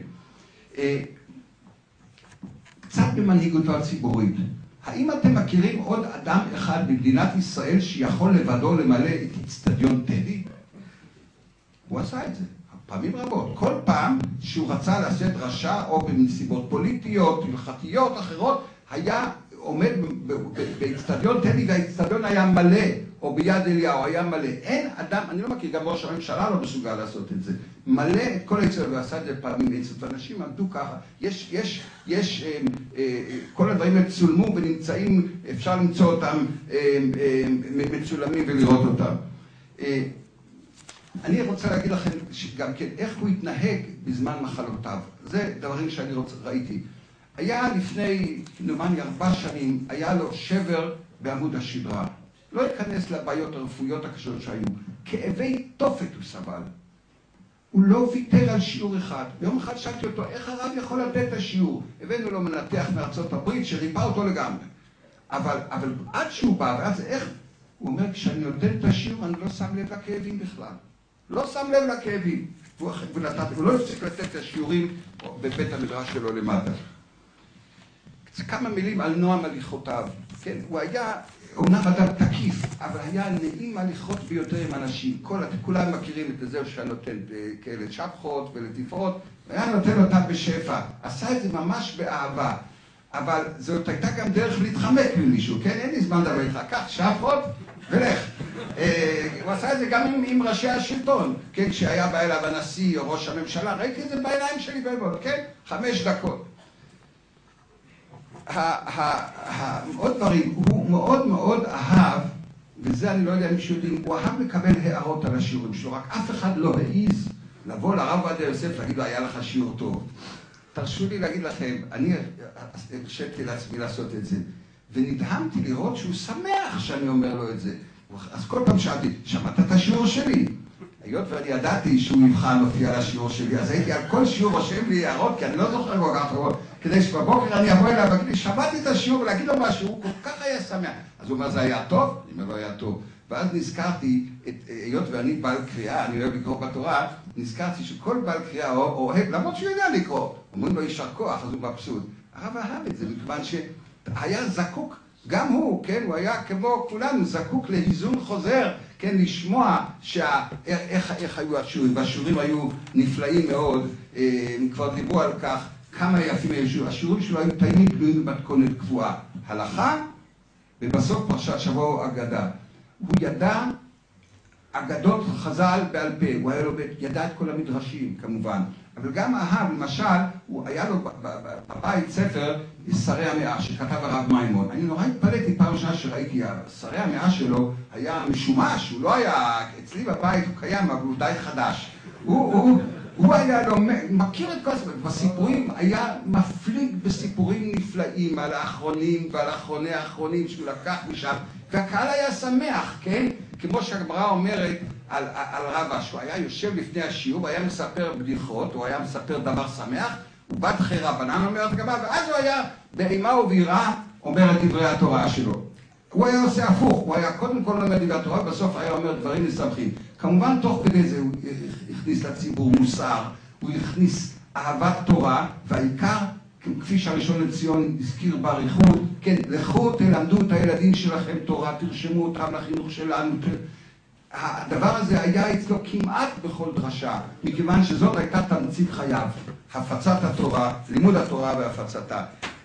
קצת במנהיגותו הציבורית. האם אתם מכירים עוד אדם אחד במדינת ישראל שיכול לבדו למלא את אצטדיון טדי? הוא עשה את זה, פעמים רבות. כל פעם שהוא רצה לעשות דרשה או בנסיבות פוליטיות, הלכתיות, אחרות, היה עומד באצטדיון טדי והאצטדיון היה מלא, או ביד אליהו היה מלא. אין אדם, אני לא מכיר, גם ראש הממשלה לא מסוגל לעשות את זה. מלא את כל האצטדיון, ועשה את זה פעמים עצות. אנשים עמדו ככה. יש כל הדברים האלה צולמו ונמצאים, אפשר למצוא אותם מצולמים ולראות אותם. אני רוצה להגיד לכם גם כן, איך הוא התנהג בזמן מחלותיו. זה דברים שאני ראיתי. היה לפני, נאמני 4 שנים, היה לו שבר בעמוד השדרה. לא ייכנס לבעיות הרפואיות הקשות שהיו. כאבי תופת הוא סבל. הוא לא ויתר על שיעור אחד. ביום אחד שאלתי אותו, איך הרב יכול לתת את השיעור? הבאנו לו מנתח מארצות הברית שריפא אותו לגמרי. אבל עד שהוא בא, ואז איך? הוא אומר, כשאני נותן את השיעור, אני לא שם לב לכאבים בכלל. לא שם לב לכאבים. הוא לא הפסיק לתת את השיעורים בבית המדרש שלו למטה. כמה מילים על נועם הליכותיו. כן, הוא היה אומנם אדם תקיף, אבל היה נעים הליכות ביותר עם אנשים. כולם מכירים את זה שנותן כאלה שבחות ולתפארות, והיה נותן אותם בשפע. עשה את זה ממש באהבה. אבל זאת הייתה גם דרך להתחמק ממישהו, כן? אין לי זמן לדבר איתך. קח שבחות ולך. הוא עשה את זה גם עם ראשי השלטון, כן? כשהיה בא אליו הנשיא או ראש הממשלה, ראיתי את זה בעיניים שלי באמת, כן? 5 דקות. עוד דברים, הוא מאוד מאוד אהב, וזה אני לא יודע אם שיודעים, הוא אהב לקבל הערות על השיעורים שלו, רק אף אחד לא העיז לבוא לרב עובדיה יוסף להגיד לו, היה לך שיעור טוב. תרשו לי להגיד לכם, אני הרשיתי לעצמי לעשות את זה, ונדהמתי לראות שהוא שמח שאני אומר לו את זה. אז כל פעם שאלתי, שמעת את השיעור שלי? היות ואני ידעתי שהוא יבחן אותי על השיעור שלי, אז הייתי על כל שיעור רושם לי הערות, כי אני לא זוכר כל כך טובות, כדי שבבוקר אני אבוא אליו ואגיד לי, שמעתי את השיעור ולהגיד לו משהו, הוא כל כך היה שמח. אז הוא אומר, זה היה טוב? אני אומר, לא היה טוב. ואז נזכרתי, היות ואני בעל קריאה, אני אוהב לקרוא בתורה, נזכרתי שכל בעל קריאה אוהב, למרות שהוא יודע לקרוא, אומרים לו יישר כוח, אז הוא מבסוט. הרב אהב את זה, מכיוון שהיה זקוק, גם הוא, כן, הוא היה כמו כולנו, זקוק להיזון חוזר, כן, לשמוע איך היו השיעורים, והשיעורים היו נפלאים מאוד, כבר דיברו על כך, כמה יפים היו, השיעורים שלו היו תאימים בנויים במתכונת קבועה, הלכה, ובסוף פרשת שבוע אגדה. הוא ידע אגדות חז"ל בעל פה, הוא היה לו, ידע את כל המדרשים כמובן, אבל גם אהב, למשל, הוא היה לו בבית ספר שרי המאה שכתב הרב מימון. אני נורא התפלאתי פעם ראשונה שראיתי, שרי המאה שלו היה משומש, הוא לא היה, אצלי בבית הוא קיים, אבל הוא די חדש. הוא היה לו, מכיר את כל הסיפורים, בסיפורים היה מפליג בסיפורים נפלאים על האחרונים ועל אחרוני האחרונים שהוא לקח משם, והקהל היה שמח, כן? כמו שהגמרא אומרת על רבא, שהוא היה יושב לפני השיעור, הוא היה מספר בדיחות, הוא היה מספר דבר שמח, הוא בת חיי רבנן אומרת הגמרא, ואז הוא היה באימה וביראה אומר את דברי התורה שלו. הוא היה עושה הפוך, הוא היה קודם כל אומר דברי התורה, ובסוף היה אומר דברים משמחים. כמובן תוך כדי זה הוא הכניס לציבור מוסר, הוא הכניס אהבת תורה, והעיקר, כפי שהראשון לציון הזכיר באריכות, כן, לכו תלמדו את הילדים שלכם תורה, תרשמו אותם לחינוך שלנו. הדבר הזה היה אצלו כמעט בכל דרשה, מכיוון שזאת הייתה תמצית חייו, הפצת התורה, לימוד התורה והפצתה.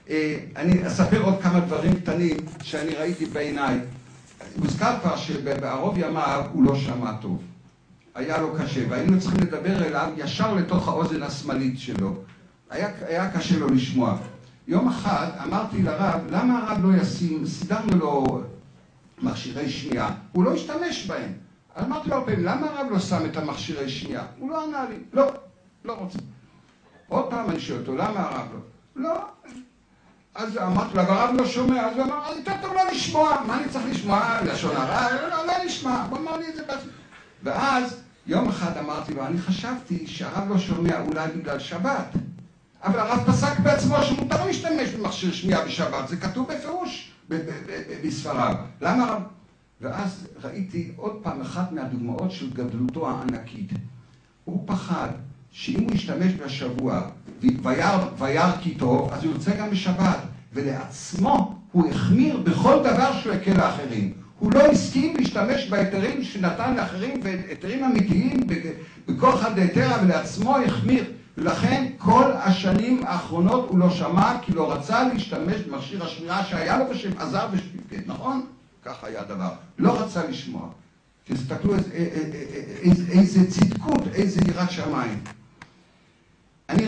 אני אספר עוד כמה דברים קטנים שאני ראיתי בעיניי. מוזכר כבר שבערוב ימיו הוא לא שמע טוב. היה לו קשה, והיינו צריכים לדבר אליו ישר לתוך האוזן השמאלית שלו. היה קשה לו לשמוע. יום אחד אמרתי לרב, למה הרב לא ישים, סידרנו לו מכשירי שמיעה, הוא לא השתמש בהם. אמרתי לו, למה הרב לא שם את המכשירי שמיעה? הוא לא ענה לי, לא רוצה. עוד פעם אני שואל אותו, למה הרב לא? לא. אז אמרתי לו, הרב לא שומע, אז הוא אמר, יותר טוב לא לשמוע, מה אני צריך לשמוע? לשון הרע? לא לשמוע, הוא אמר לי את זה בעצמי. ואז יום אחד אמרתי לו, אני חשבתי שהרב לא שומע אולי בגלל שבת, אבל הרב פסק בעצמו שמותר להשתמש במכשיר שמיעה בשבת, זה כתוב בפירוש בספריו. למה הרב? ואז ראיתי עוד פעם אחת מהדוגמאות של גדלותו הענקית. הוא פחד שאם הוא ישתמש בשבוע וירא כי טוב, אז הוא יוצא גם בשבת, ולעצמו הוא החמיר בכל דבר שהוא יקל לאחרים. הוא לא הסכים להשתמש בהיתרים שנתן לאחרים, והיתרים אמיתיים בכוח הדהיתרא, ולעצמו החמיר. ולכן כל השנים האחרונות הוא לא שמע, כי לא רצה להשתמש במכשיר השמיעה שהיה לו בשם עזר ושפיקד, נכון? כך היה הדבר. לא רצה לשמוע. תסתכלו איזה צדקות, איזה יראת שמיים. אני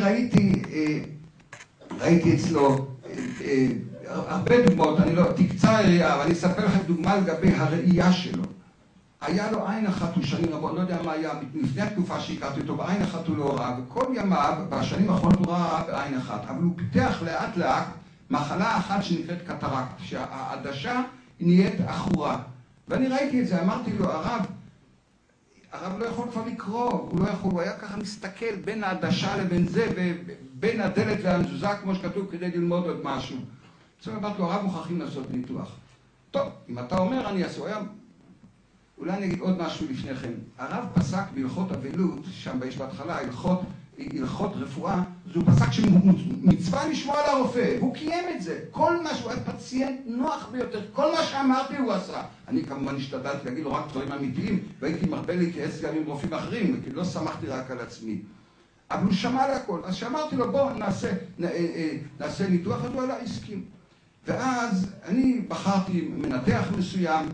ראיתי אצלו הרבה דוגמאות, אני לא תקצר היריעה, אבל אני אספר לכם דוגמה לגבי הראייה שלו. היה לו עין אחת, הוא שנים רבות, לא יודע מה היה, לפני התקופה שהכרתי אותו, בעין אחת הוא לא ראה, וכל ימיו, בשנים האחרונות הוא ראה בעין אחת, אבל הוא פיתח לאט לאט מחלה אחת שנקראת קטרקט, שהעדשה נהיית אחורה. ואני ראיתי את זה, אמרתי לו, הרב לא יכול כבר לקרוא, הוא לא יכול, הוא היה ככה מסתכל בין העדשה לבין זה, ובין הדלת והמזוזה, כמו שכתוב, כדי ללמוד עוד משהו. אז אמרתי לו, הרב מוכרחים לעשות ניתוח. טוב, אם אתה אומר, אני אעשה, אולי אני אגיד עוד משהו לפניכם. הרב פסק בהלכות אבלות, שם יש בהתחלה הלכות רפואה, אז הוא פסק שמצווה לשמוע על הרופא, והוא קיים את זה. כל מה שהוא היה פציינט נוח ביותר, כל מה שאמרתי הוא עשה. אני כמובן השתדלתי להגיד לו רק דברים אמיתיים, והייתי מרבה להתייעץ גם עם רופאים אחרים, כי לא שמחתי רק על עצמי. אבל הוא שמע להכל, אז שאמרתי לו בוא נעשה ניתוח, אז הוא עלה, הסכים. ואז אני בחרתי מנתח מסוים,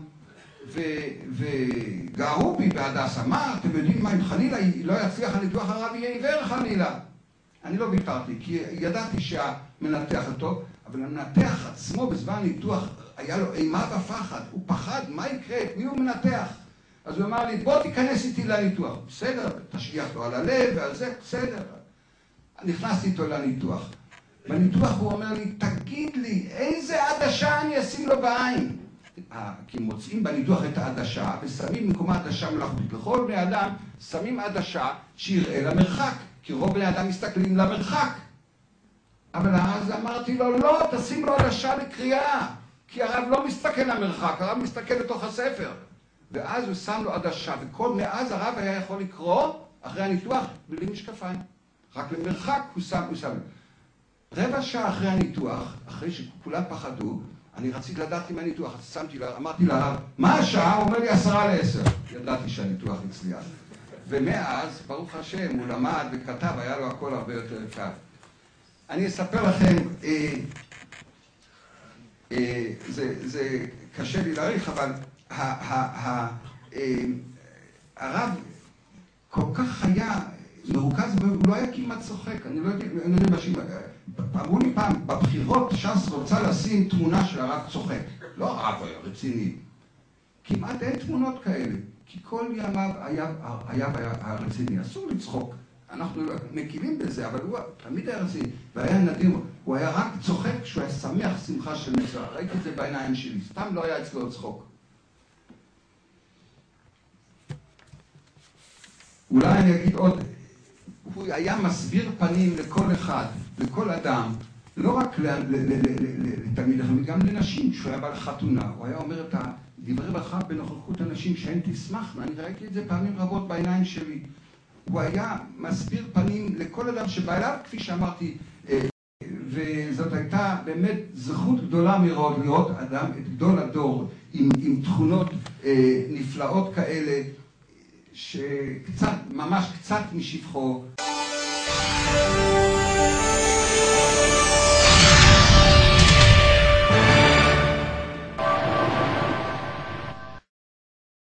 וגערו בי בהדסה, מה, אתם יודעים מה, אם חלילה לא יצליח הניתוח הרב יהיה עיוור חלילה. אני לא ויתרתי, כי ידעתי שהמנתח הטוב, אבל המנתח עצמו בזמן הניתוח היה לו אימה ופחד, הוא פחד, מה יקרה, מי הוא מנתח? אז הוא אמר לי, בוא תיכנס איתי לניתוח. בסדר, תשגיח לו על הלב ועל זה, בסדר. נכנסתי איתו לניתוח. בניתוח הוא אומר לי, תגיד לי, איזה עדשה אני אשים לו בעין? כי מוצאים בניתוח את העדשה, ושמים במקומה עדשה מלאכותית. לכל בני אדם שמים עדשה שיראה למרחק, כי רוב בני אדם מסתכלים למרחק. אבל אז אמרתי לו, לא, תשים לו עדשה לקריאה, כי הרב לא מסתכל למרחק, הרב מסתכל לתוך הספר. ואז הוא שם לו עדשה, מאז הרב היה יכול לקרוא אחרי הניתוח בלי משקפיים. רק למרחק הוא שם. רבע שעה אחרי הניתוח, אחרי שכולם פחדו, אני רציתי לדעת עם הניתוח, אז אמרתי לרב, מה השעה? הוא אומר לי 9:50. ידעתי שהניתוח הצליח. ומאז, ברוך השם, הוא למד וכתב, היה לו הכל הרבה יותר קל. אני אספר לכם, זה קשה לי להעריך, אבל הרב כל כך היה מרוכז, הוא לא היה כמעט צוחק, אני לא יודע אמרו לי פעם, בבחירות ש"ס רוצה לשים תמונה של הרב צוחק. לא הרב היה רציני. כמעט אין תמונות כאלה, כי כל ימיו היה רציני. אסור לצחוק. אנחנו מקילים בזה, אבל הוא תמיד היה רציני. והיה נדיר, הוא היה רק צוחק כשהוא היה שמח שמחה של מצווה. ראיתי את זה בעיניים שלי, סתם לא היה אצלו צחוק. אולי אני אגיד עוד, הוא היה מסביר פנים לכל אחד, לכל אדם, לא רק לתלמיד אחד, גם לנשים, כשהוא היה בא לחתונה, הוא היה אומר את דברי ברכה בנוכחות אנשים שהן תשמחנה, אני ראיתי את זה פעמים רבות בעיניים שלי. הוא היה מסביר פנים לכל אדם שבא אליו, כפי שאמרתי, וזאת הייתה באמת זכות גדולה מאוד לראות אדם, את גדול הדור, עם תכונות נפלאות כאלה, שקצת, ממש קצת משפחו.